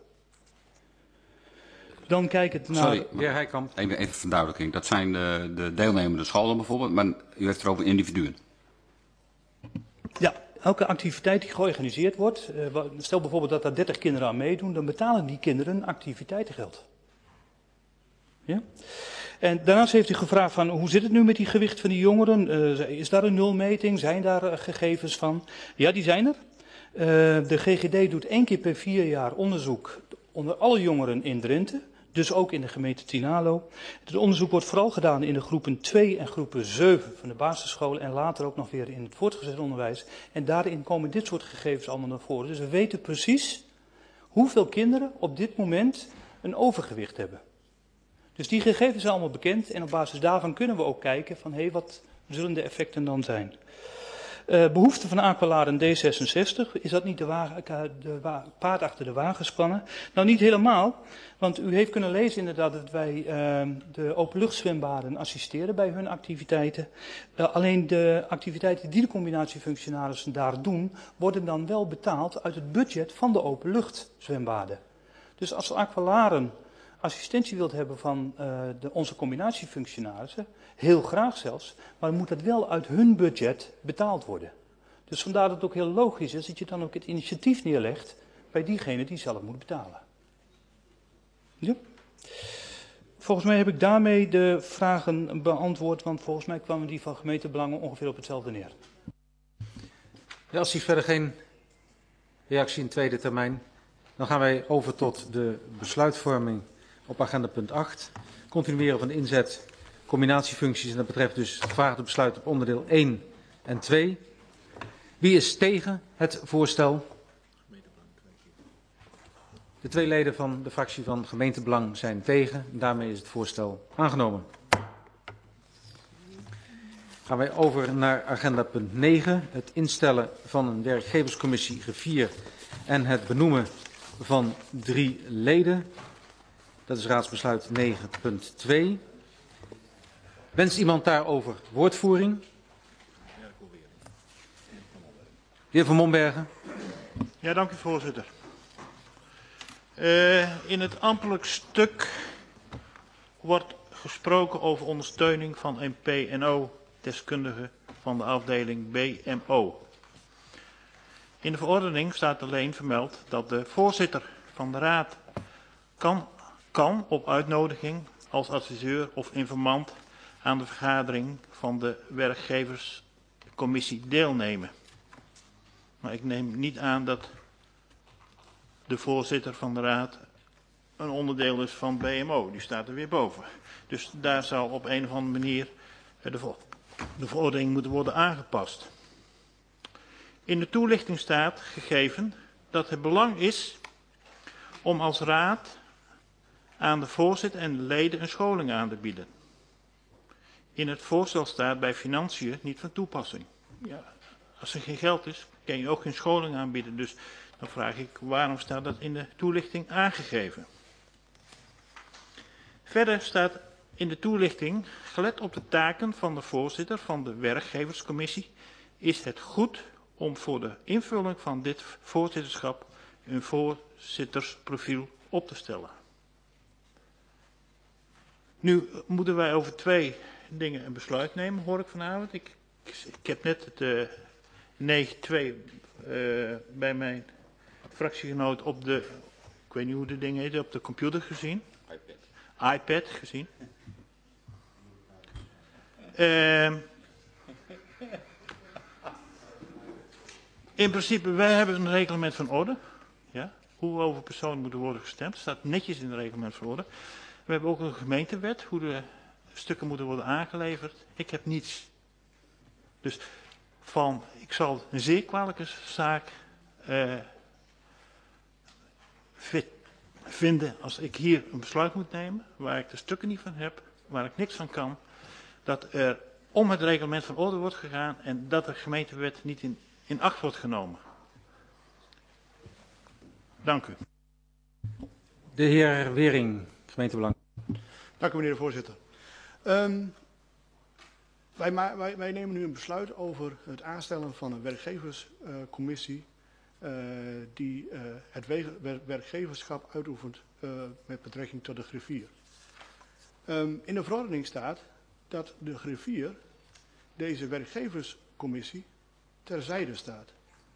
Dan kijkend naar... Sorry, de heer Heikamp. Even verduidelijking. Dat zijn de deelnemende scholen bijvoorbeeld, maar u heeft het over individuen. Ja, elke activiteit die georganiseerd wordt, stel bijvoorbeeld dat daar 30 kinderen aan meedoen, dan betalen die kinderen activiteitengeld. Ja? En daarnaast heeft u gevraagd van, hoe zit het nu met die gewicht van die jongeren? Is daar een nulmeting? Zijn daar gegevens van? Ja, die zijn er. De GGD doet 1 keer per 4 jaar onderzoek onder alle jongeren in Drenthe. Dus ook in de gemeente Tinalo. Het onderzoek wordt vooral gedaan in de groepen 2 en groepen 7 van de basisscholen en later ook nog weer in het voortgezet onderwijs. En daarin komen dit soort gegevens allemaal naar voren. Dus we weten precies hoeveel kinderen op dit moment een overgewicht hebben. Dus die gegevens zijn allemaal bekend en op basis daarvan kunnen we ook kijken van wat zullen de effecten dan zijn. Behoefte van Aqualaren D66, is dat niet paard achter de wagen spannen? Nou, niet helemaal, want u heeft kunnen lezen inderdaad dat wij de openluchtzwembaden assisteren bij hun activiteiten. Alleen de activiteiten die de combinatiefunctionarissen daar doen, worden dan wel betaald uit het budget van de openluchtzwembaden. Dus als Aqualaren assistentie wilt hebben van onze combinatiefunctionarissen, heel graag zelfs, maar moet dat wel uit hun budget betaald worden. Dus vandaar dat het ook heel logisch is dat je dan ook het initiatief neerlegt bij diegene die zelf moet betalen. Ja? Volgens mij heb ik daarmee de vragen beantwoord, want volgens mij kwamen die van gemeentebelangen ongeveer op hetzelfde neer. Ja, als u verder geen reactie in tweede termijn, dan gaan wij over tot de besluitvorming op agenda punt 8. Continueren van de inzet combinatiefuncties en dat betreft dus het gevraagde besluit op onderdeel 1 en 2. Wie is tegen het voorstel? De 2 leden van de fractie van gemeentebelang zijn tegen. Daarmee is het voorstel aangenomen. Gaan wij over naar agenda punt 9. Het instellen van een werkgeverscommissie griffier en het benoemen van 3 leden. Dat is raadsbesluit 9.2. Wenst iemand daarover woordvoering? De heer Van Mombergen. Ja, dank u voorzitter. In het ambtelijk stuk wordt gesproken over ondersteuning van een P&O-deskundige van de afdeling BMO. In de verordening staat alleen vermeld dat de voorzitter van de raad kan op uitnodiging als adviseur of informant aan de vergadering van de werkgeverscommissie deelnemen. Maar ik neem niet aan dat de voorzitter van de raad een onderdeel is van BMO. Die staat er weer boven. Dus daar zal op een of andere manier de verordening moeten worden aangepast. In de toelichting staat gegeven dat het belang is om als raad aan de voorzitter en de leden een scholing aan te bieden. In het voorstel staat bij financiën niet van toepassing. Ja, als er geen geld is, kan je ook geen scholing aanbieden. Dus dan vraag ik, waarom staat dat in de toelichting aangegeven? Verder staat in de toelichting, gelet op de taken van de voorzitter van de werkgeverscommissie, is het goed om voor de invulling van dit voorzitterschap een voorzittersprofiel op te stellen. Nu moeten wij over 2 dingen een besluit nemen, hoor ik vanavond. Ik heb net het 9.2 bij mijn fractiegenoot op de, ik weet niet hoe de ding heet, op de computer gezien. iPad gezien. In principe, wij hebben een reglement van orde. Ja, hoe over personen moeten worden gestemd. Staat netjes in het reglement van orde. We hebben ook een gemeentewet, hoe de stukken moeten worden aangeleverd. Ik heb niets. Dus ik zal een zeer kwalijke zaak vinden als ik hier een besluit moet nemen, waar ik de stukken niet van heb, waar ik niks van kan, dat er om het reglement van orde wordt gegaan en dat de gemeentewet niet in acht wordt genomen. Dank u. De heer Wering, gemeentebelang. Dank u, meneer de voorzitter. Wij nemen nu een besluit over het aanstellen van een werkgeverscommissie die het werkgeverschap uitoefent met betrekking tot de griffier. In de verordening staat dat de griffier deze werkgeverscommissie terzijde staat.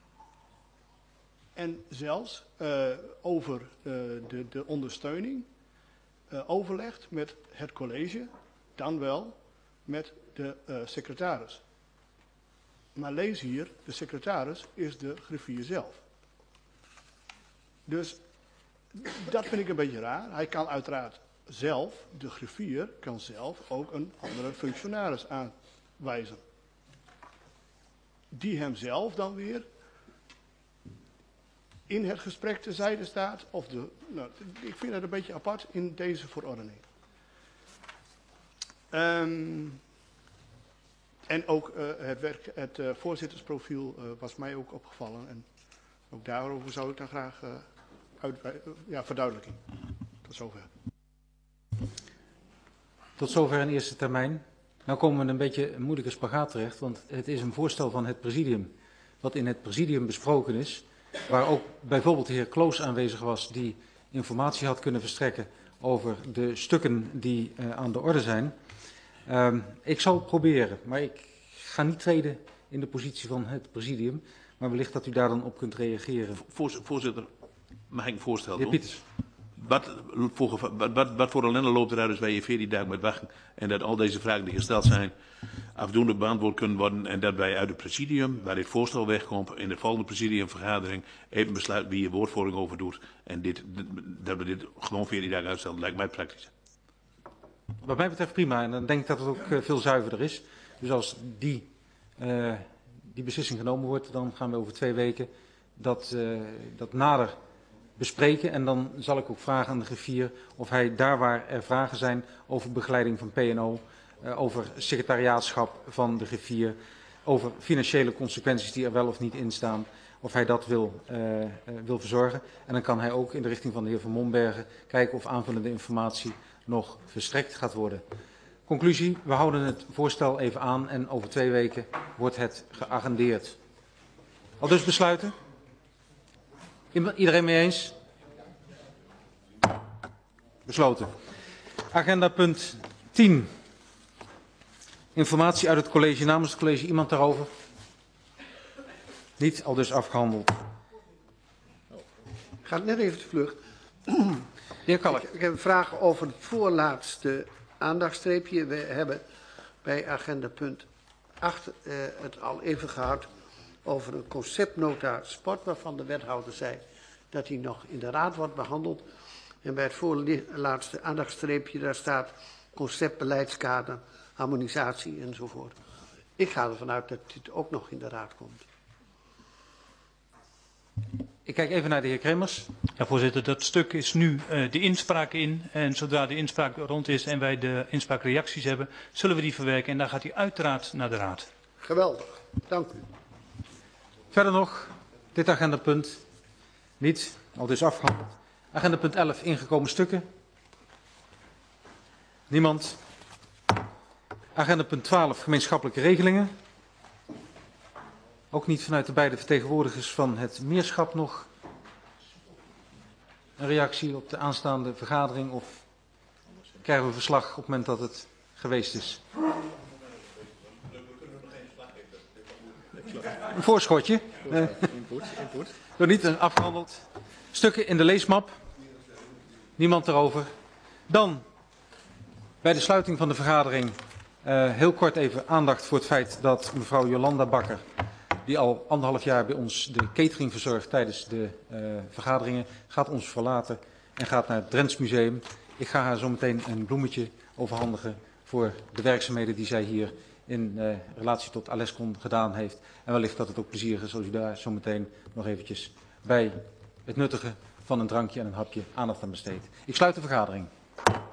En zelfs over de ondersteuning overlegt met het college, dan wel met de secretaris. Maar lees hier, de secretaris is de griffier zelf. Dus dat vind ik een beetje raar. Hij kan uiteraard zelf, de griffier kan zelf ook een andere functionaris aanwijzen. Die hem zelf dan weer in het gesprek terzijde staat. Ik vind dat een beetje apart in deze verordening. En ook het voorzittersprofiel was mij ook opgevallen. En ook daarover zou ik dan graag verduidelijking. Tot zover. Tot zover in eerste termijn. Nou komen we in een beetje een moeilijke spagaat terecht, want het is een voorstel van het presidium, wat in het presidium besproken is, waar ook bijvoorbeeld de heer Kloos aanwezig was, die informatie had kunnen verstrekken over de stukken die aan de orde zijn. Ik zal proberen, maar ik ga niet treden in de positie van het presidium, maar wellicht dat u daar dan op kunt reageren. Voorzitter, mag ik een voorstel doen? Heer Pieters. Wat voor ellende loopt eruit als wij hier 14 dagen met wachten en dat al deze vragen die gesteld zijn afdoende beantwoord kunnen worden en dat wij uit het presidium, waar dit voorstel wegkomt, in de volgende presidiumvergadering even besluiten wie hier woordvoering over doet en dat we dit gewoon 14 dagen uitstellen, lijkt mij praktisch. Wat mij betreft prima en dan denk ik dat het ook veel zuiverder is. Dus als die beslissing genomen wordt, dan gaan we over 2 weken dat nader bespreken. En dan zal ik ook vragen aan de griffier of hij daar waar er vragen zijn over begeleiding van P&O, over secretariaatschap van de griffier, over financiële consequenties die er wel of niet in staan, of hij dat wil verzorgen. En dan kan hij ook in de richting van de heer Van Mombergen kijken of aanvullende informatie nog verstrekt gaat worden. Conclusie, we houden het voorstel even aan en over 2 weken wordt het geagendeerd. Al dus besluiten? Iedereen mee eens? Besloten. Agenda punt 10. Informatie uit het college. Namens het college iemand daarover? Niet, al dus afgehandeld. Gaat net even te vlug. De heer Kalk. Ik heb een vraag over het voorlaatste aandachtstreepje. We hebben bij agenda punt 8 het al even gehad over een conceptnota sport, waarvan de wethouder zei dat die nog in de raad wordt behandeld. En bij het voorlaatste aandachtstreepje, daar staat conceptbeleidskader, harmonisatie enzovoort. Ik ga ervan uit dat dit ook nog in de raad komt. Ik kijk even naar de heer Kremers. Ja, voorzitter, dat stuk is nu de inspraak in. En zodra de inspraak rond is en wij de inspraakreacties hebben, zullen we die verwerken. En dan gaat die uiteraard naar de raad. Geweldig, dank u. Verder nog, dit agendapunt niet, al dus afgehandeld. Agendapunt 11, ingekomen stukken. Niemand. Agendapunt 12, gemeenschappelijke regelingen. Ook niet vanuit de beide vertegenwoordigers van het Meerschap nog een reactie op de aanstaande vergadering of krijgen we verslag op het moment dat het geweest is? Een voorschotje. Input. Nog niet afgehandeld. Stukken in de leesmap. Niemand erover. Dan bij de sluiting van de vergadering heel kort even aandacht voor het feit dat mevrouw Jolanda Bakker, die al 1,5 jaar bij ons de catering verzorgt tijdens de vergaderingen, gaat ons verlaten en gaat naar het Drents Museum. Ik ga haar zo meteen een bloemetje overhandigen voor de werkzaamheden die zij hier in relatie tot Alescon gedaan heeft. En wellicht dat het ook plezierig is als u daar zo meteen nog eventjes bij het nuttigen van een drankje en een hapje aandacht aan besteedt. Ik sluit de vergadering.